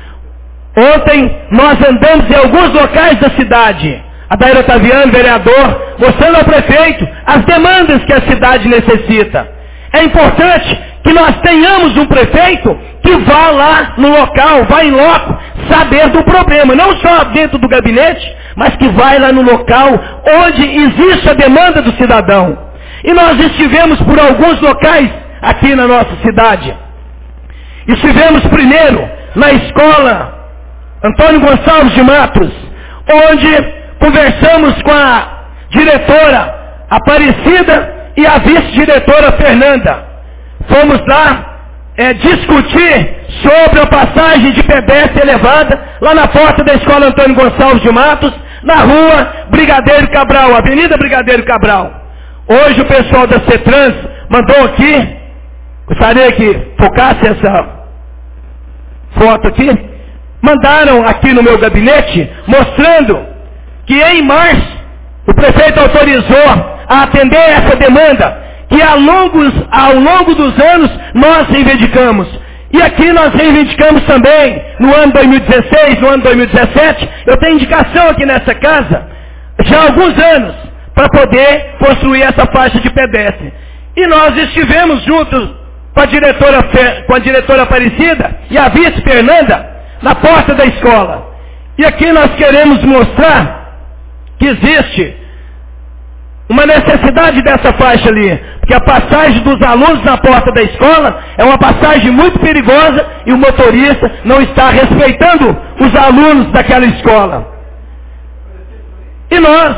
Ontem nós andamos em alguns locais da cidade. Adair Otaviano, vereador, mostrando ao prefeito as demandas que a cidade necessita. É importante que nós tenhamos um prefeito que vá lá no local, vá em loco, saber do problema. Não só dentro do gabinete, mas que vai lá no local onde existe a demanda do cidadão. E nós estivemos por alguns locais aqui na nossa cidade. Estivemos primeiro na escola Antônio Gonçalves de Matos, onde conversamos com a diretora Aparecida e a vice-diretora Fernanda. Fomos lá discutir sobre a passagem de pedestre elevada lá na porta da escola Antônio Gonçalves de Matos, na rua Brigadeiro Cabral, Avenida Brigadeiro Cabral. Hoje o pessoal da CETRANS mandou aqui, gostaria que focasse essa foto aqui, mandaram aqui no meu gabinete, mostrando que em março o prefeito autorizou a atender essa demanda, que ao longo dos anos nós reivindicamos. E aqui nós reivindicamos também, no ano 2016, no ano 2017, eu tenho indicação aqui nessa casa, já há alguns anos, para poder construir essa faixa de pedestre. E nós estivemos juntos com a diretora Aparecida e a vice Fernanda, na porta da escola. E aqui nós queremos mostrar que existe uma necessidade dessa faixa ali, porque a passagem dos alunos na porta da escola é uma passagem muito perigosa e o motorista não está respeitando os alunos daquela escola. E nós,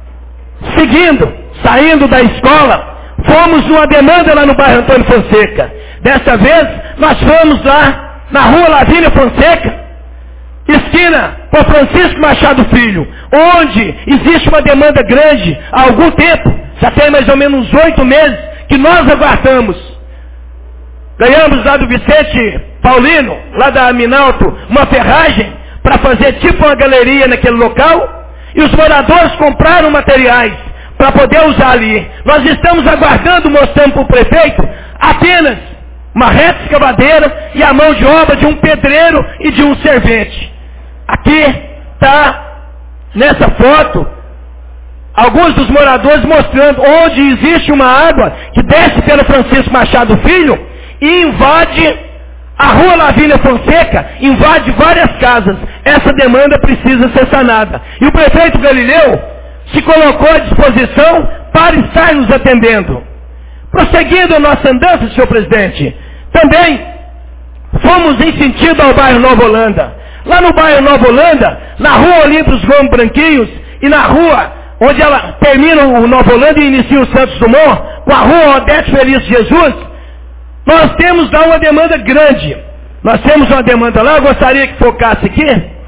saindo da escola, fomos numa demanda lá no bairro Antônio Fonseca. Dessa vez, nós fomos lá na rua Lavínia Fonseca, esquina com Francisco Machado Filho, onde existe uma demanda grande há algum tempo, já tem mais ou menos uns 8 meses, que nós aguardamos. Ganhamos lá do Vicente Paulino, lá da Minalto, uma ferragem para fazer tipo uma galeria naquele local, e os moradores compraram materiais para poder usar ali. Nós estamos aguardando, mostrando para o prefeito, apenas uma reta escavadeira e a mão de obra de um pedreiro e de um servente. Aqui está, nessa foto, alguns dos moradores mostrando onde existe uma água que desce pelo Francisco Machado Filho e invade a rua Lavínia Fonseca, invade várias casas. Essa demanda precisa ser sanada. E o prefeito Galileu se colocou à disposição para estar nos atendendo. Prosseguindo a nossa andança, senhor presidente, também fomos em sentido ao bairro Nova Holanda. Lá no bairro Nova Holanda, na rua Olímpio Gomes Branquinhos e na rua onde ela termina o Nova Holanda e inicia o Santos Dumont, com a rua Odete Feliz Jesus, nós temos lá uma demanda grande. Nós temos uma demanda lá, eu gostaria que focasse aqui.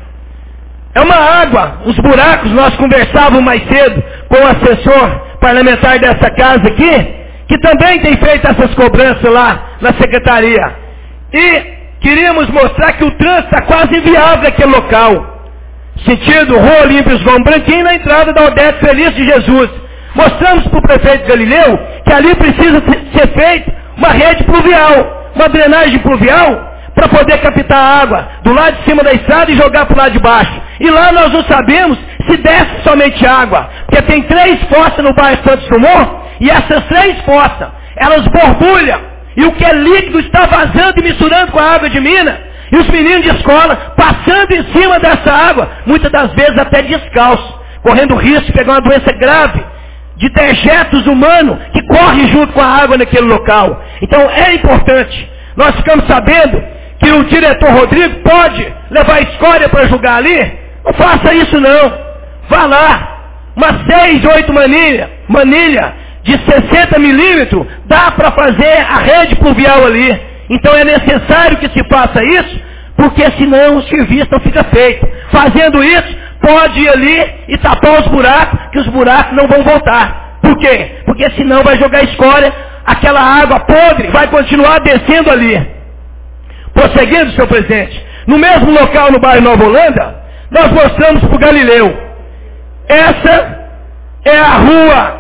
É uma água, os buracos, nós conversávamos mais cedo com o assessor parlamentar dessa casa aqui, que também tem feito essas cobranças lá na secretaria. E queríamos mostrar que o trânsito está quase inviável naquele local. Sentido Rua Olímpio Gomes Branquinho, na entrada da Odete Feliz de Jesus. Mostramos para o prefeito Galileu que ali precisa ser feita uma rede pluvial, uma drenagem pluvial, para poder captar a água do lado de cima da estrada e jogar para o lado de baixo. E lá nós não sabemos se desce somente água, porque tem 3 fossas no bairro Santos Dumont, e essas 3 fossas, elas borbulham E o que é líquido está vazando e misturando com a água de mina. E os meninos de escola passando em cima dessa água, muitas das vezes até descalço, correndo risco de pegar uma doença grave, de dejetos humanos que corre junto com a água naquele local. Então é importante. Nós ficamos sabendo que o diretor Rodrigo pode levar a escória para jogar ali. Não faça isso não. Vá lá, umas 6, 8 manilha de 60 milímetros, dá para fazer a rede pluvial ali. Então é necessário que se faça isso, porque senão o serviço não fica feito. Fazendo isso, pode ir ali e tapar os buracos, que os buracos não vão voltar. Por quê? Porque senão vai jogar escória, aquela água podre vai continuar descendo ali. Prosseguindo, senhor presidente, no mesmo local no bairro Nova Holanda, nós mostramos para o Galileu. Essa é a rua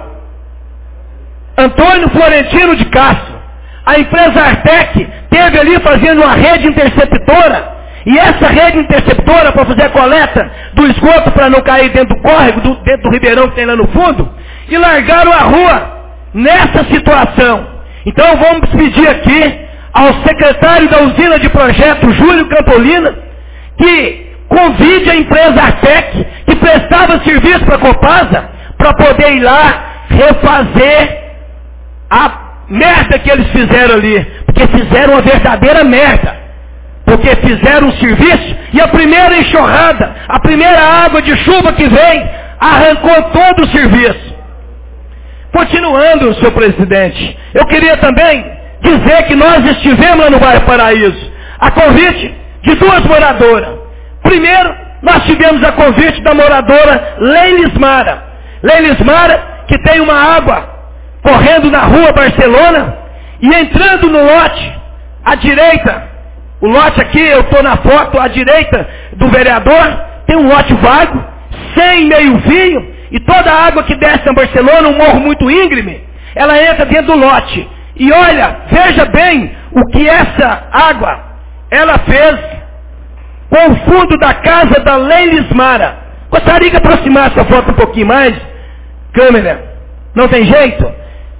Antônio Florentino de Castro. A empresa Artec teve ali fazendo uma rede interceptora, e essa rede interceptora para fazer a coleta do esgoto para não cair dentro do córrego, dentro do ribeirão que tem lá no fundo, e largaram a rua nessa situação. Então vamos pedir aqui ao secretário da usina de projeto, Júlio Campolina, que convide a empresa Artec, que prestava serviço para a Copasa, para poder ir lá refazer a merda que eles fizeram ali. Porque fizeram uma verdadeira merda. Porque fizeram um serviço e a primeira enxurrada, a primeira água de chuva que vem, arrancou todo o serviço. Continuando, senhor presidente, eu queria também dizer que nós estivemos lá no bairro Paraíso, a convite de 2 moradoras. Primeiro, nós tivemos a convite da moradora Leilismara. Leilismara, que tem uma água correndo na rua Barcelona, e entrando no lote, à direita, o lote aqui, eu estou na foto, à direita do vereador, tem um lote vago, sem meio-fio, e toda a água que desce na Barcelona, um morro muito íngreme, ela entra dentro do lote. E olha, veja bem o que essa água, ela fez com o fundo da casa da Leilismara. Gostaria que aproximasse a foto um pouquinho mais, câmera, não tem jeito?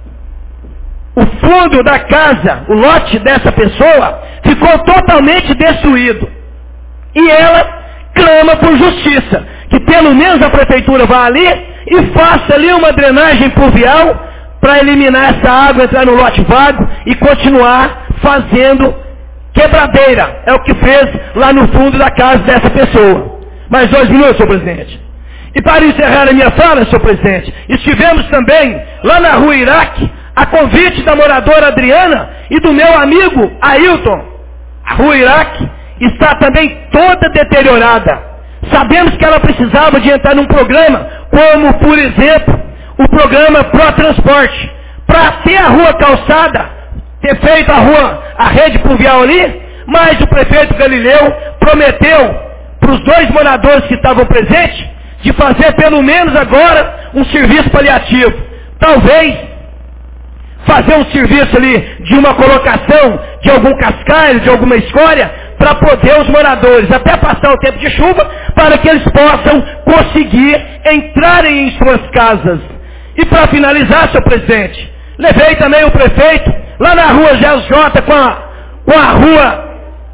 O fundo da casa, o lote dessa pessoa, ficou totalmente destruído. E ela clama por justiça, que pelo menos a prefeitura vá ali e faça ali uma drenagem pluvial para eliminar essa água, entrar no lote vago e continuar fazendo quebradeira. É o que fez lá no fundo da casa dessa pessoa. Mais 2 minutos, senhor presidente. E para encerrar a minha fala, senhor presidente, estivemos também lá na rua Iraque, a convite da moradora Adriana e do meu amigo Ailton. A rua Iraque está também toda deteriorada. Sabemos que ela precisava de entrar num programa, como, por exemplo, o programa Pro Transporte, para ter a rua calçada, ter feito a rede pluvial ali, mas o prefeito Galileu prometeu para os 2 moradores que estavam presentes, de fazer pelo menos agora um serviço paliativo. Talvez fazer um serviço ali de uma colocação de algum cascalho, de alguma escória, para poder os moradores, até passar o tempo de chuva, para que eles possam conseguir entrarem em suas casas. E para finalizar, senhor presidente, levei também o prefeito lá na rua GJ com a rua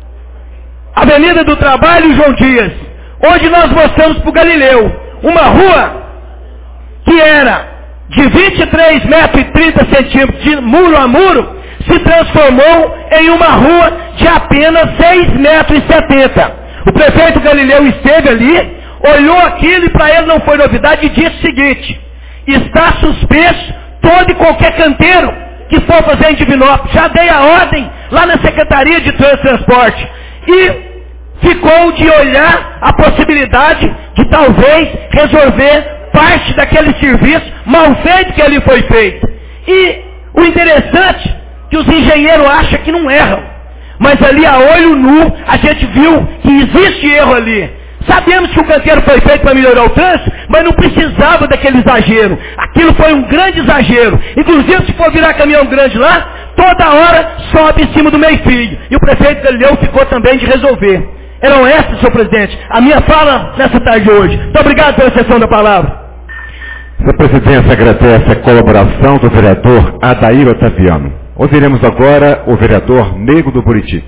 Avenida do Trabalho e João Dias, onde nós mostramos para o Galileu uma rua que era de 23 metros e 30 centímetros de muro a muro, se transformou em uma rua de apenas 6 metros e 70. O prefeito Galileu esteve ali, olhou aquilo e para ele não foi novidade e disse o seguinte: está suspenso todo e qualquer canteiro que for fazer em Divinópolis. Já dei a ordem lá na Secretaria de Transporte. E ficou de olhar a possibilidade de talvez resolver parte daquele serviço mal feito que ali foi feito. E o interessante é que os engenheiros acham que não erram. Mas ali a olho nu a gente viu que existe erro ali. Sabemos que o canteiro foi feito para melhorar o trânsito, mas não precisava daquele exagero. Aquilo foi um grande exagero. Inclusive, se for virar caminhão grande lá, toda hora sobe em cima do meio-fio. E o prefeito Galileu ficou também de resolver. Eram essas, senhor presidente, a minha fala nessa tarde de hoje. Muito obrigado pela sessão da palavra. A presidência agradece a colaboração do vereador Adair Otaviano. Ouviremos agora o vereador Nego do Buriti.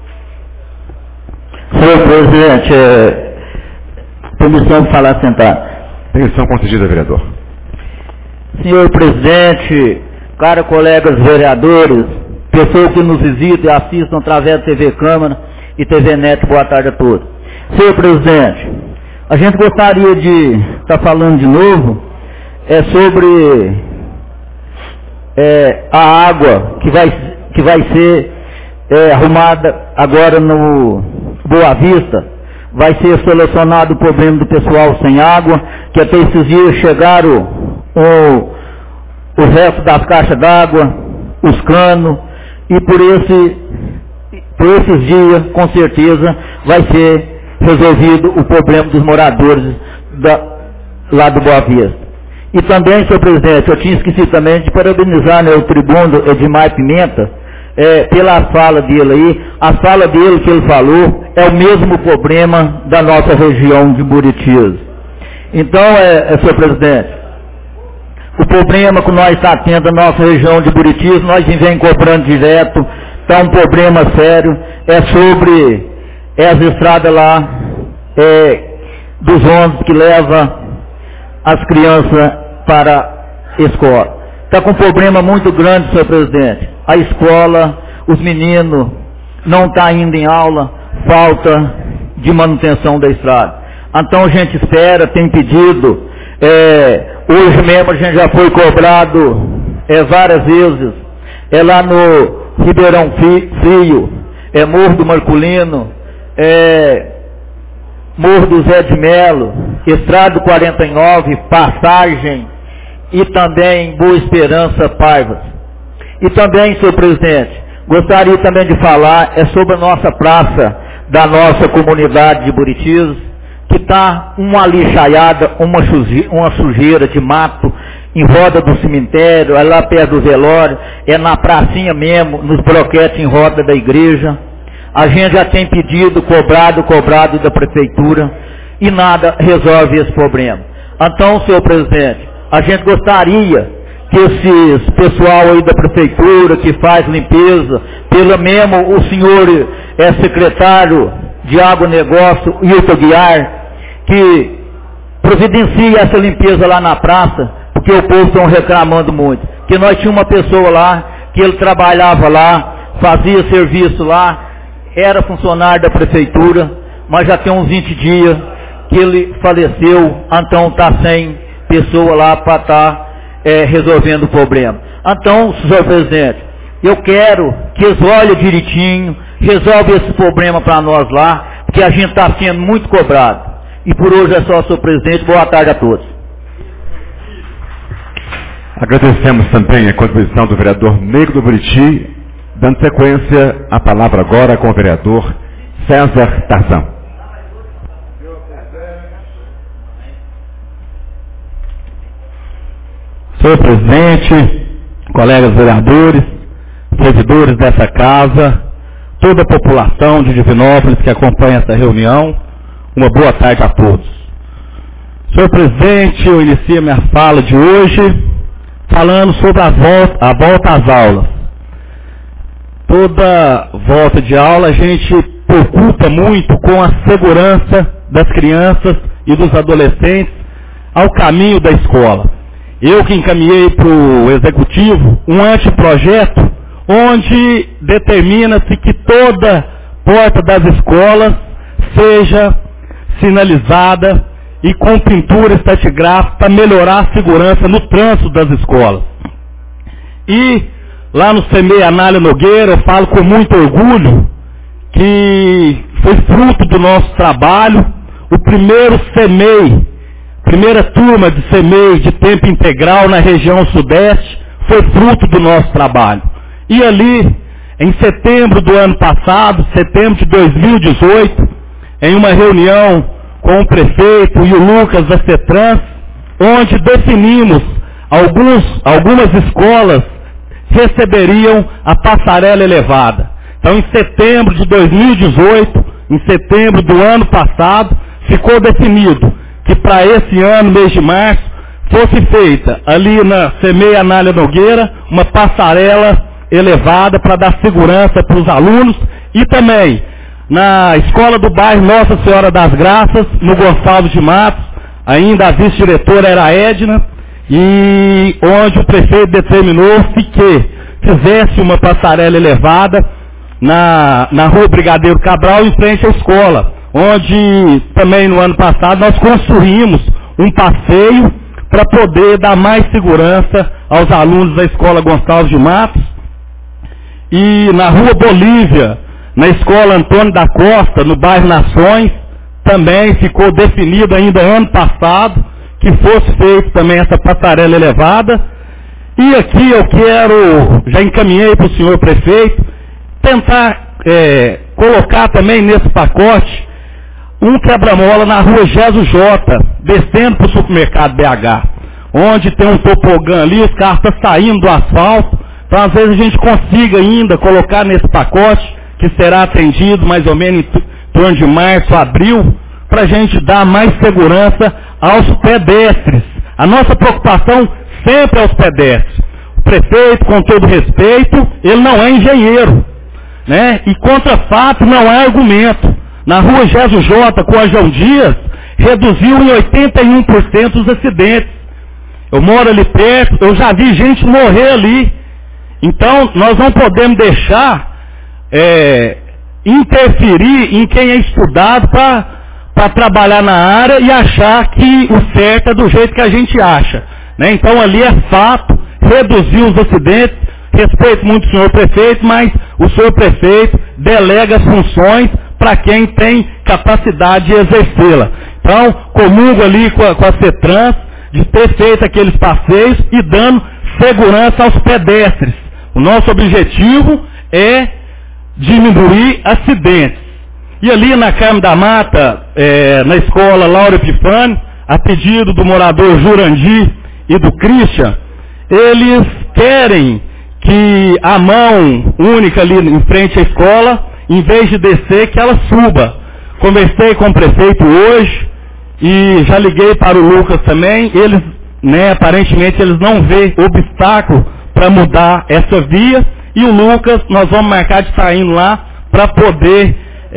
Senhor presidente, permissão de falar sentado. Permissão concedida, vereador. Senhor presidente, caros colegas vereadores, pessoas que nos visitam e assistam através da TV Câmara e TV Net, boa tarde a todos. Senhor presidente, a gente gostaria de estar falando de novo sobre a água que vai ser arrumada agora no Boa Vista. Vai ser solucionado o problema do pessoal sem água, que até esses dias chegaram o resto das caixas d'água, os canos, e por esses dias, com certeza, vai ser resolvido o problema dos moradores lá do Boa Vista. E também, senhor presidente, eu tinha esquecido também de parabenizar o tribuno Edmar Pimenta, pela fala dele aí. A fala dele que ele falou é o mesmo problema da nossa região de Buritis. Então, senhor presidente, o problema que nós estamos tendo na nossa região de Buritis, nós vem cobrando direto, está um problema sério, sobre as estradas lá, dos ônibus que levam as crianças para a escola. Está com um problema muito grande, senhor presidente. A escola, os meninos não estão indo em aula, falta de manutenção da estrada. Então a gente espera, tem pedido, hoje mesmo a gente já foi cobrado várias vezes, lá no Ribeirão Frio, Morro do Marculino, Morro do Zé de Melo, Estrada 49, Passagem e também Boa Esperança Paivas. E também, senhor presidente, gostaria também de falar sobre a nossa praça da nossa comunidade de Buritis, que está uma lixaiada, uma sujeira de mato em roda do cemitério, lá perto do velório, na pracinha mesmo, nos broquetes em roda da igreja. A gente já tem pedido, cobrado da prefeitura e nada resolve esse problema. Então, senhor presidente, a gente gostaria que esses pessoal aí da prefeitura que faz limpeza, pelo mesmo o senhor secretário de agronegócio, Hilton Guiar, que providencie essa limpeza lá na praça, porque o povo está reclamando muito. Que nós tínhamos uma pessoa lá, que ele trabalhava lá, fazia serviço lá, era funcionário da prefeitura, mas já tem uns 20 dias que ele faleceu, então está sem pessoa lá para estar resolvendo o problema. Então, senhor presidente, eu quero que eles olhem direitinho, resolvam esse problema para nós lá, porque a gente está sendo muito cobrado. E por hoje é só, senhor presidente. Boa tarde a todos. Agradecemos também a contribuição do vereador Nego do Buriti, dando sequência a palavra agora com o vereador César Tarzan. Senhor presidente, colegas vereadores, servidores dessa casa, toda a população de Divinópolis que acompanha essa reunião, uma boa tarde a todos. Senhor presidente, eu inicio minha fala de hoje falando sobre a volta às aulas. Toda volta de aula a gente preocupa muito com a segurança das crianças e dos adolescentes ao caminho da escola. Eu que encaminhei para o Executivo um anteprojeto onde determina-se que toda porta das escolas seja sinalizada e com pintura estratigráfica para melhorar a segurança no trânsito das escolas. E lá no CEMEI Anália Nogueira eu falo com muito orgulho que foi fruto do nosso trabalho, o primeiro CEMEI, primeira turma de CEMEI de tempo integral na região sudeste, foi fruto do nosso trabalho. E ali, em setembro do ano passado, setembro de 2018, em uma reunião com o prefeito e o Lucas da CETRANS, onde definimos algumas escolas receberiam a passarela elevada. Então, em setembro de 2018, em setembro do ano passado, ficou definido que para esse ano, mês de março, fosse feita ali na CEMEI Anália Nogueira uma passarela elevada para dar segurança para os alunos e também na escola do bairro Nossa Senhora das Graças, no Gonçalves de Matos, ainda a vice-diretora era a Edna, e onde o prefeito determinou que fizesse uma passarela elevada na rua Brigadeiro Cabral, em frente à escola, onde também no ano passado nós construímos um passeio para poder dar mais segurança aos alunos da escola Gonçalves de Matos. E na rua Bolívia, na escola Antônio da Costa, no bairro Nações, também ficou definido ainda ano passado que fosse feita também essa passarela elevada. E aqui eu quero, já encaminhei para o senhor prefeito, tentar colocar também nesse pacote um quebra-mola na rua Jesus J, descendo para o supermercado BH, onde tem um tobogã ali, os carros estão saindo do asfalto, então às vezes a gente consiga ainda colocar nesse pacote, que será atendido mais ou menos em torno de março, abril, para a gente dar mais segurança aos pedestres. A nossa preocupação sempre é os pedestres. O prefeito, com todo respeito, ele não é engenheiro, né? E contra fato não há argumento. Na rua Jesus J, com a João Dias, reduziu em 81% os acidentes. Eu moro ali perto, eu já vi gente morrer ali. Então, nós não podemos deixar interferir em quem é estudado para trabalhar na área e achar que o certo é do jeito que a gente acha, né? Então, ali é fato, reduziu os acidentes. Respeito muito o senhor prefeito, mas o senhor prefeito delega as funções para quem tem capacidade de exercê-la. Então, comungo ali com a CETRANS de ter feito aqueles passeios e dando segurança aos pedestres. O nosso objetivo é diminuir acidentes. E ali na Carme da Mata, na escola Laura Epifânio, a pedido do morador Jurandir e do Christian, eles querem que a mão única ali em frente à escola, em vez de descer, que ela suba. Conversei com o prefeito hoje e já liguei para o Lucas também. Eles, aparentemente, eles não vêem obstáculo para mudar essa via. E o Lucas, nós vamos marcar de estar indo lá para poder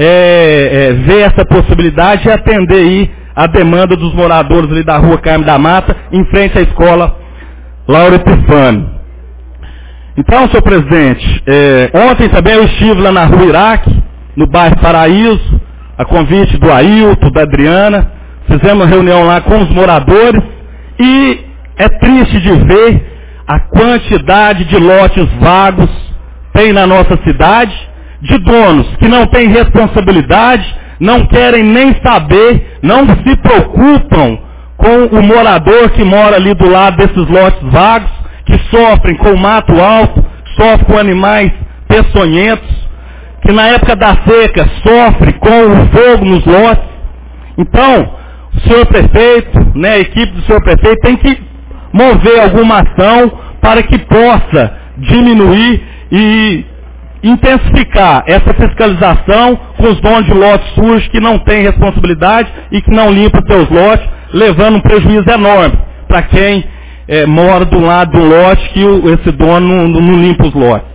ver essa possibilidade e atender aí a demanda dos moradores ali da rua Carme da Mata, em frente à escola Laura Epifânio. Então, senhor presidente, ontem também eu estive lá na rua Iraque, no bairro Paraíso, a convite do Ailton, da Adriana, fizemos uma reunião lá com os moradores e é triste de ver a quantidade de lotes vagos tem na nossa cidade, de donos que não têm responsabilidade, não querem nem saber, não se preocupam com o morador que mora ali do lado desses lotes vagos, que sofrem com o mato alto, sofrem com animais peçonhentos, que na época da seca sofrem com o fogo nos lotes. Então, o senhor prefeito, a equipe do senhor prefeito tem que mover alguma ação para que possa diminuir e intensificar essa fiscalização com os donos de lotes sujos que não têm responsabilidade e que não limpam seus lotes, levando um prejuízo enorme para quem mora do lado do lote que esse dono não limpa os lotes.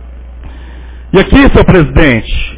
E aqui, senhor presidente,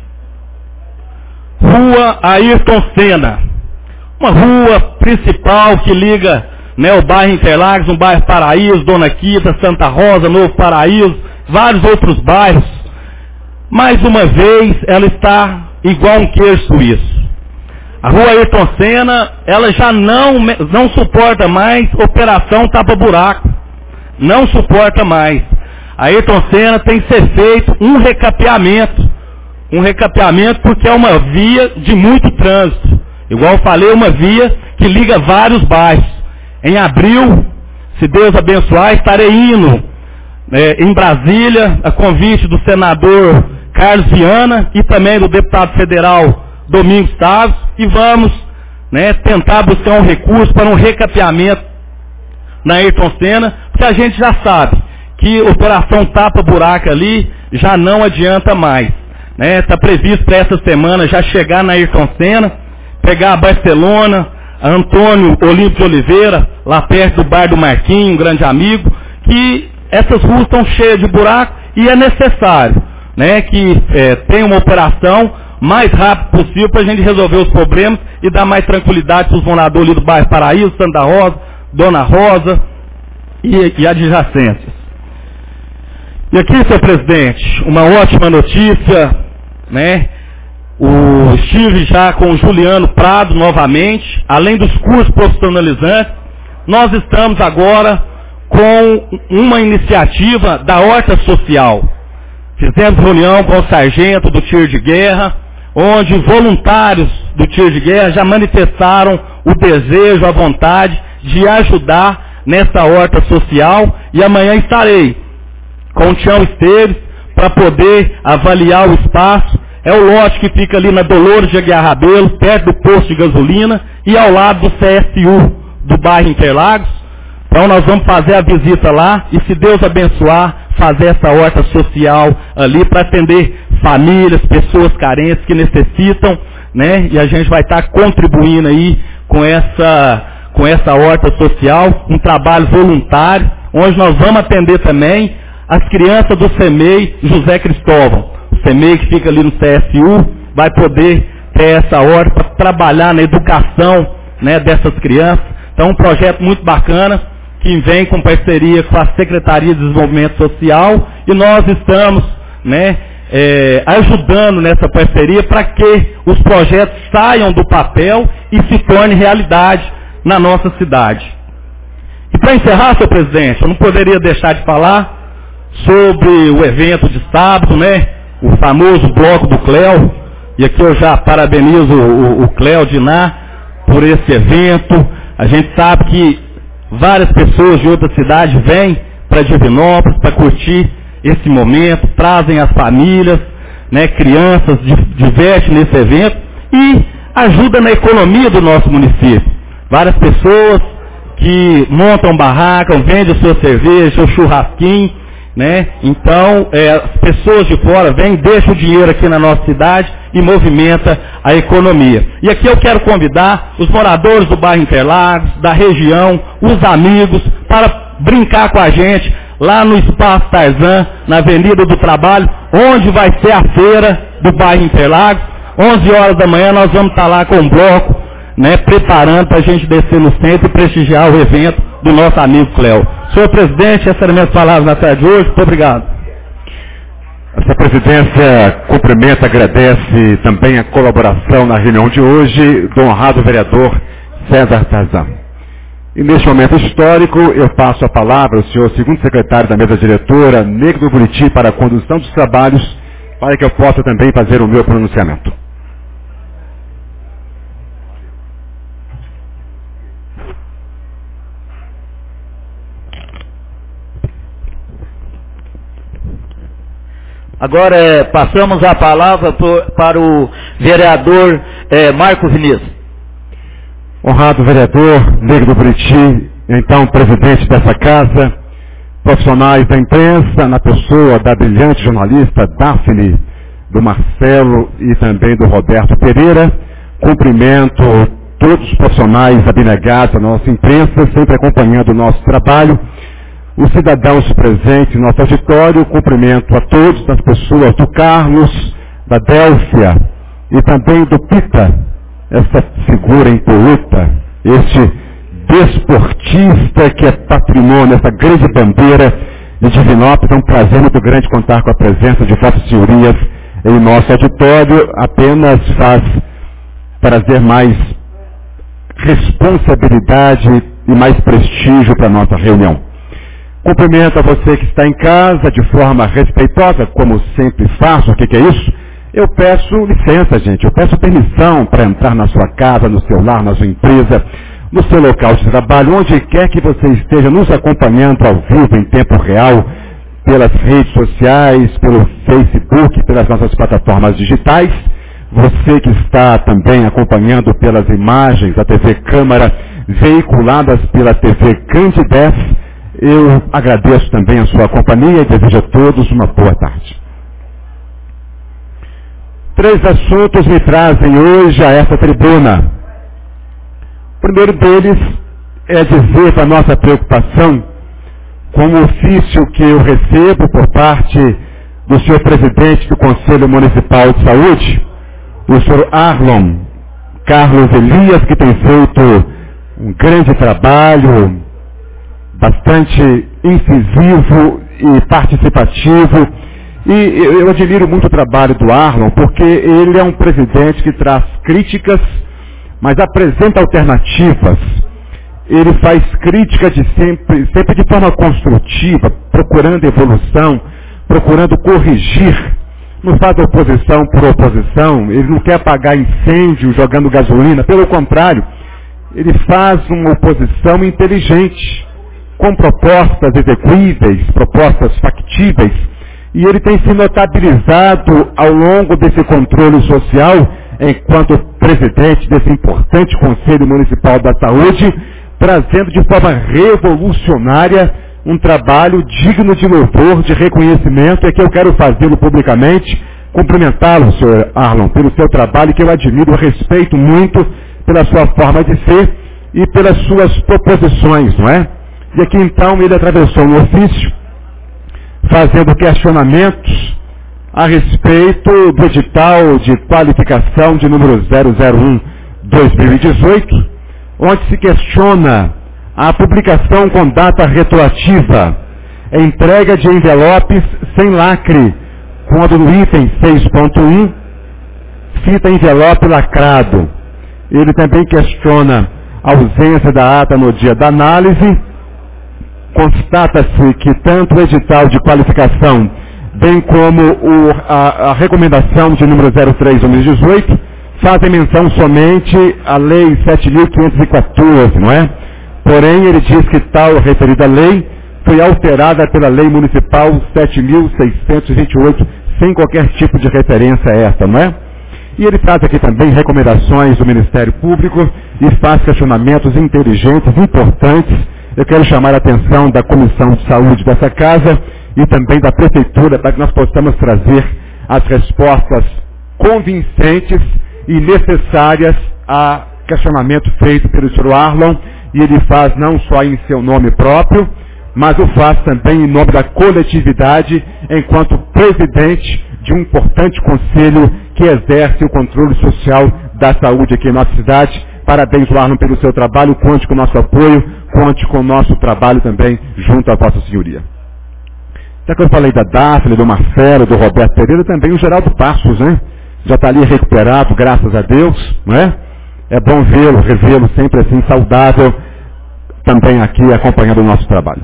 rua Ayrton Senna, uma rua principal que liga o bairro Interlagos, o bairro Paraíso, Dona Quita, Santa Rosa, Novo Paraíso, vários outros bairros. Mais uma vez, ela está igual um queijo suíço. A rua Ayrton Senna, ela já não suporta mais operação tapa-buraco. Não suporta mais. A Ayrton Senna tem que ser feito um recapeamento. Um recapeamento porque é uma via de muito trânsito. Igual eu falei, uma via que liga vários bairros. Em abril, se Deus abençoar, estarei indo em Brasília, a convite do senador Carlos Viana e também do deputado federal Domingos Tavos, e vamos tentar buscar um recurso para um recapeamento na Ayrton Senna, porque a gente já sabe que operação tapa-buraco ali já não adianta mais. Está previsto para essa semana já chegar na Ayrton Senna, pegar a Barcelona, a Antônio Olímpio de Oliveira, lá perto do bar do Marquinhos, um grande amigo, que essas ruas estão cheias de buraco e é necessário, né, que tenha uma operação mais rápido possível para a gente resolver os problemas e dar mais tranquilidade para os moradores ali do bairro Paraíso, Santa Rosa, Dona Rosa e adjacências. E aqui, senhor presidente, uma ótima notícia, né? Estive já com o Juliano Prado novamente, além dos cursos profissionalizantes, nós estamos agora com uma iniciativa da Horta Social. Fizemos reunião com o sargento do tiro de guerra, onde voluntários do tiro de guerra já manifestaram o desejo, a vontade de ajudar nessa horta social, e amanhã estarei com o Tião Esteves para poder avaliar o espaço. É o lote que fica ali na Dolores de Aguiar Rabelo, perto do posto de gasolina e ao lado do CSU do bairro Interlagos. Então nós vamos fazer a visita lá e, se Deus abençoar, fazer essa horta social ali para atender famílias, pessoas carentes que necessitam, né? E a gente vai estar contribuindo aí com essa horta social, um trabalho voluntário, onde nós vamos atender também as crianças do CEMEI José Cristóvão. O CEMEI que fica ali no CSU vai poder ter essa horta para trabalhar na educação, né, dessas crianças. Então, um projeto muito bacana que vem com parceria com a Secretaria de Desenvolvimento Social, e nós estamos, né, ajudando nessa parceria para que os projetos saiam do papel e se tornem realidade na nossa cidade. E para encerrar, senhor presidente, eu não poderia deixar de falar sobre o evento de sábado, né? O famoso bloco do Cléo, e aqui eu já parabenizo o Cléo Diná por esse evento. A gente sabe que várias pessoas de outras cidades vêm para Divinópolis para curtir esse momento, trazem as famílias, né, crianças, divertem nesse evento e ajuda na economia do nosso município. Várias pessoas que montam barraca, vendem sua cerveja, seu churrasquinho, né? Então, as pessoas de fora vêm, deixam o dinheiro aqui na nossa cidade e movimenta a economia. E aqui eu quero convidar os moradores do bairro Interlagos, da região, os amigos, para brincar com a gente lá no Espaço Tarzan, na Avenida do Trabalho, onde vai ser a feira do bairro Interlagos. 11 horas da manhã nós vamos estar lá com um bloco, né, preparando para a gente descer no centro e prestigiar o evento do nosso amigo Cléo. Senhor presidente, essas eram minhas palavras na tarde de hoje. Muito obrigado. Essa presidência cumprimenta, agradece também a colaboração na reunião de hoje do honrado vereador César Tarzan. E neste momento histórico, eu passo a palavra ao senhor segundo secretário da mesa diretora, Negro do Buriti, para a condução dos trabalhos, para que eu possa também fazer o meu pronunciamento. Agora passamos a palavra para o vereador Marco Vinícius. Honrado vereador Negro do Buriti, então presidente dessa casa, profissionais da imprensa, na pessoa da brilhante jornalista Daphne, do Marcelo e também do Roberto Pereira, cumprimento todos os profissionais abnegados da nossa imprensa, sempre acompanhando o nosso trabalho. Os cidadãos presentes no nosso auditório, cumprimento a todos, as pessoas do Carlos, da Délcia e também do Pita, essa figura impoluta, este desportista que é patrimônio, essa grande bandeira de Divinópolis. É um prazer muito grande contar com a presença de vossas senhorias em nosso auditório, apenas faz trazer mais responsabilidade e mais prestígio para a nossa reunião. Cumprimento a você que está em casa de forma respeitosa, como sempre faço. O que é isso? Eu peço licença, gente, eu peço permissão para entrar na sua casa, no seu lar, na sua empresa, no seu local de trabalho, onde quer que você esteja nos acompanhando ao vivo, em tempo real, pelas redes sociais, pelo Facebook, pelas nossas plataformas digitais. Você que está também acompanhando pelas imagens da TV Câmara, veiculadas pela TV Candidez, eu agradeço também a sua companhia e desejo a todos uma boa tarde. 3 assuntos me trazem hoje a essa tribuna. O primeiro deles é dizer da nossa preocupação com o ofício que eu recebo por parte do senhor presidente do Conselho Municipal de Saúde, o senhor Arlon Carlos Elias, que tem feito um grande trabalho, bastante incisivo e participativo. E eu admiro muito o trabalho do Arlon, porque ele é um presidente que traz críticas, mas apresenta alternativas. Ele faz crítica sempre de forma construtiva, procurando evolução, procurando corrigir. Não faz oposição por oposição, ele não quer apagar incêndio jogando gasolina, pelo contrário, ele faz uma oposição inteligente, com propostas execuíveis, propostas factíveis, e ele tem se notabilizado ao longo desse controle social, enquanto presidente desse importante Conselho Municipal da Saúde, trazendo de forma revolucionária um trabalho digno de louvor, de reconhecimento, é que eu quero fazê-lo publicamente, cumprimentá-lo, senhor Arlon, pelo seu trabalho, que eu admiro, respeito muito pela sua forma de ser e pelas suas proposições, não é? E aqui então ele atravessou um ofício, fazendo questionamentos a respeito do edital de qualificação de número 001/2018, onde se questiona a publicação com data retroativa, a entrega de envelopes sem lacre, quando no item 6.1 cita envelope lacrado. Ele também questiona a ausência da ata no dia da análise. Constata-se que tanto o edital de qualificação, bem como a recomendação de número 03/2018, fazem menção somente à Lei 7.514, não é? Porém, ele diz que tal referida lei foi alterada pela Lei Municipal 7.628, sem qualquer tipo de referência a essa, não é? E ele traz aqui também recomendações do Ministério Público e faz questionamentos inteligentes, importantes. Eu quero chamar a atenção da Comissão de Saúde dessa casa e também da Prefeitura, para que nós possamos trazer as respostas convincentes e necessárias a questionamento feito pelo Sr. Arlon, e ele faz não só em seu nome próprio, mas o faz também em nome da coletividade, enquanto presidente de um importante conselho que exerce o controle social da saúde aqui em nossa cidade. Parabéns, Arlon, pelo seu trabalho, conte com o nosso apoio, conte com o nosso trabalho também junto à Vossa Senhoria. Já que eu falei da Daphne, do Marcelo, do Roberto Pereira, também o Geraldo Passos, né? Já está ali recuperado, graças a Deus, não é? É bom vê-lo, revê-lo sempre assim, saudável, também aqui acompanhando o nosso trabalho.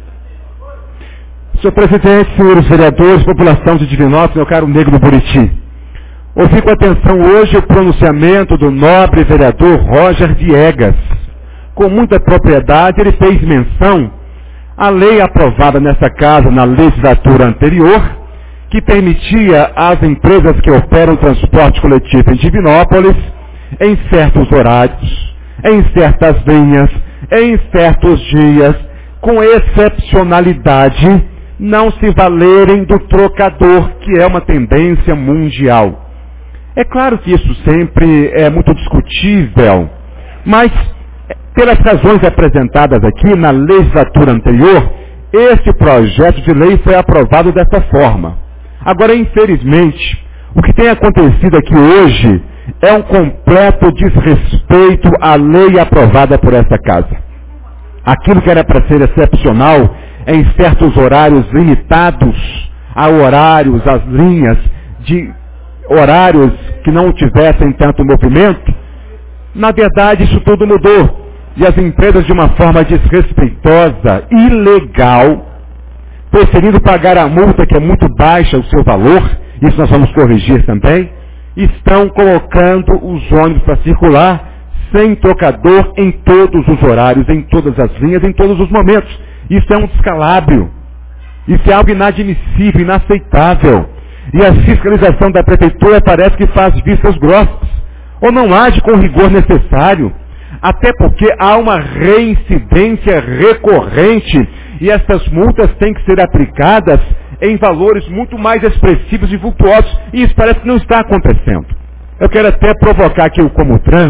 Senhor presidente, senhores vereadores, população de Divinópolis, meu caro Negro do Buriti, ouvi com atenção hoje o pronunciamento do nobre vereador Roger Viegas. Com muita propriedade, ele fez menção à lei aprovada nessa casa na legislatura anterior, que permitia às empresas que operam transporte coletivo em Divinópolis, em certos horários, em certas linhas, em certos dias, com excepcionalidade, não se valerem do trocador, que é uma tendência mundial. É claro que isso sempre é muito discutível, mas pelas razões apresentadas aqui na legislatura anterior, esse projeto de lei foi aprovado dessa forma. Agora, infelizmente, o que tem acontecido aqui hoje é um completo desrespeito à lei aprovada por essa casa. Aquilo que era para ser excepcional em certos horários limitados a horários, as linhas de horários que não tivessem tanto movimento, na verdade isso tudo mudou. E as empresas, de uma forma desrespeitosa, ilegal, preferindo pagar a multa, que é muito baixa o seu valor, isso nós vamos corrigir também, estão colocando os ônibus para circular sem trocador em todos os horários, em todas as linhas, em todos os momentos. Isso é um descalabro. Isso é algo inadmissível, inaceitável. E a fiscalização da prefeitura parece que faz vistas grossas, ou não age com o rigor necessário, até porque há uma reincidência recorrente e essas multas têm que ser aplicadas em valores muito mais expressivos e vultuosos, e isso parece que não está acontecendo. Eu quero até provocar aqui o Comutran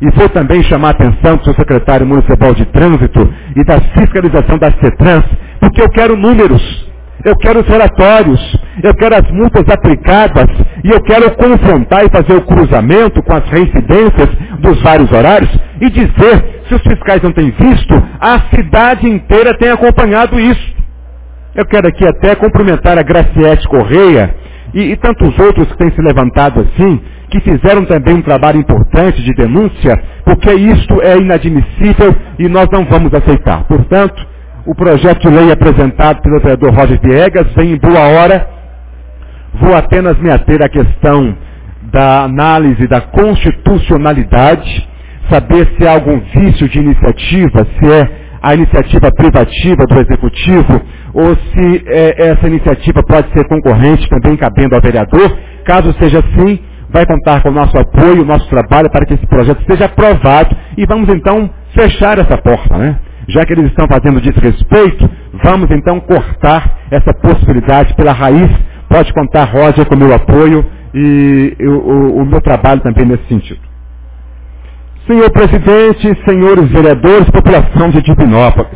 e vou também chamar a atenção do seu secretário municipal de trânsito e da fiscalização da CETRANS, porque eu quero números, eu quero os relatórios, eu quero as multas aplicadas e eu quero confrontar e fazer o cruzamento com as reincidências dos vários horários e dizer, se os fiscais não têm visto, a cidade inteira tem acompanhado isso. Eu quero aqui até cumprimentar a Graciete Correia e tantos outros que têm se levantado assim, que fizeram também um trabalho importante de denúncia, porque isto é inadmissível e nós não vamos aceitar. Portanto, o projeto de lei apresentado pelo vereador Roger Viegas vem em boa hora. Vou apenas me ater à questão da análise da constitucionalidade, saber se há algum vício de iniciativa, se é a iniciativa privativa do Executivo, ou se essa iniciativa pode ser concorrente também cabendo ao vereador. Caso seja assim, vai contar com o nosso apoio, o nosso trabalho para que esse projeto seja aprovado e vamos então fechar essa porta, né? Já que eles estão fazendo desrespeito, vamos então cortar essa possibilidade pela raiz. Pode contar, Roger, com o meu apoio e o meu trabalho também nesse sentido. Senhor presidente, senhores vereadores, população de Divinópolis.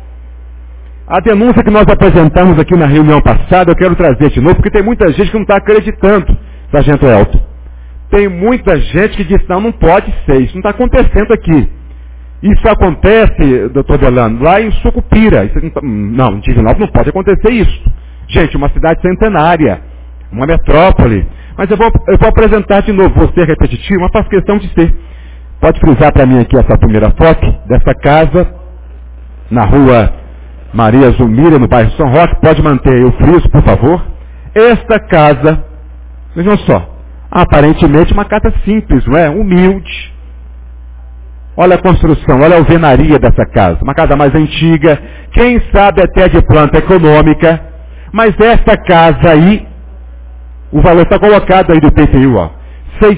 A denúncia que nós apresentamos aqui na reunião passada, eu quero trazer de novo, porque tem muita gente que não está acreditando, Sargento Elton. Tem muita gente que diz, não pode ser, isso não está acontecendo aqui. Isso acontece, doutor Delano, lá em Sucupira. Não, em Divinópolis não pode acontecer isso. Gente, uma cidade centenária, uma metrópole. Mas eu vou apresentar de novo, vou ser repetitivo, mas faço questão de ser. Pode frisar para mim aqui essa primeira foto dessa casa, na rua Maria Zumira, no bairro São Roque. Pode manter o friso, por favor. Esta casa, vejam só, aparentemente uma casa simples, não é? Humilde. Olha a construção, olha a alvenaria dessa casa. Uma casa mais antiga, quem sabe até de planta econômica. Mas essa casa aí, o valor está colocado aí do IPTU, ó. R$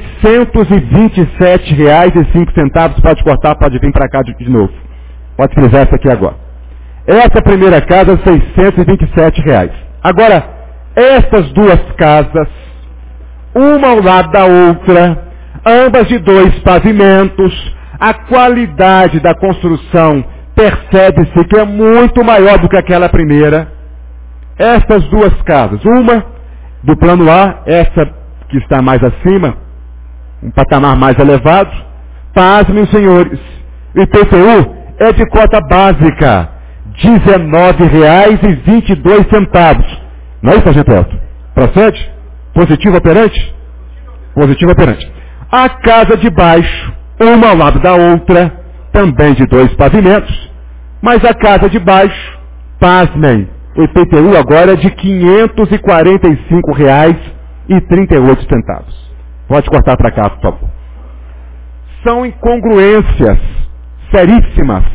627,05. Pode cortar, pode vir para cá de novo. Pode frisar essa aqui agora. Essa primeira casa, R$ 627. Agora, essas duas casas, uma ao lado da outra, ambas de 2 pavimentos, a qualidade da construção percebe-se que é muito maior do que aquela primeira. Essas duas casas, uma do plano A, essa que está mais acima, um patamar mais elevado, pasmem, senhores, o IPTU é de cota básica, R$ 19,22. Não é isso, Sargento Elton? Procede? Positivo operante? Positivo operante. A casa de baixo, uma ao lado da outra, também de 2 pavimentos, mas a casa de baixo, pasmem, o IPTU agora é de R$ 545,38. Pode cortar para cá, por favor. São incongruências seríssimas.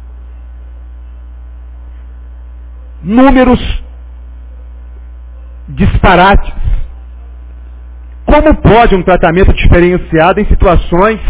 Números disparates. Como pode um tratamento diferenciado em situações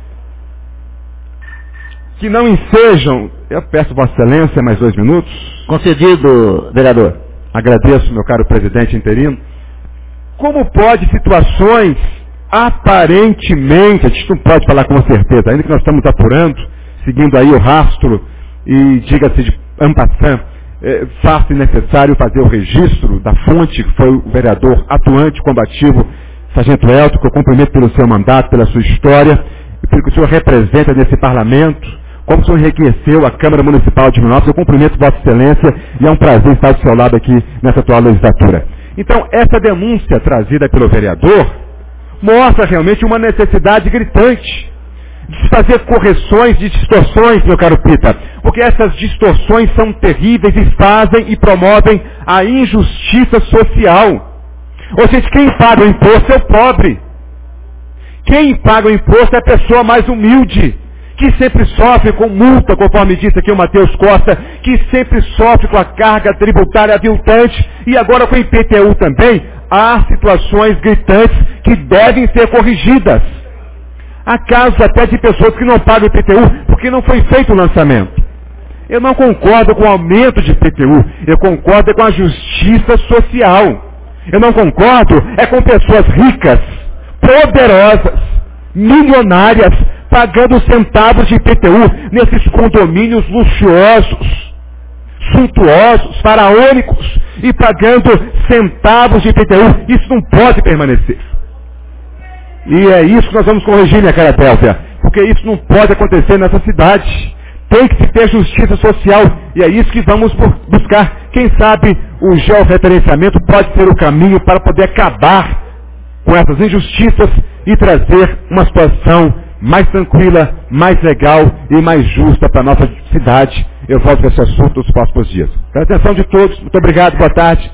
que não ensejam... Eu peço Vossa Excelência mais 2 minutos. Concedido, vereador. Agradeço, meu caro presidente interino. Como pode situações aparentemente, a gente não pode falar com certeza, ainda que nós estamos apurando, seguindo aí o rastro, e diga-se de en passant, fácil e necessário fazer o registro da fonte, que foi o vereador atuante, combativo, Sargento Elton, que eu cumprimento pelo seu mandato, pela sua história, e pelo que o senhor representa nesse parlamento, como o senhor enriqueceu a Câmara Municipal de Divinópolis. Eu cumprimento Vossa Excelência e é um prazer estar do seu lado aqui nessa atual legislatura. Então, essa denúncia trazida pelo vereador mostra realmente uma necessidade gritante de se fazer correções de distorções, meu caro Pita, porque essas distorções são terríveis e fazem e promovem a injustiça social. Ou seja, quem paga o imposto é o pobre. Quem paga o imposto é a pessoa mais humilde, que sempre sofre com multa, conforme disse aqui o Matheus Costa, que sempre sofre com a carga tributária aviltante, e agora com o IPTU também, há situações gritantes que devem ser corrigidas. Há casos até de pessoas que não pagam IPTU porque não foi feito o lançamento. Eu não concordo com o aumento de IPTU, eu concordo com a justiça social. Eu não concordo com pessoas ricas, poderosas, milionárias, pagando centavos de IPTU nesses condomínios luxuosos, suntuosos, faraônicos, e pagando centavos de IPTU. Isso não pode permanecer. E é isso que nós vamos corrigir, minha cara Télvia, porque isso não pode acontecer nessa cidade. Tem que se ter justiça social, e é isso que vamos buscar. Quem sabe o georreferenciamento pode ser o caminho para poder acabar com essas injustiças e trazer uma situação mais tranquila, mais legal e mais justa para a nossa cidade. Eu volto para esse assunto nos próximos dias. Pela atenção de todos, muito obrigado, boa tarde.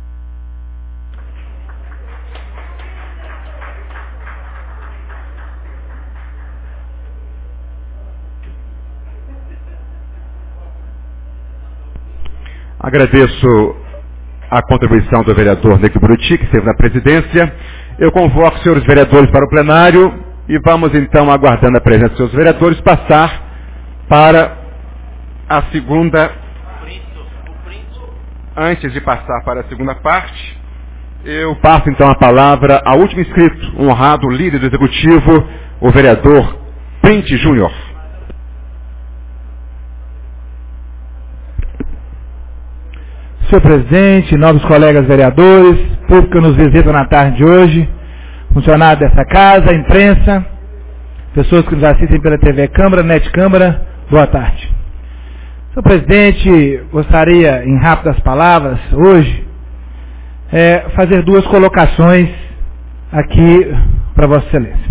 Agradeço a contribuição do vereador Neco Buriti, que esteve na presidência. Eu convoco os senhores vereadores para o plenário e vamos então, aguardando a presença dos seus vereadores, passar para a segunda. Antes de passar para a segunda parte, eu passo então a palavra ao último inscrito, honrado líder do executivo, o vereador Printe Júnior. Senhor presidente, nobres colegas vereadores, público que nos visita na tarde de hoje, funcionários dessa casa, imprensa, pessoas que nos assistem pela TV Câmara, Net Câmara, boa tarde. Senhor presidente, gostaria, em rápidas palavras, hoje, fazer duas colocações aqui para Vossa Excelência.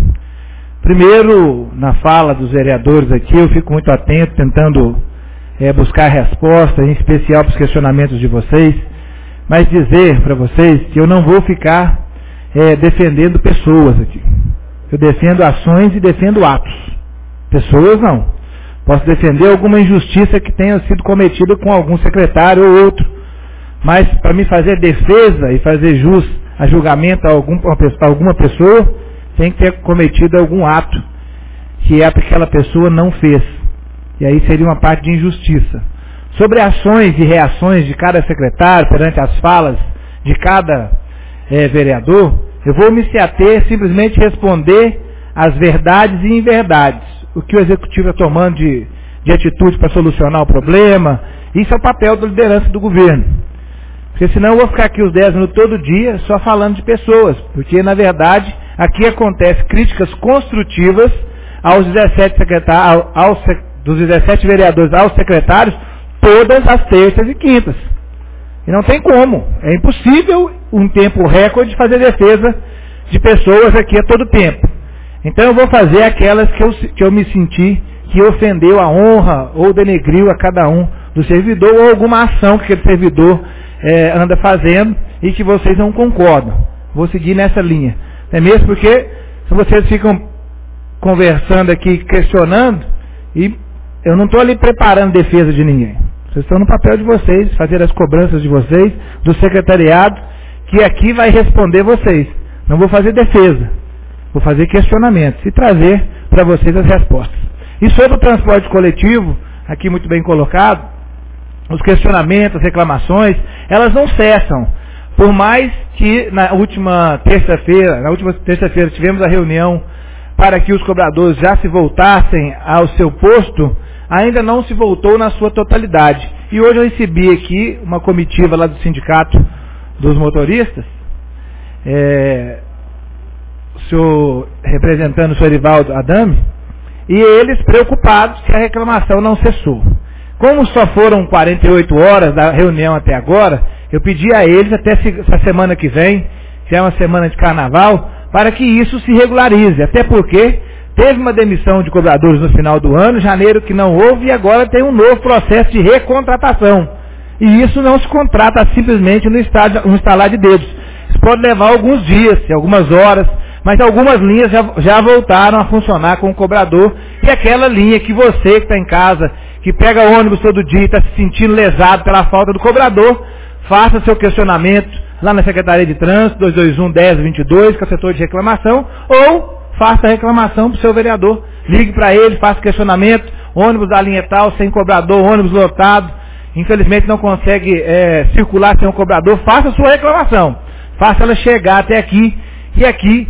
Primeiro, na fala dos vereadores aqui, eu fico muito atento, tentando buscar respostas, em especial para os questionamentos de vocês, mas dizer para vocês que eu não vou ficar defendendo pessoas aqui. Eu defendo ações e defendo atos. Pessoas não. Posso defender alguma injustiça que tenha sido cometida com algum secretário ou outro, mas para me fazer defesa e fazer jus a julgamento a alguma pessoa, tem que ter cometido algum ato que aquela pessoa não fez. E aí seria uma parte de injustiça. Sobre ações e reações de cada secretário perante as falas de cada vereador, eu vou me ater simplesmente responder as verdades e inverdades. O que o executivo está tomando de atitude para solucionar o problema, isso é o papel da liderança do governo. Porque senão eu vou ficar aqui os 10 minutos todo dia só falando de pessoas, porque na verdade aqui acontece críticas construtivas aos 17 secretários, dos 17 vereadores aos secretários, todas as terças e quintas. E não tem como. É impossível um tempo recorde fazer defesa de pessoas aqui a todo tempo. Então eu vou fazer aquelas que eu me senti que ofendeu a honra ou denegriu a cada um do servidor, ou alguma ação que aquele servidor anda fazendo e que vocês não concordam. Vou seguir nessa linha. É mesmo porque se vocês ficam conversando aqui, questionando, e eu não estou ali preparando defesa de ninguém. Vocês estão no papel de vocês, fazer as cobranças de vocês, do secretariado, que aqui vai responder vocês. Não vou fazer defesa, vou fazer questionamentos e trazer para vocês as respostas. E sobre o transporte coletivo, aqui muito bem colocado, os questionamentos, as reclamações, elas não cessam. Por mais que na última terça-feira tivemos a reunião para que os cobradores já se voltassem ao seu posto, ainda não se voltou na sua totalidade. E hoje eu recebi aqui uma comitiva lá do sindicato dos motoristas, representando o senhor Erivaldo Adame, e eles preocupados que a reclamação não cessou. Como só foram 48 horas da reunião até agora, eu pedi a eles até essa semana que vem, que é uma semana de carnaval, para que isso se regularize, até porque teve uma demissão de cobradores no final do ano, janeiro que não houve, e agora tem um novo processo de recontratação. E isso não se contrata simplesmente no estalar de dedos. Isso pode levar alguns dias, algumas horas, mas algumas linhas já voltaram a funcionar com o cobrador, e aquela linha que você que está em casa, que pega ônibus todo dia e está se sentindo lesado pela falta do cobrador, faça seu questionamento lá na Secretaria de Trânsito, 221-1022, que é o setor de reclamação, ou faça a reclamação para o seu vereador, ligue para ele, faça questionamento, ônibus da linha tal, sem cobrador, ônibus lotado, infelizmente não consegue circular sem um cobrador, faça a sua reclamação, faça ela chegar até aqui, e aqui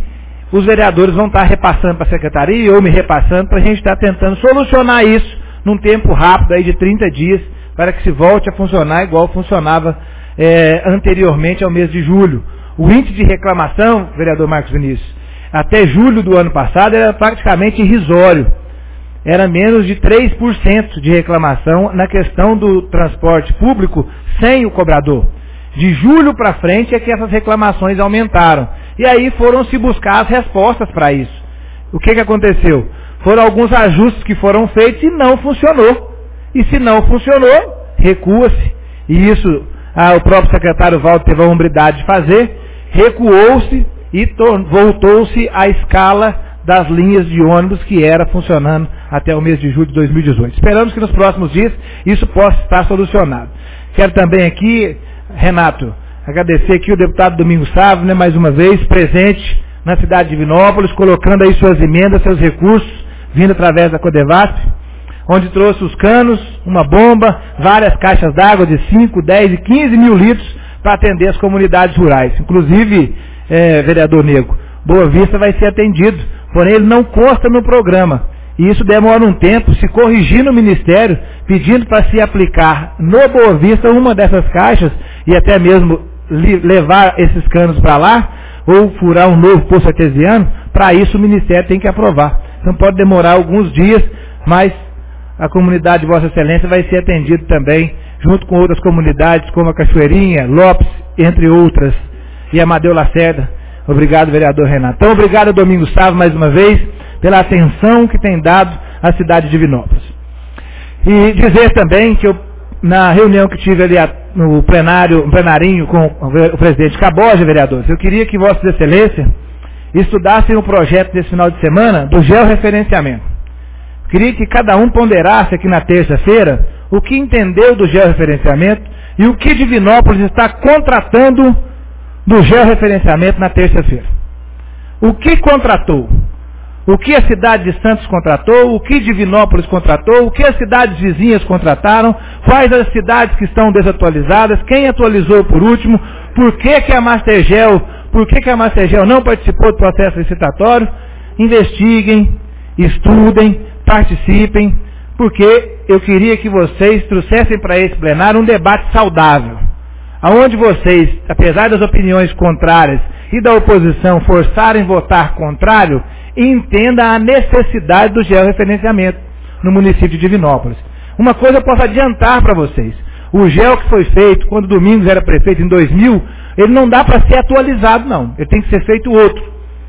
os vereadores vão estar repassando para a secretaria ou me repassando para a gente estar tentando solucionar isso num tempo rápido aí de 30 dias para que se volte a funcionar igual funcionava anteriormente ao mês de julho. O índice de reclamação, vereador Marcos Vinícius, até julho do ano passado era praticamente irrisório. Era menos de 3% de reclamação na questão do transporte público sem o cobrador. De julho para frente é que essas reclamações aumentaram. E aí foram se buscar as respostas para isso. O que aconteceu? Foram alguns ajustes que foram feitos e não funcionou. E se não funcionou, recua-se. E isso o próprio secretário Valdo teve a hombridade de fazer. Recuou-se e voltou-se à escala das linhas de ônibus que era funcionando até o mês de julho de 2018. Esperamos que nos próximos dias isso possa estar solucionado. Quero também aqui, Renato, agradecer aqui o deputado Domingos Sávio, né, mais uma vez, presente na cidade de Divinópolis, colocando aí suas emendas, seus recursos, vindo através da Codevasp, onde trouxe os canos, uma bomba, várias caixas d'água de 5, 10 e 15 mil litros para atender as comunidades rurais. Inclusive, vereador Nego, Boa Vista vai ser atendido, porém ele não consta no programa. E isso demora um tempo, se corrigir no Ministério, pedindo para se aplicar no Boa Vista uma dessas caixas e até mesmo levar esses canos para lá, ou furar um novo poço artesiano, para isso o Ministério tem que aprovar. Então pode demorar alguns dias, mas a comunidade de Vossa Excelência vai ser atendida também, junto com outras comunidades, como a Cachoeirinha, Lopes, entre outras, e Amadeu Lacerda. Obrigado, vereador Renato. Então, obrigado, Domingos Sávio, mais uma vez, pela atenção que tem dado à cidade de Divinópolis. E dizer também que na reunião que tive ali no plenarinho com o presidente Caboja, vereadores, eu queria que Vossas Excelências estudassem o projeto desse final de semana do georreferenciamento. Queria que cada um ponderasse aqui na terça-feira o que entendeu do georreferenciamento e o que Divinópolis está contratando do georreferenciamento na terça-feira. O que contratou? O que a cidade de Santos contratou? O que Divinópolis contratou? O que as cidades vizinhas contrataram? Quais as cidades que estão desatualizadas? Quem atualizou por último? Por que a Mastergel não participou do processo licitatório? Investiguem, estudem, participem, porque eu queria que vocês trouxessem para esse plenário um debate saudável, aonde vocês, apesar das opiniões contrárias e da oposição forçarem votar contrário, entenda a necessidade do georreferenciamento no município de Divinópolis. Uma coisa eu posso adiantar para vocês. O geo que foi feito quando o Domingos era prefeito em 2000, ele não dá para ser atualizado, não. Ele tem que ser feito outro.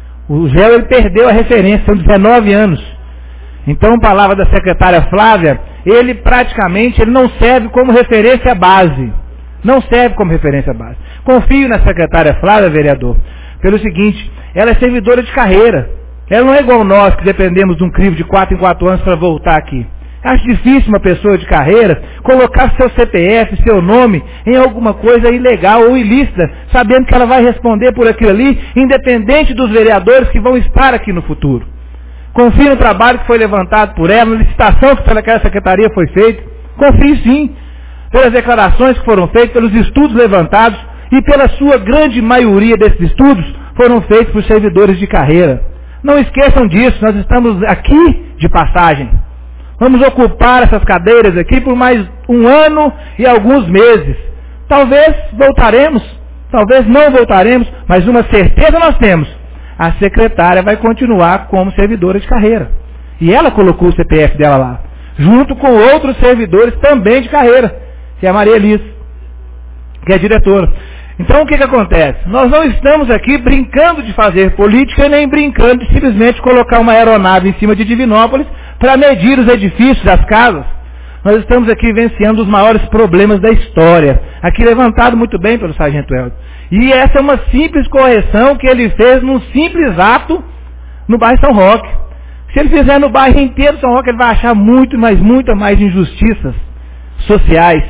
O geo ele perdeu a referência, são 19 anos. Então, palavra da secretária Flávia, ele praticamente não serve como referência base. Não serve como referência base. Confio na secretária Flávia, vereador, pelo seguinte, ela é servidora de carreira. Ela não é igual nós, que dependemos de um crivo de 4 em 4 anos para voltar aqui. Acho difícil uma pessoa de carreira colocar seu CPF, seu nome, em alguma coisa ilegal ou ilícita, sabendo que ela vai responder por aquilo ali, independente dos vereadores que vão estar aqui no futuro. Confio no trabalho que foi levantado por ela, na licitação que pelaquela secretaria foi feita. Confio sim, pelas declarações que foram feitas, pelos estudos levantados e pela sua grande maioria desses estudos foram feitos por servidores de carreira. Não esqueçam disso, nós estamos aqui de passagem. Vamos ocupar essas cadeiras aqui por mais um ano e alguns meses. Talvez voltaremos, talvez não voltaremos, mas uma certeza nós temos. A secretária vai continuar como servidora de carreira. E ela colocou o CPF dela lá, junto com outros servidores também de carreira, que é a Maria Elis, que é diretora. Então o que acontece? Nós não estamos aqui brincando de fazer política, nem brincando de simplesmente colocar uma aeronave em cima de Divinópolis para medir os edifícios, as casas. Nós estamos aqui vivenciando os maiores problemas da história, aqui levantado muito bem pelo Sargento Helder. E essa é uma simples correção que ele fez num simples ato no bairro São Roque. Se ele fizer no bairro inteiro São Roque, ele vai achar muita mais injustiças sociais.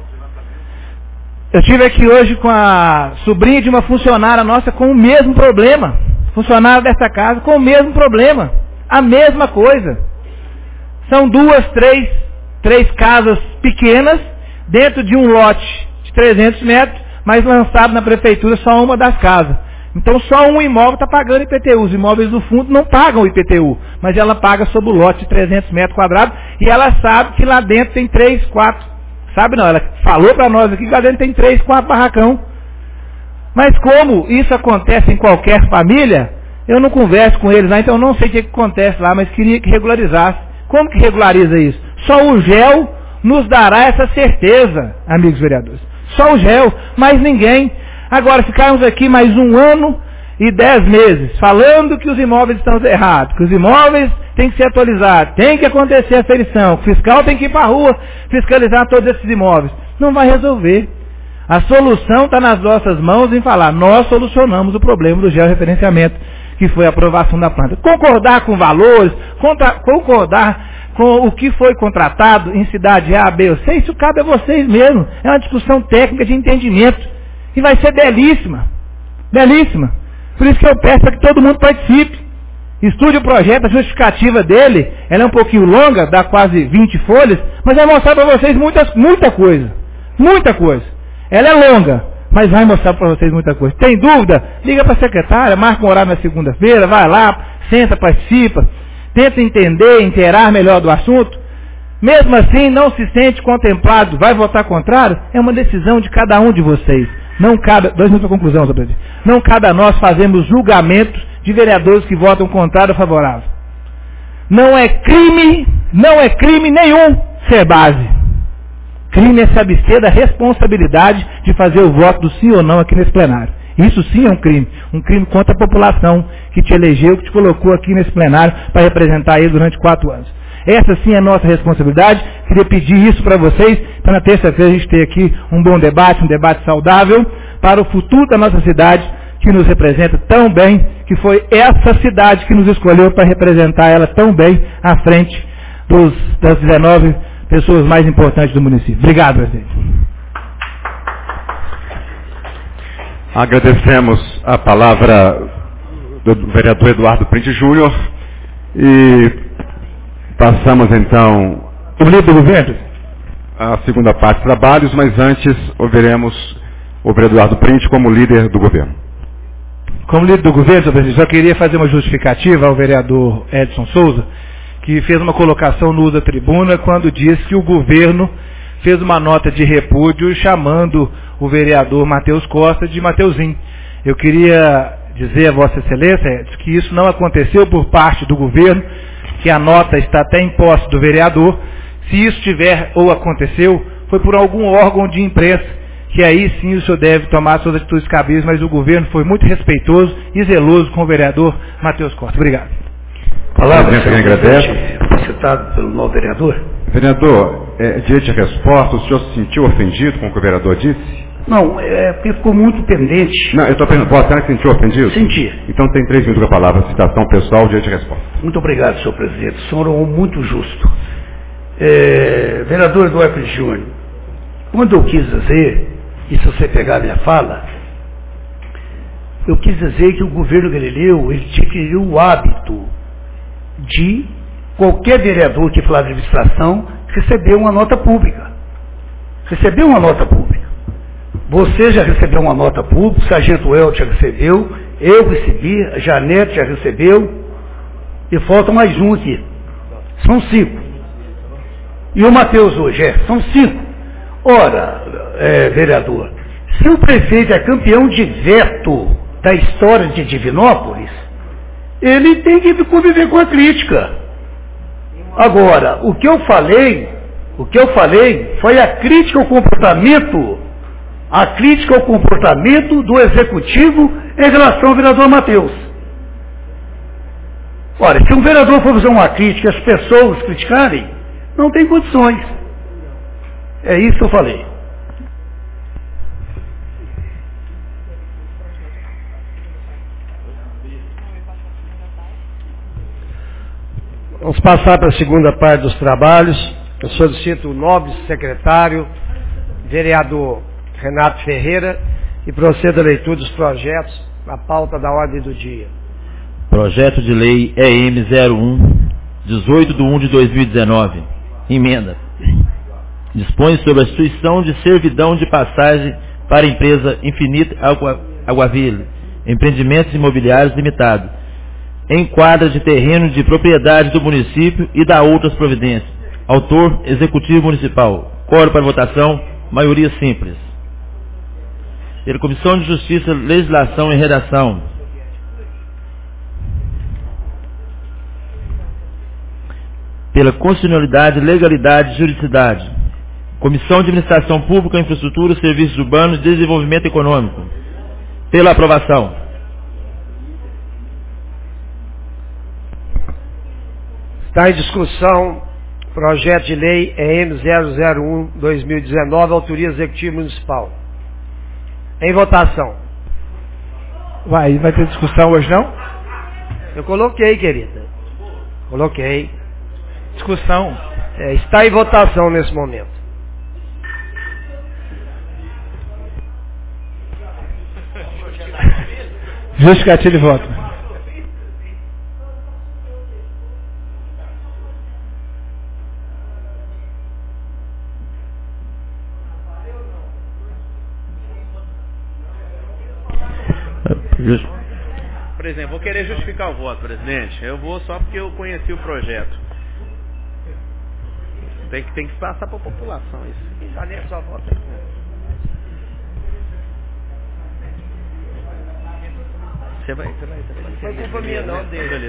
Eu estive aqui hoje com a sobrinha de uma funcionária nossa com o mesmo problema. Funcionária dessa casa com o mesmo problema. A mesma coisa. São três casas pequenas dentro de um lote de 300 metros, mas lançado na prefeitura só uma das casas. Então só um imóvel está pagando IPTU. Os imóveis do fundo não pagam o IPTU, mas ela paga sobre o lote de 300 metros quadrados e ela sabe que lá dentro tem 3, 4. Sabe não, ela falou para nós aqui que lá dentro tem 3, 4 barracão. Mas como isso acontece em qualquer família, eu não converso com eles lá, então eu não sei o que acontece lá, mas queria que regularizasse. Como que regulariza isso? Só o GEL nos dará essa certeza, amigos vereadores. Só o GEL, mais ninguém. Agora, ficarmos aqui mais 1 ano e 10 meses, falando que os imóveis estão errados, que os imóveis têm que ser atualizados, tem que acontecer a ferição, que o fiscal tem que ir para a rua fiscalizar todos esses imóveis. Não vai resolver. A solução está nas nossas mãos em falar, nós solucionamos o problema do georreferenciamento, que foi a aprovação da planta. Concordar com valores, concordar com o que foi contratado em cidade A, B ou C, isso cabe a vocês mesmo. É uma discussão técnica de entendimento. E vai ser belíssima. Belíssima. Por isso que eu peço para que todo mundo participe. Estude o projeto, a justificativa dele, ela é um pouquinho longa, dá quase 20 folhas, mas vai mostrar para vocês muita coisa. Muita coisa. Ela é longa, mas vai mostrar para vocês muita coisa. Tem dúvida? Liga para a secretária, marca um horário na segunda-feira, vai lá, senta, participa, tenta entender, inteirar melhor do assunto. Mesmo assim, não se sente contemplado, vai votar contrário, é uma decisão de cada um de vocês. Não cabe, 2 minutos para conclusão, senhor presidente. Não cabe a nós fazermos julgamentos de vereadores que votam contrário ou favorável. Não é crime nenhum ser base. Crime é se abster da responsabilidade de fazer o voto do sim ou não aqui nesse plenário. Isso sim é um crime contra a população que te elegeu, que te colocou aqui nesse plenário para representar ele durante 4 anos. Essa sim é a nossa responsabilidade. Queria pedir isso para vocês, para na terça-feira a gente ter aqui um bom debate, um debate saudável, para o futuro da nossa cidade, que nos representa tão bem, que foi essa cidade que nos escolheu para representar ela tão bem à frente das 19 pessoas mais importantes do município. Obrigado, presidente. Agradecemos a palavra do vereador Eduardo Printe Júnior e passamos então o líder do governo, a segunda parte dos trabalhos, mas antes ouviremos o vereador Eduardo Printe como líder do governo. Como líder do governo, senhor presidente, só queria fazer uma justificativa ao vereador Edson Souza, que fez uma colocação no uso da tribuna quando disse que o governo fez uma nota de repúdio chamando o vereador Matheus Costa de Mateuzinho. Eu queria dizer a Vossa Excelência, Edson, que isso não aconteceu por parte do governo, que a nota está até em posse do vereador. Se isso tiver ou aconteceu, foi por algum órgão de imprensa, que aí sim o senhor deve tomar suas atitudes cabíveis, mas o governo foi muito respeitoso e zeloso com o vereador Matheus Costa. Obrigado. Palavra, senhor agradece. Citado pelo novo vereador. Vereador, diante da resposta, o senhor se sentiu ofendido com o que o vereador disse? Não, porque ficou muito pendente. Não, eu estou perguntando, você se sentiu ofendido? Senti. Então tem 3 minutos com a palavra, citação pessoal diante da resposta. Muito obrigado, senhor presidente. O senhor é muito justo. Vereador Eduardo Júnior, quando eu quis dizer, e se você pegar a minha fala, eu quis dizer que o governo Galileu, ele adquiriu o hábito de qualquer vereador que falar de administração receber uma nota pública. Receber uma nota pública. Você já recebeu uma nota pública, o sargento El já recebeu, eu recebi, a Janete já recebeu, e falta mais um aqui. São 5. E o Matheus hoje, são 5. Ora, vereador, se o prefeito é campeão de veto da história de Divinópolis, ele tem que conviver com a crítica. Agora, o que eu falei foi a crítica ao comportamento do executivo em relação ao vereador Matheus. Ora, se um vereador for fazer uma crítica e as pessoas criticarem, não tem condições. É isso que eu falei. Vamos passar para a segunda parte dos trabalhos. Eu solicito o nobre secretário, vereador Renato Ferreira, e procedo à leitura dos projetos na pauta da ordem do dia. Projeto de lei EM 01, 18/1/2019. Emenda. Dispõe sobre a instituição de servidão de passagem para a empresa Infinita Aguaville, Empreendimentos Imobiliários Limitada, em quadra de terreno de propriedade do município e da outras providências. Autor, Executivo Municipal. Quórum para votação, maioria simples. Pela Comissão de Justiça, Legislação e Redação. Pela Constitucionalidade, Legalidade e Juridicidade. Comissão de Administração Pública, Infraestrutura, Serviços Urbanos e Desenvolvimento Econômico. Pela aprovação. Está em discussão projeto de lei EM 001/2019, autoria Executivo Municipal. Em votação. Vai ter discussão hoje não? Eu coloquei, querida. Coloquei. Discussão. Está em votação nesse momento. Justificativa de voto. Presidente, vou querer justificar o voto, presidente. Eu vou só porque eu conheci o projeto. Tem que passar para a população isso. Já nem só vota. Você vai. Não foi culpa minha não, dele.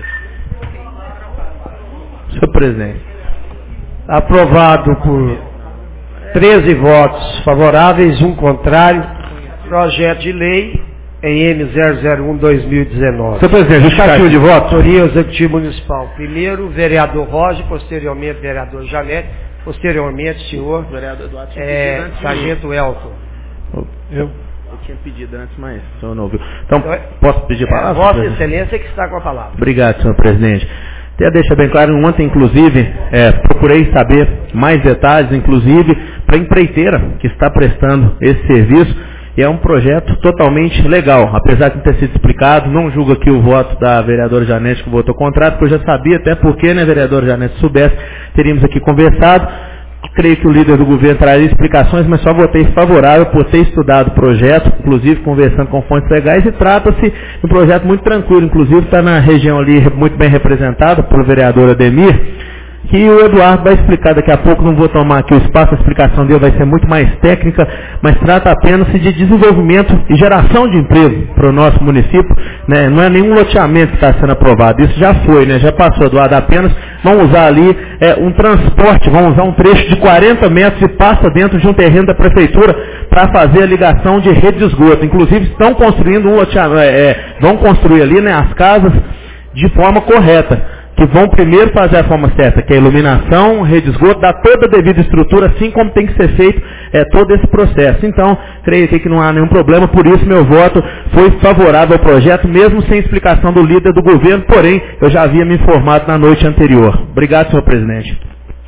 Senhor presidente. Aprovado por 13 votos favoráveis, 1 contrário. Projeto de lei EM 001/2019. Senhor presidente, justificativo de voto. Autoria Executivo Municipal. Primeiro, vereador Roger, posteriormente, vereador Janete, posteriormente, senhor vereador Eduardo, Sargento Elton. Eu tinha pedido antes, mas o senhor não ouviu. Então, posso pedir a palavra? Vossa Excelência que está com a palavra. Obrigado, senhor presidente. Até deixa bem claro, ontem, inclusive, procurei saber mais detalhes, inclusive, para a empreiteira que está prestando esse serviço. E é um projeto totalmente legal, apesar de não ter sido explicado. Não julgo aqui o voto da vereadora Janete que votou contrário, porque eu já sabia, até porque, né, vereadora Janete, se soubesse, teríamos aqui conversado. Creio que o líder do governo traria explicações, mas só votei favorável por ter estudado o projeto, inclusive conversando com fontes legais, e trata-se de um projeto muito tranquilo, inclusive está na região ali muito bem representada pelo vereador Ademir, que o Eduardo vai explicar daqui a pouco. Não vou tomar aqui o espaço, a explicação dele vai ser muito mais técnica, mas trata apenas de desenvolvimento e geração de emprego para o nosso município, né? Não é nenhum loteamento que está sendo aprovado, isso já foi, né? Já passou, Eduardo, apenas vão usar ali um transporte, vão usar um trecho de 40 metros e passa dentro de um terreno da prefeitura para fazer a ligação de rede de esgoto. Inclusive estão construindo um loteamento, vão construir ali, né, as casas de forma correta, que vão primeiro fazer a forma certa, que é a iluminação, rede de esgoto, dar toda a devida estrutura, assim como tem que ser feito todo esse processo. Então, creio que não há nenhum problema, por isso meu voto foi favorável ao projeto, mesmo sem explicação do líder do governo, porém, eu já havia me informado na noite anterior. Obrigado, senhor presidente.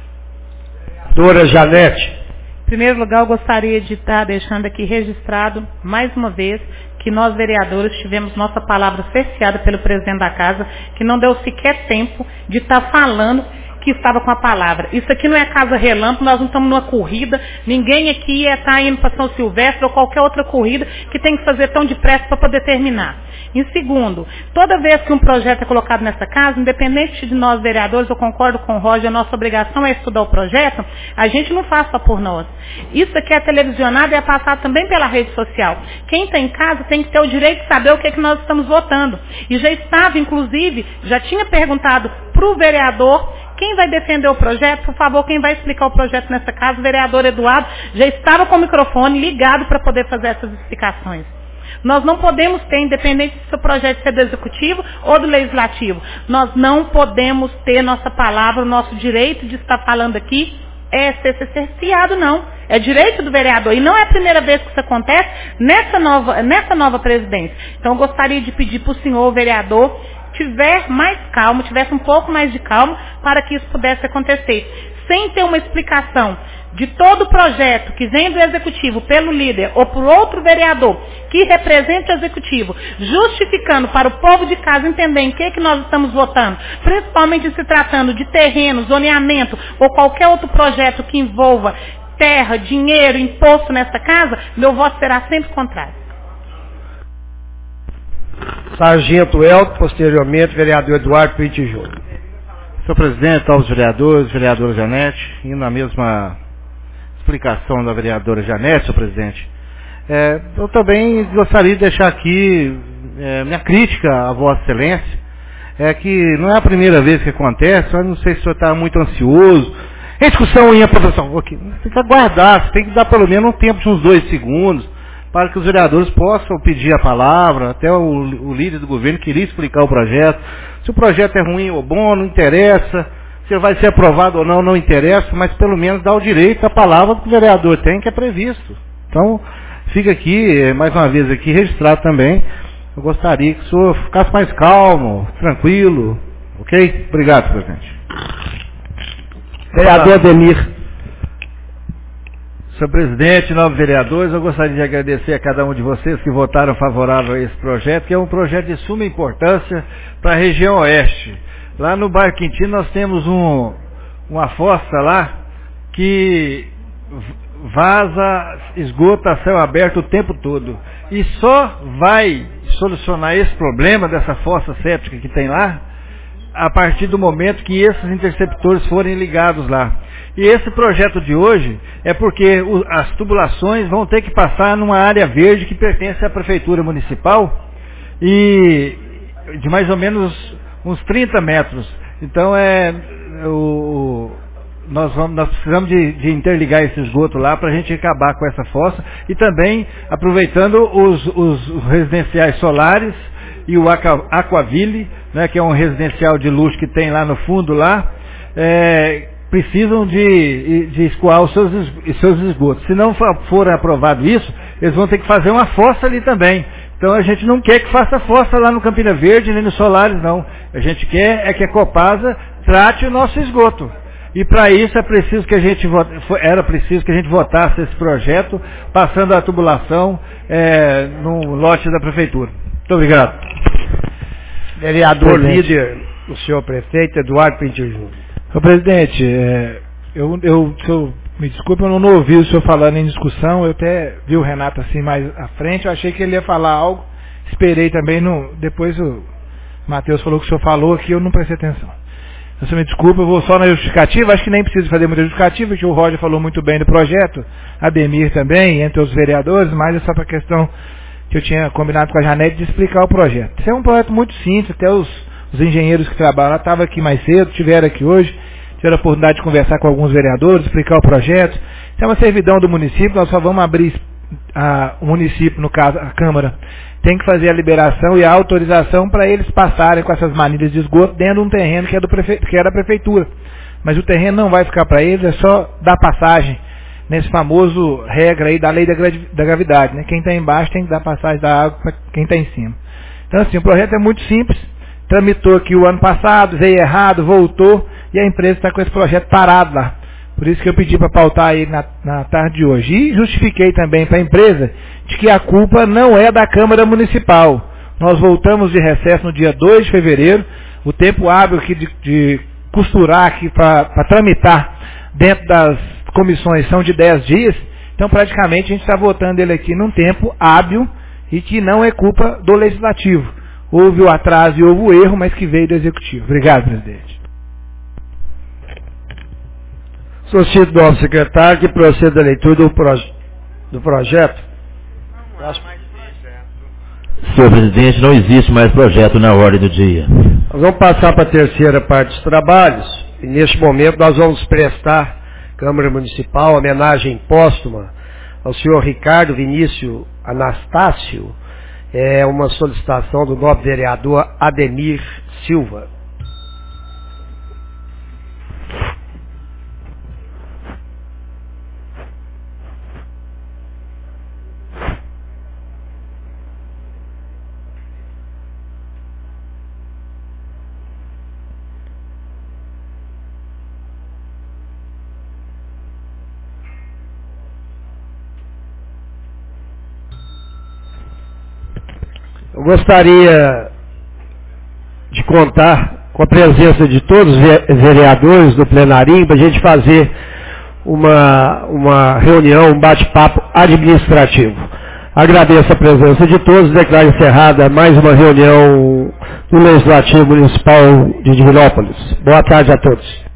Doutora Janete. Em primeiro lugar, eu gostaria de estar deixando aqui registrado, mais uma vez, que nós, vereadores, tivemos nossa palavra cerceada pelo presidente da casa, que não deu sequer tempo de estar falando que estava com a palavra. Isso aqui não é casa relâmpago, nós não estamos numa corrida, ninguém aqui está indo para São Silvestre ou qualquer outra corrida que tem que fazer tão depressa para poder terminar. Em segundo, toda vez que um projeto é colocado nessa casa, independente de nós vereadores, eu concordo com o Roger, a nossa obrigação é estudar o projeto, a gente não faz só por nós. Isso aqui é televisionado e é passado também pela rede social. Quem está em casa tem que ter o direito de saber o que é que nós estamos votando. E já estava, inclusive, já tinha perguntado para o vereador quem vai defender o projeto, por favor, quem vai explicar o projeto nessa casa, o vereador Eduardo, já estava com o microfone ligado para poder fazer essas explicações. Nós não podemos ter, independente se o projeto ser do executivo ou do legislativo, nós não podemos ter nossa palavra, o nosso direito de estar falando aqui ser cerceado, não. É direito do vereador. E não é a primeira vez que isso acontece nessa nova presidência. Então eu gostaria de pedir para o senhor, vereador, tiver mais calmo, tivesse um pouco mais de calma para que isso pudesse acontecer. Sem ter uma explicação de todo o projeto que vem do executivo pelo líder ou por outro vereador que represente o executivo, justificando para o povo de casa entender em que nós estamos votando, principalmente se tratando de terreno, zoneamento ou qualquer outro projeto que envolva terra, dinheiro, imposto nesta casa, meu voto será sempre contrário. Sargento Elton, posteriormente, vereador Eduardo Pinti Júnior. Senhor presidente, aos vereadores, vereadora Janete, indo na mesma explicação da vereadora Janete, senhor presidente, eu também gostaria de deixar aqui minha crítica à Vossa Excelência, que não é a primeira vez que acontece, eu não sei se o senhor está muito ansioso. Em discussão em aprovação, tem que aguardar, você tem que dar pelo menos um tempo de uns 2 segundos, para que os vereadores possam pedir a palavra, até o líder do governo queria explicar o projeto. Se o projeto é ruim ou bom, não interessa, se vai ser aprovado ou não, não interessa, mas pelo menos dá o direito à palavra que o vereador tem, que é previsto. Então, fica aqui, mais uma vez aqui, registrado também. Eu gostaria que o senhor ficasse mais calmo, tranquilo, ok? Obrigado, presidente. Vereador Ademir. Senhor presidente, novos vereadores, eu gostaria de agradecer a cada um de vocês que votaram favorável a esse projeto, que é um projeto de suma importância para a região oeste. Lá no bairro Quintino nós temos uma fossa lá que vaza esgoto a céu aberto o tempo todo. E só vai solucionar esse problema dessa fossa séptica que tem lá a partir do momento que esses interceptores forem ligados lá. E esse projeto de hoje é porque as tubulações vão ter que passar numa área verde que pertence à Prefeitura Municipal e de mais ou menos uns 30 metros. Então nós precisamos de interligar esse esgoto lá para a gente acabar com essa fossa e também aproveitando os residenciais solares e o Aquaville, né, que é um residencial de luxo que tem lá no fundo lá, precisam de escoar os seus esgotos. Se não for aprovado isso, eles vão ter que fazer uma fossa ali também. Então a gente não quer que faça fossa lá no Campina Verde, nem no Solares, não. A gente quer que a Copasa trate o nosso esgoto. E para isso era preciso que a gente votasse esse projeto, passando a tubulação no lote da Prefeitura. Muito obrigado. Vereador líder, o senhor prefeito Eduardo Pinti Júnior. Senhor presidente, senhor, me desculpe, eu não ouvi o senhor falando em discussão, eu até vi o Renato assim mais à frente, eu achei que ele ia falar algo, esperei também, depois o Matheus falou que o senhor falou aqui, eu não prestei atenção. O senhor me desculpa, eu vou só na justificativa, acho que nem preciso fazer muita justificativa, porque o Roger falou muito bem do projeto, a Ademir também, entre os vereadores, mas é só para a questão que eu tinha combinado com a Janete de explicar o projeto. Isso é um projeto muito simples, até os engenheiros que trabalham lá estavam aqui mais cedo, estiveram aqui hoje, tiveram a oportunidade de conversar com alguns vereadores, explicar o projeto. Isso é uma servidão do município, nós só vamos abrir o município, no caso, a Câmara, tem que fazer a liberação e a autorização para eles passarem com essas manilhas de esgoto dentro de um terreno que é da Prefeitura. Mas o terreno não vai ficar para eles, é só dar passagem nesse famoso regra aí da lei da gravidade, né? Quem está embaixo tem que dar passagem da água para quem está em cima. Então assim, o projeto é muito simples, tramitou aqui o ano passado, veio errado, voltou, e a empresa está com esse projeto parado lá. Por isso que eu pedi para pautar ele na tarde de hoje. E justifiquei também para a empresa de que a culpa não é da Câmara Municipal. Nós voltamos de recesso no dia 2 de fevereiro, o tempo hábil aqui de costurar aqui para tramitar dentro das comissões são de 10 dias, então praticamente a gente está votando ele aqui num tempo hábil e que não é culpa do Legislativo. Houve o atraso e houve o erro, mas que veio do Executivo. Obrigado, presidente. Solicito do nosso secretário que proceda a leitura do projeto. Senhor presidente, não existe mais projeto na ordem do dia. Nós vamos passar para a terceira parte dos trabalhos, e neste momento nós vamos prestar, Câmara Municipal, homenagem póstuma ao senhor Ricardo Vinícius Anastácio, uma solicitação do nobre vereador Ademir Silva. Eu gostaria de contar com a presença de todos os vereadores do plenarinho para a gente fazer uma reunião, um bate-papo administrativo. Agradeço a presença de todos, declaro encerrada mais uma reunião do Legislativo Municipal de Divinópolis. Boa tarde a todos.